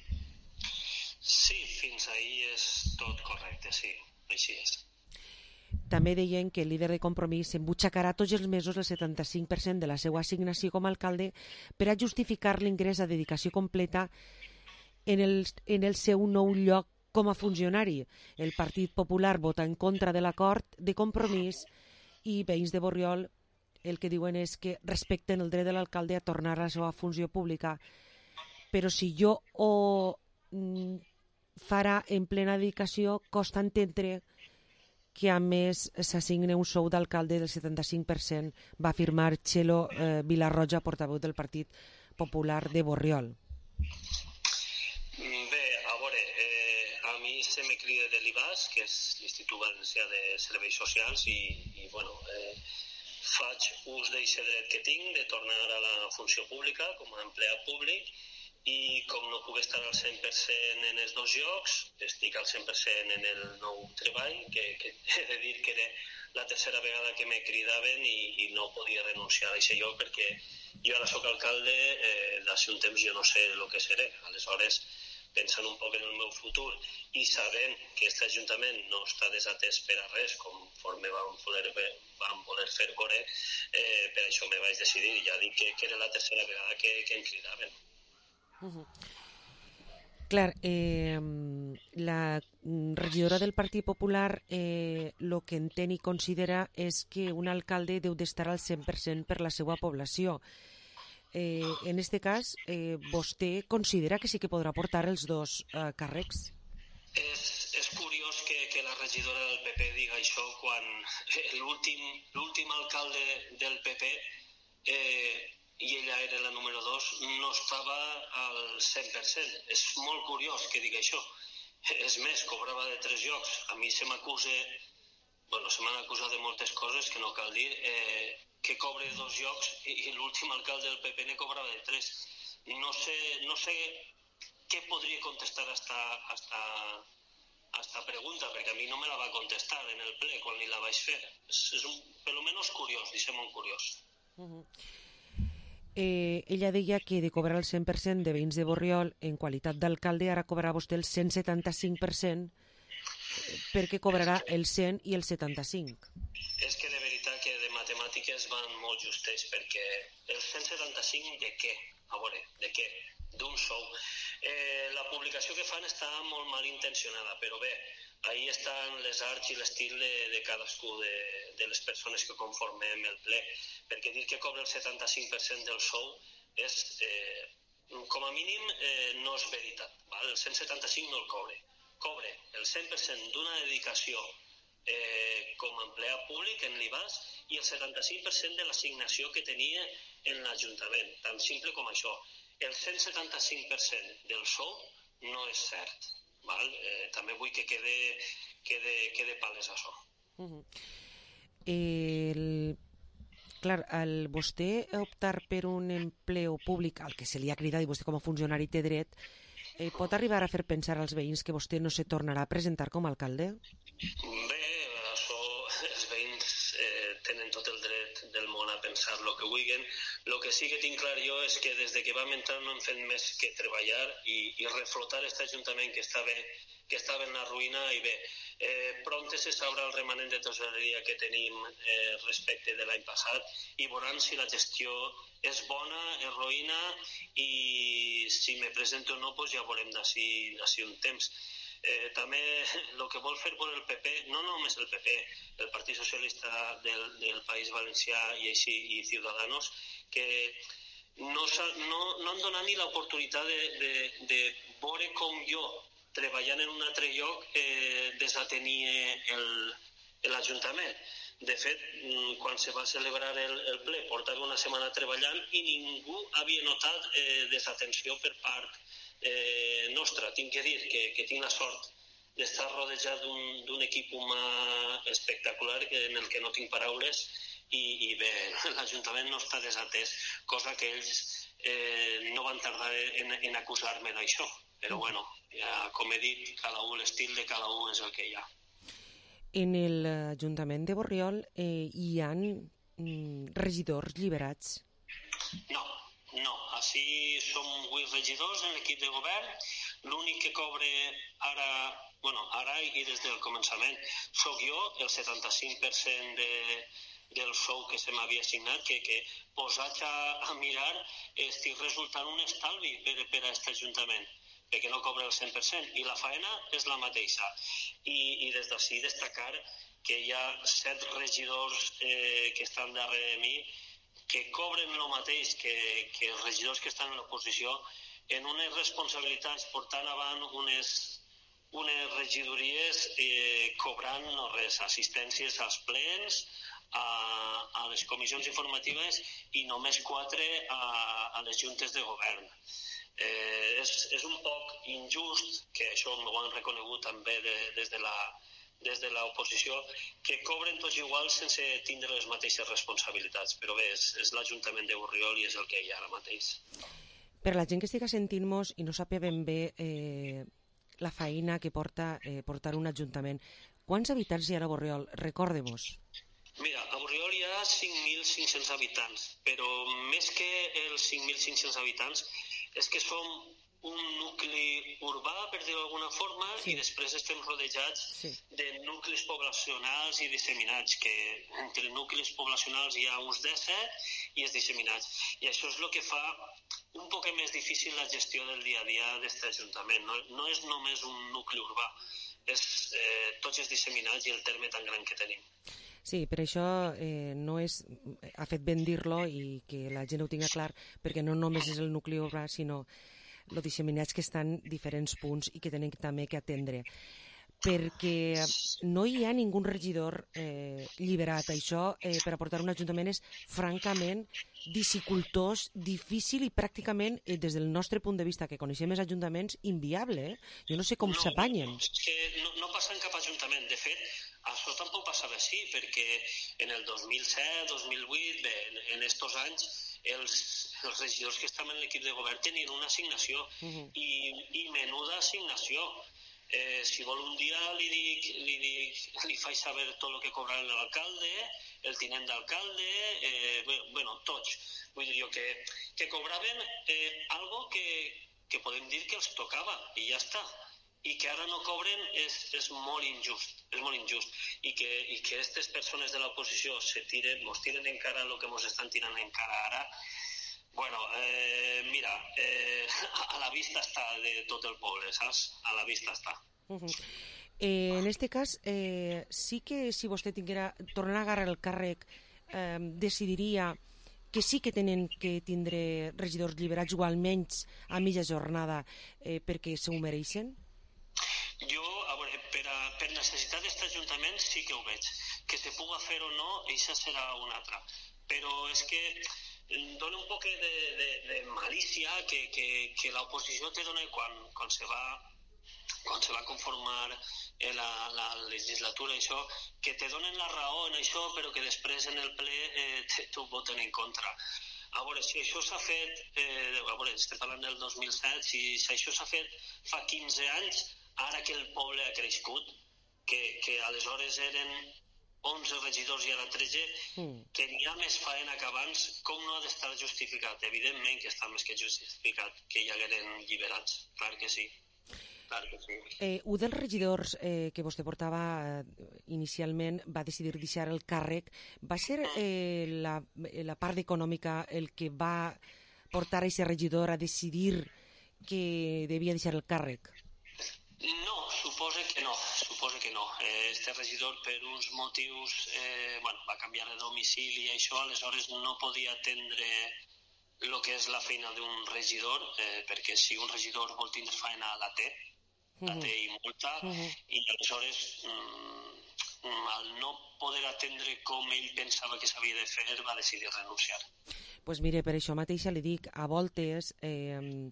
Sí, fins ahir és tot correcte, sí, així és. També deien que el líder de Compromís s'embutxacarà tots els mesos el setanta-cinc per cent de la seva assignació com a alcalde per a justificar l'ingrés a dedicació completa en el, en el seu nou lloc com a funcionari. El Partit Popular vota en contra de l'acord de Compromís i veïns de Borriol el que diuen és que respecten el dret de l'alcalde a tornar a la seva funció pública, però si jo ho mm, farà en plena dedicació, costa entendre que a més s'assigne un sou d'alcalde del setanta-cinc per cent, va afirmar Txelo eh, Vilarroja, portaveu del Partit Popular de Borriol. Bé, a veure, eh, a mi se me crida de l'I B A S, que és l'Institut Valencià de Serveis Socials, i, i bueno, eh, faig ús d'aquest dret que tinc de tornar a la funció pública com a empleat públic, i com no puc estar al cent per cent en els dos llocs, estic al cent per cent en el nou treball, que, que he de dir que era la tercera vegada que me cridaven i, i no podia renunciar a aquest lloc perquè jo ara sóc alcalde, eh, d'ací un temps jo no sé el que seré. Aleshores, pensant un poc en el meu futur i sabent que aquest ajuntament no està desatès per a res, conforme vam voler, vam voler fer veure, eh, per això me vaig decidir. Ja dic que, que era la tercera vegada que, que em cridaven. Uh-huh. Clar, eh, la regidora del Partit Popular eh, lo que entén i considera és que un alcalde deu d'estar al cent per cent per la seva població. Eh, en este cas, eh, vostè considera que sí que podrà portar els dos eh, càrrecs? És, és curiós que, que la regidora del P P diga això quan l'últim l'últim alcalde del P P eh, i ella era la número dos, no estava al cent per cent. És molt curiós que digui això. És més, cobrava de tres llocs. A mi se m'acusa, bueno, se m'han acusat de moltes coses que no cal dir, eh, que cobre dos llocs i, i l'últim alcalde del P P ne cobrava de tres. No sé, no sé què podria contestar a esta, a esta, a esta pregunta, perquè a mi no me la va contestar en el ple quan li la vaig fer. És, és un, per lo menos curiós, deixem un curiós. Uh-huh. Eh, ella deia que de cobrar el cent per cent de veïns de Borriol en qualitat d'alcalde, ara cobrarà vostè el cent setanta-cinc per cent perquè cobrarà el cent i el setanta-cinc. És que de veritat que de matemàtiques van molt justes, perquè el cent setanta-cinc de què? A veure, de què? D'un sou. Eh, la publicació que fan està molt mal intencionada, però bé, ahí estan les arts i l'estil de, de cadascú de, de les persones que conformem el ple, perquè dir que cobra el setanta-cinc per cent del sou és, eh, com a mínim, eh, no és veritat. Val? El cent setanta-cinc no el cobre. Cobre el cent per cent d'una dedicació eh, com a empleat públic en l'I B A S i el setanta-cinc per cent de l'assignació que tenia en l'Ajuntament. Tan simple com això. El cent setanta-cinc per cent del sou no és cert. Val? Eh, també vull que quede, quede, quede palès això. Uh-huh. El... Clar, el vostè optar per un empleo públic al que se li ha cridat i vostè com a funcionari té dret, eh, pot arribar a fer pensar als veïns que vostè no se tornarà a presentar com a alcalde? Bé, això els veïns eh, tenen tot el dret del món a pensar el que vulguin. El que sí que tinc clar jo és que des de que vam entrar no hem fet més que treballar i, i reflotar aquest ajuntament que estava, que estava en la ruïna i bé, eh, prompte se sabrà el remanent de tesoreria que tenim eh, respecte de l'any passat i veuran si la gestió és bona, és roïna i si me presento o no pues ja veurem d'ací un temps. Eh, també el que vol fer per el P P, no només el P P, el Partit Socialista del, del País Valencià i així i Ciudadanos, que no, no, no han donat ni l'oportunitat de, de, de veure com jo, treballant en un altre lloc, eh, desatenia l'Ajuntament. De fet, quan se va celebrar el, el ple, portava una setmana treballant i ningú havia notat eh, desatenció per part eh, nostra. Tinc que dir que, que tinc la sort d'estar rodejat d'un equip humà espectacular en el que no tinc paraules i, i bé, l'Ajuntament no està desatès, cosa que ells eh, no van tardar en, en acusar-me d'això. Però bueno, ja, com he dit, cada un, l'estil de cada un és el que hi ha. En l'Ajuntament de Borriol eh, hi ha mm, regidors lliberats? No, no. Així som vuit regidors en l'equip de govern. L'únic que cobre ara, bueno, ara i des del començament, sóc jo, el setanta-cinc per cent de, del sou que se m'havia assignat, que, que posats a, a mirar estic resultant un estalvi per, per a aquest Ajuntament, perquè no cobra el cent per cent, i la faena és la mateixa. I, i des d'ací destacar que hi ha set regidors eh, que estan darrere de mi que cobren el mateix que, que els regidors que estan en l'oposició en unes responsabilitats portant avant unes, unes regidories eh, cobrant no res, assistències als plens, a, a les comissions informatives i només quatre a, a les juntes de govern. Eh, és, és un poc injust, que això m'ho han reconegut també de, des de la des de l'oposició, que cobren tots igual sense tindre les mateixes responsabilitats. Però bé, és, és l'Ajuntament de Borriol i és el que hi ha ara mateix. Per la gent que estigui sentint-nos i no sàpiga ben bé eh, la feina que porta eh, portar un ajuntament, quants habitants hi ha a Borriol? Recorde-mos. Mira, a Borriol hi ha cinc mil cinc-cents habitants, però més que els cinc mil cinc-cents habitants és que som un nucli urbà, per dir-ho d'alguna forma, sí. I després estem rodejats sí. de nuclis poblacionals i disseminats, que entre nuclis poblacionals hi ha uns disset i els disseminats. I això és el que fa un poc més difícil la gestió del dia a dia d'aquest Ajuntament. No, no és només un nucli urbà, és eh, tots els disseminats i el terme tan gran que tenim. Sí, per això eh, no és, ha fet ben dir-lo i que la gent ho tingui clar, perquè no només és el nucli urbà, sinó els disseminats que estan en diferents punts i que tenen també que atendre. Perquè no hi ha ningú regidor eh, lliberat. Això, eh, per aportar un ajuntament, és francament dificultós, difícil i pràcticament, eh, des del nostre punt de vista, que coneixem els ajuntaments, inviable. Eh? Jo no sé com no, s'apanyen. Que no, no passa en cap ajuntament. De fet, això tampoc passava així, perquè en el dos mil set, dos mil vuit, bé, en estos anys, els, els regidors que estaven en l'equip de govern tenien una assignació uh-huh. i, i menuda assignació. Eh, si vol un dia li dic, li dic, li faig saber tot el que cobraran l'alcalde, el tinent d'alcalde, eh, bueno, tots. Vull dir jo que, que cobraven eh, algo que, que podem dir que els tocava i ja està. I que ara no cobren és, és molt injust, és molt injust. I que, i que aquestes persones de l'oposició se tiren, mos tiren encara el que mos estan tirant encara ara. Bueno, eh, mira, eh, a la vista està de tot el poble, saps? A la vista està. Uh-huh. eh, en este cas, eh, sí que si vostè tinguera, tornar a agarrar el càrrec, eh, decidiria que sí que tenen que tindre regidors lliberats o almenys a mitja jornada eh, perquè se ho mereixen? Jo, a veure, per, a, per necessitat d'aquest Ajuntament sí que ho veig. Que se puga fer o no, això serà una altra. Però és que dona un poc de, de, de malícia que, que, que l'oposició te dona quan, quan, se va, quan se va conformar la, la legislatura, això, que te donen la raó en això, però que després en el ple eh, t'ho voten en contra. A veure, si això s'ha fet, eh, a veure, estem parlant del dos mil set, si, si això s'ha fet fa quinze anys, ara que el poble ha crescut, que, que aleshores eren onze regidors i ara tretze, mm. que n'hi ha més faena que abans, com no ha d'estar justificat? Evidentment que està més que justificat que hi hagueren lliberats, clar que sí. Clar que sí. Eh, un dels regidors eh, que vostè portava eh, inicialment va decidir deixar el càrrec. Va ser eh, la, la part econòmica el que va portar a aquest regidor a decidir que devia deixar el càrrec? No, suposa que no, suposa que no. Este regidor per uns motius eh, bueno, va canviar de domicili i això, aleshores no podia atendre el que és la feina d'un regidor, eh, perquè si un regidor vol tindre feina la té, la té i molta, uh-huh. i aleshores mm, al no poder atendre com ell pensava que s'havia de fer, va decidir renunciar. Pues mire, per això mateixa li dic, a voltes eh,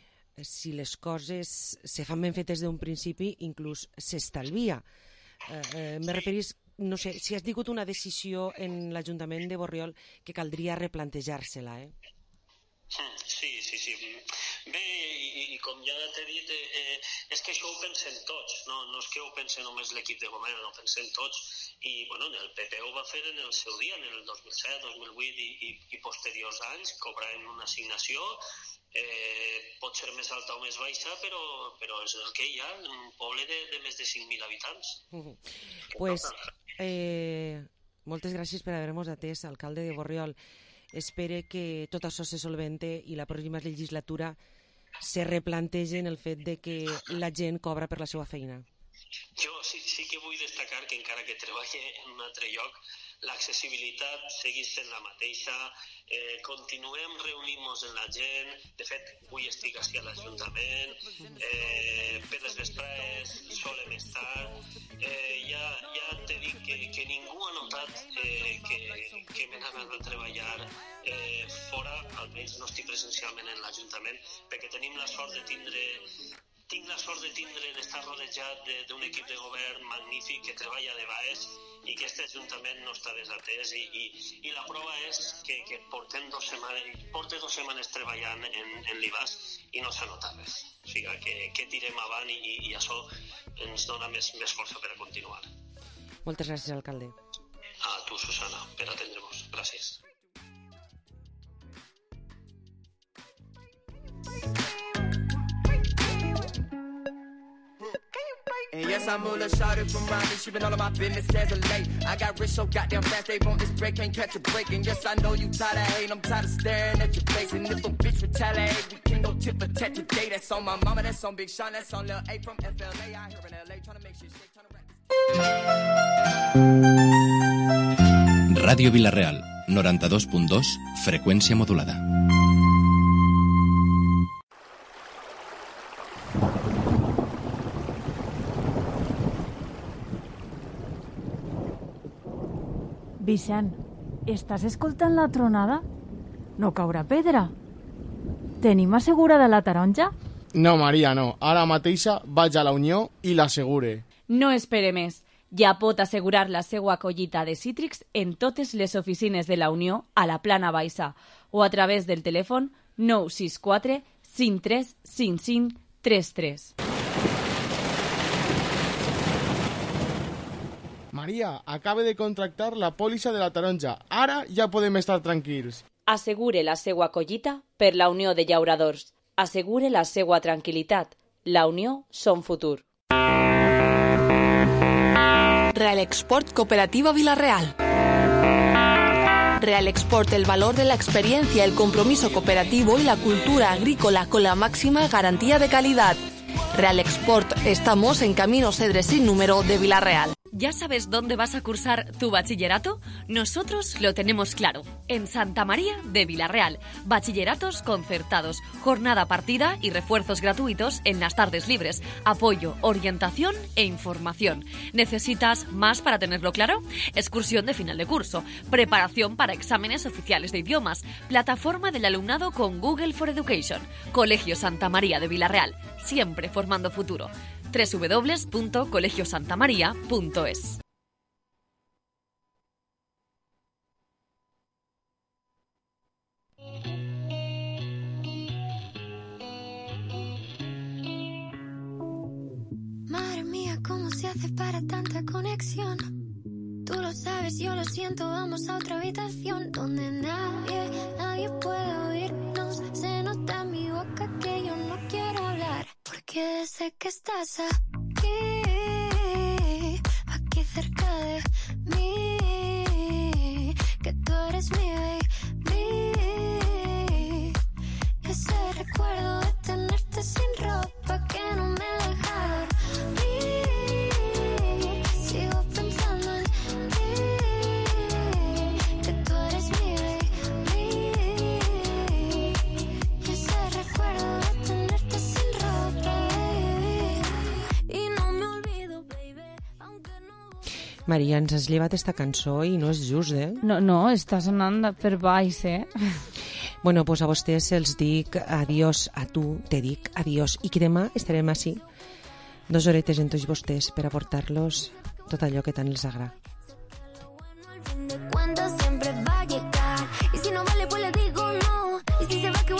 si les coses se fan ben fetes d'un principi, inclús s'estalvia. Eh, eh, me referís, no sé, si has tingut una decisió en l'Ajuntament de Borriol que caldria replantejar-se-la, eh? Sí, sí, sí. Bé, i, i com ja t'he dit, eh, és que això ho pensem tots, no, no és que ho pense només l'equip de govern, no, ho pensem tots, i bueno, el P P ho va fer en el seu dia, en el dos mil set, dos mil vuit i, i, i posteriors anys, cobrant una assignació, eh, pot ser més alta o més baixa, però, però és el que hi ha, en un poble de, de més de cinc mil habitants. Uh-huh. Pues, eh, moltes gràcies per haver-nos atès, alcalde de Borriol. Espere que tot això se solvente i la pròxima legislatura se replantegen el fet de que la gent cobra per la seva feina. Jo sí, sí que vull destacar que encara que treballi en un altre lloc, l'accessibilitat segueix sent la mateixa, eh, continuem reunint-nos amb la gent, de fet, avui estic així a l'Ajuntament, eh, per les vesprades solem estar, eh, ja, ja te dic que, que ningú ha notat eh, que, que m'he anat a treballar eh, fora, almenys no estic presencialment en l'Ajuntament, perquè tenim la sort de tindre tinc la sort de tindre d'estar rodejat d'un equip de govern magnífic que treballa de baix i que aquest Ajuntament no està desatès i, i, i la prova és que, que portem dos setmanes, porte dos setmanes treballant en, en l'I B A S i no s'ha notat res. O sigui que, que tirem avant i, i, i això ens dona més, més força per a continuar. Moltes gràcies, alcalde. A tu, Susana, per atendre-nos. Gràcies. And yes, I'm Mula Shawty from Raleigh. She been all of my business as of late. I got rich so goddamn fast, they want this break, can't catch a break. And yes, I know you tired of hating, I'm tired of staring at your face. And if a bitch retaliate, we can go tit for tat today. That's on my mama, that's on Big Sean, that's on Lil A from F L A. I here in L A, trying to make shit shake, trying to rap this. Ràdio Vila-real, noranta-dos punt dos, freqüència modulada. Vicent, estàs escoltant la tronada? No caurà pedra? Tenim assegurada la taronja? No, Maria, no. Ara mateixa vaig a la Unió i l'assegure. No espere més. Ja pot assegurar la seva collita de cítrics en totes les oficines de la Unió a la Plana Baixa o a través del telèfon nou sis quatre cinc tres cinc cinc tres tres. Maria, acabe de contractar la pòlissa de la taronja. Ara ja podem estar tranquils. Assegure la seva collita per la Unió de Llauradors. Assegure la seva tranquil·litat. La Unió són futur. Real Export Cooperativa Vila-real. Real Export, el valor de la experiencia, el compromiso cooperativo y la cultura agrícola con la máxima garantía de calidad. Real Export, estamos en Camino Cedres sin número de Vila-real. ¿Ya sabes dónde vas a cursar tu bachillerato? Nosotros lo tenemos claro. En Santa María de Vila-real. Bachilleratos concertados, jornada partida y refuerzos gratuitos en las tardes libres. Apoyo, orientación e información. ¿Necesitas más para tenerlo claro? Excursión de final de curso. Preparación para exámenes oficiales de idiomas. Plataforma del alumnado con Google for Education. Colegio Santa María de Vila-real. Siempre formando futuro. doble u doble u doble u punto colegio santa maría punto es. Madre mía, ¿cómo se hace para tanta conexión? Tú lo sabes, yo lo siento, vamos a otra habitación donde nadie, nadie puede oírnos. Se nota en mi boca que yo no quiero hablar, porque desde que estás aquí, aquí cerca de mí, que tú eres mi baby, ese recuerdo de tenerte sin ropa que no me deja dormir, sigo pensando en ti, que tú eres mi baby, ese recuerdo de tenerte sin ropa, baby, y no me olvido, baby, aunque no... Maria, ens has llevat esta cançó i no és just, eh? No, no, està sonant per baix, eh? Bueno, pues a vostès els dic adiós, a tu te dic adiós, i que demà estarem així, dos horetes en tots vostès per aportar-los tot allò que tant els agrada.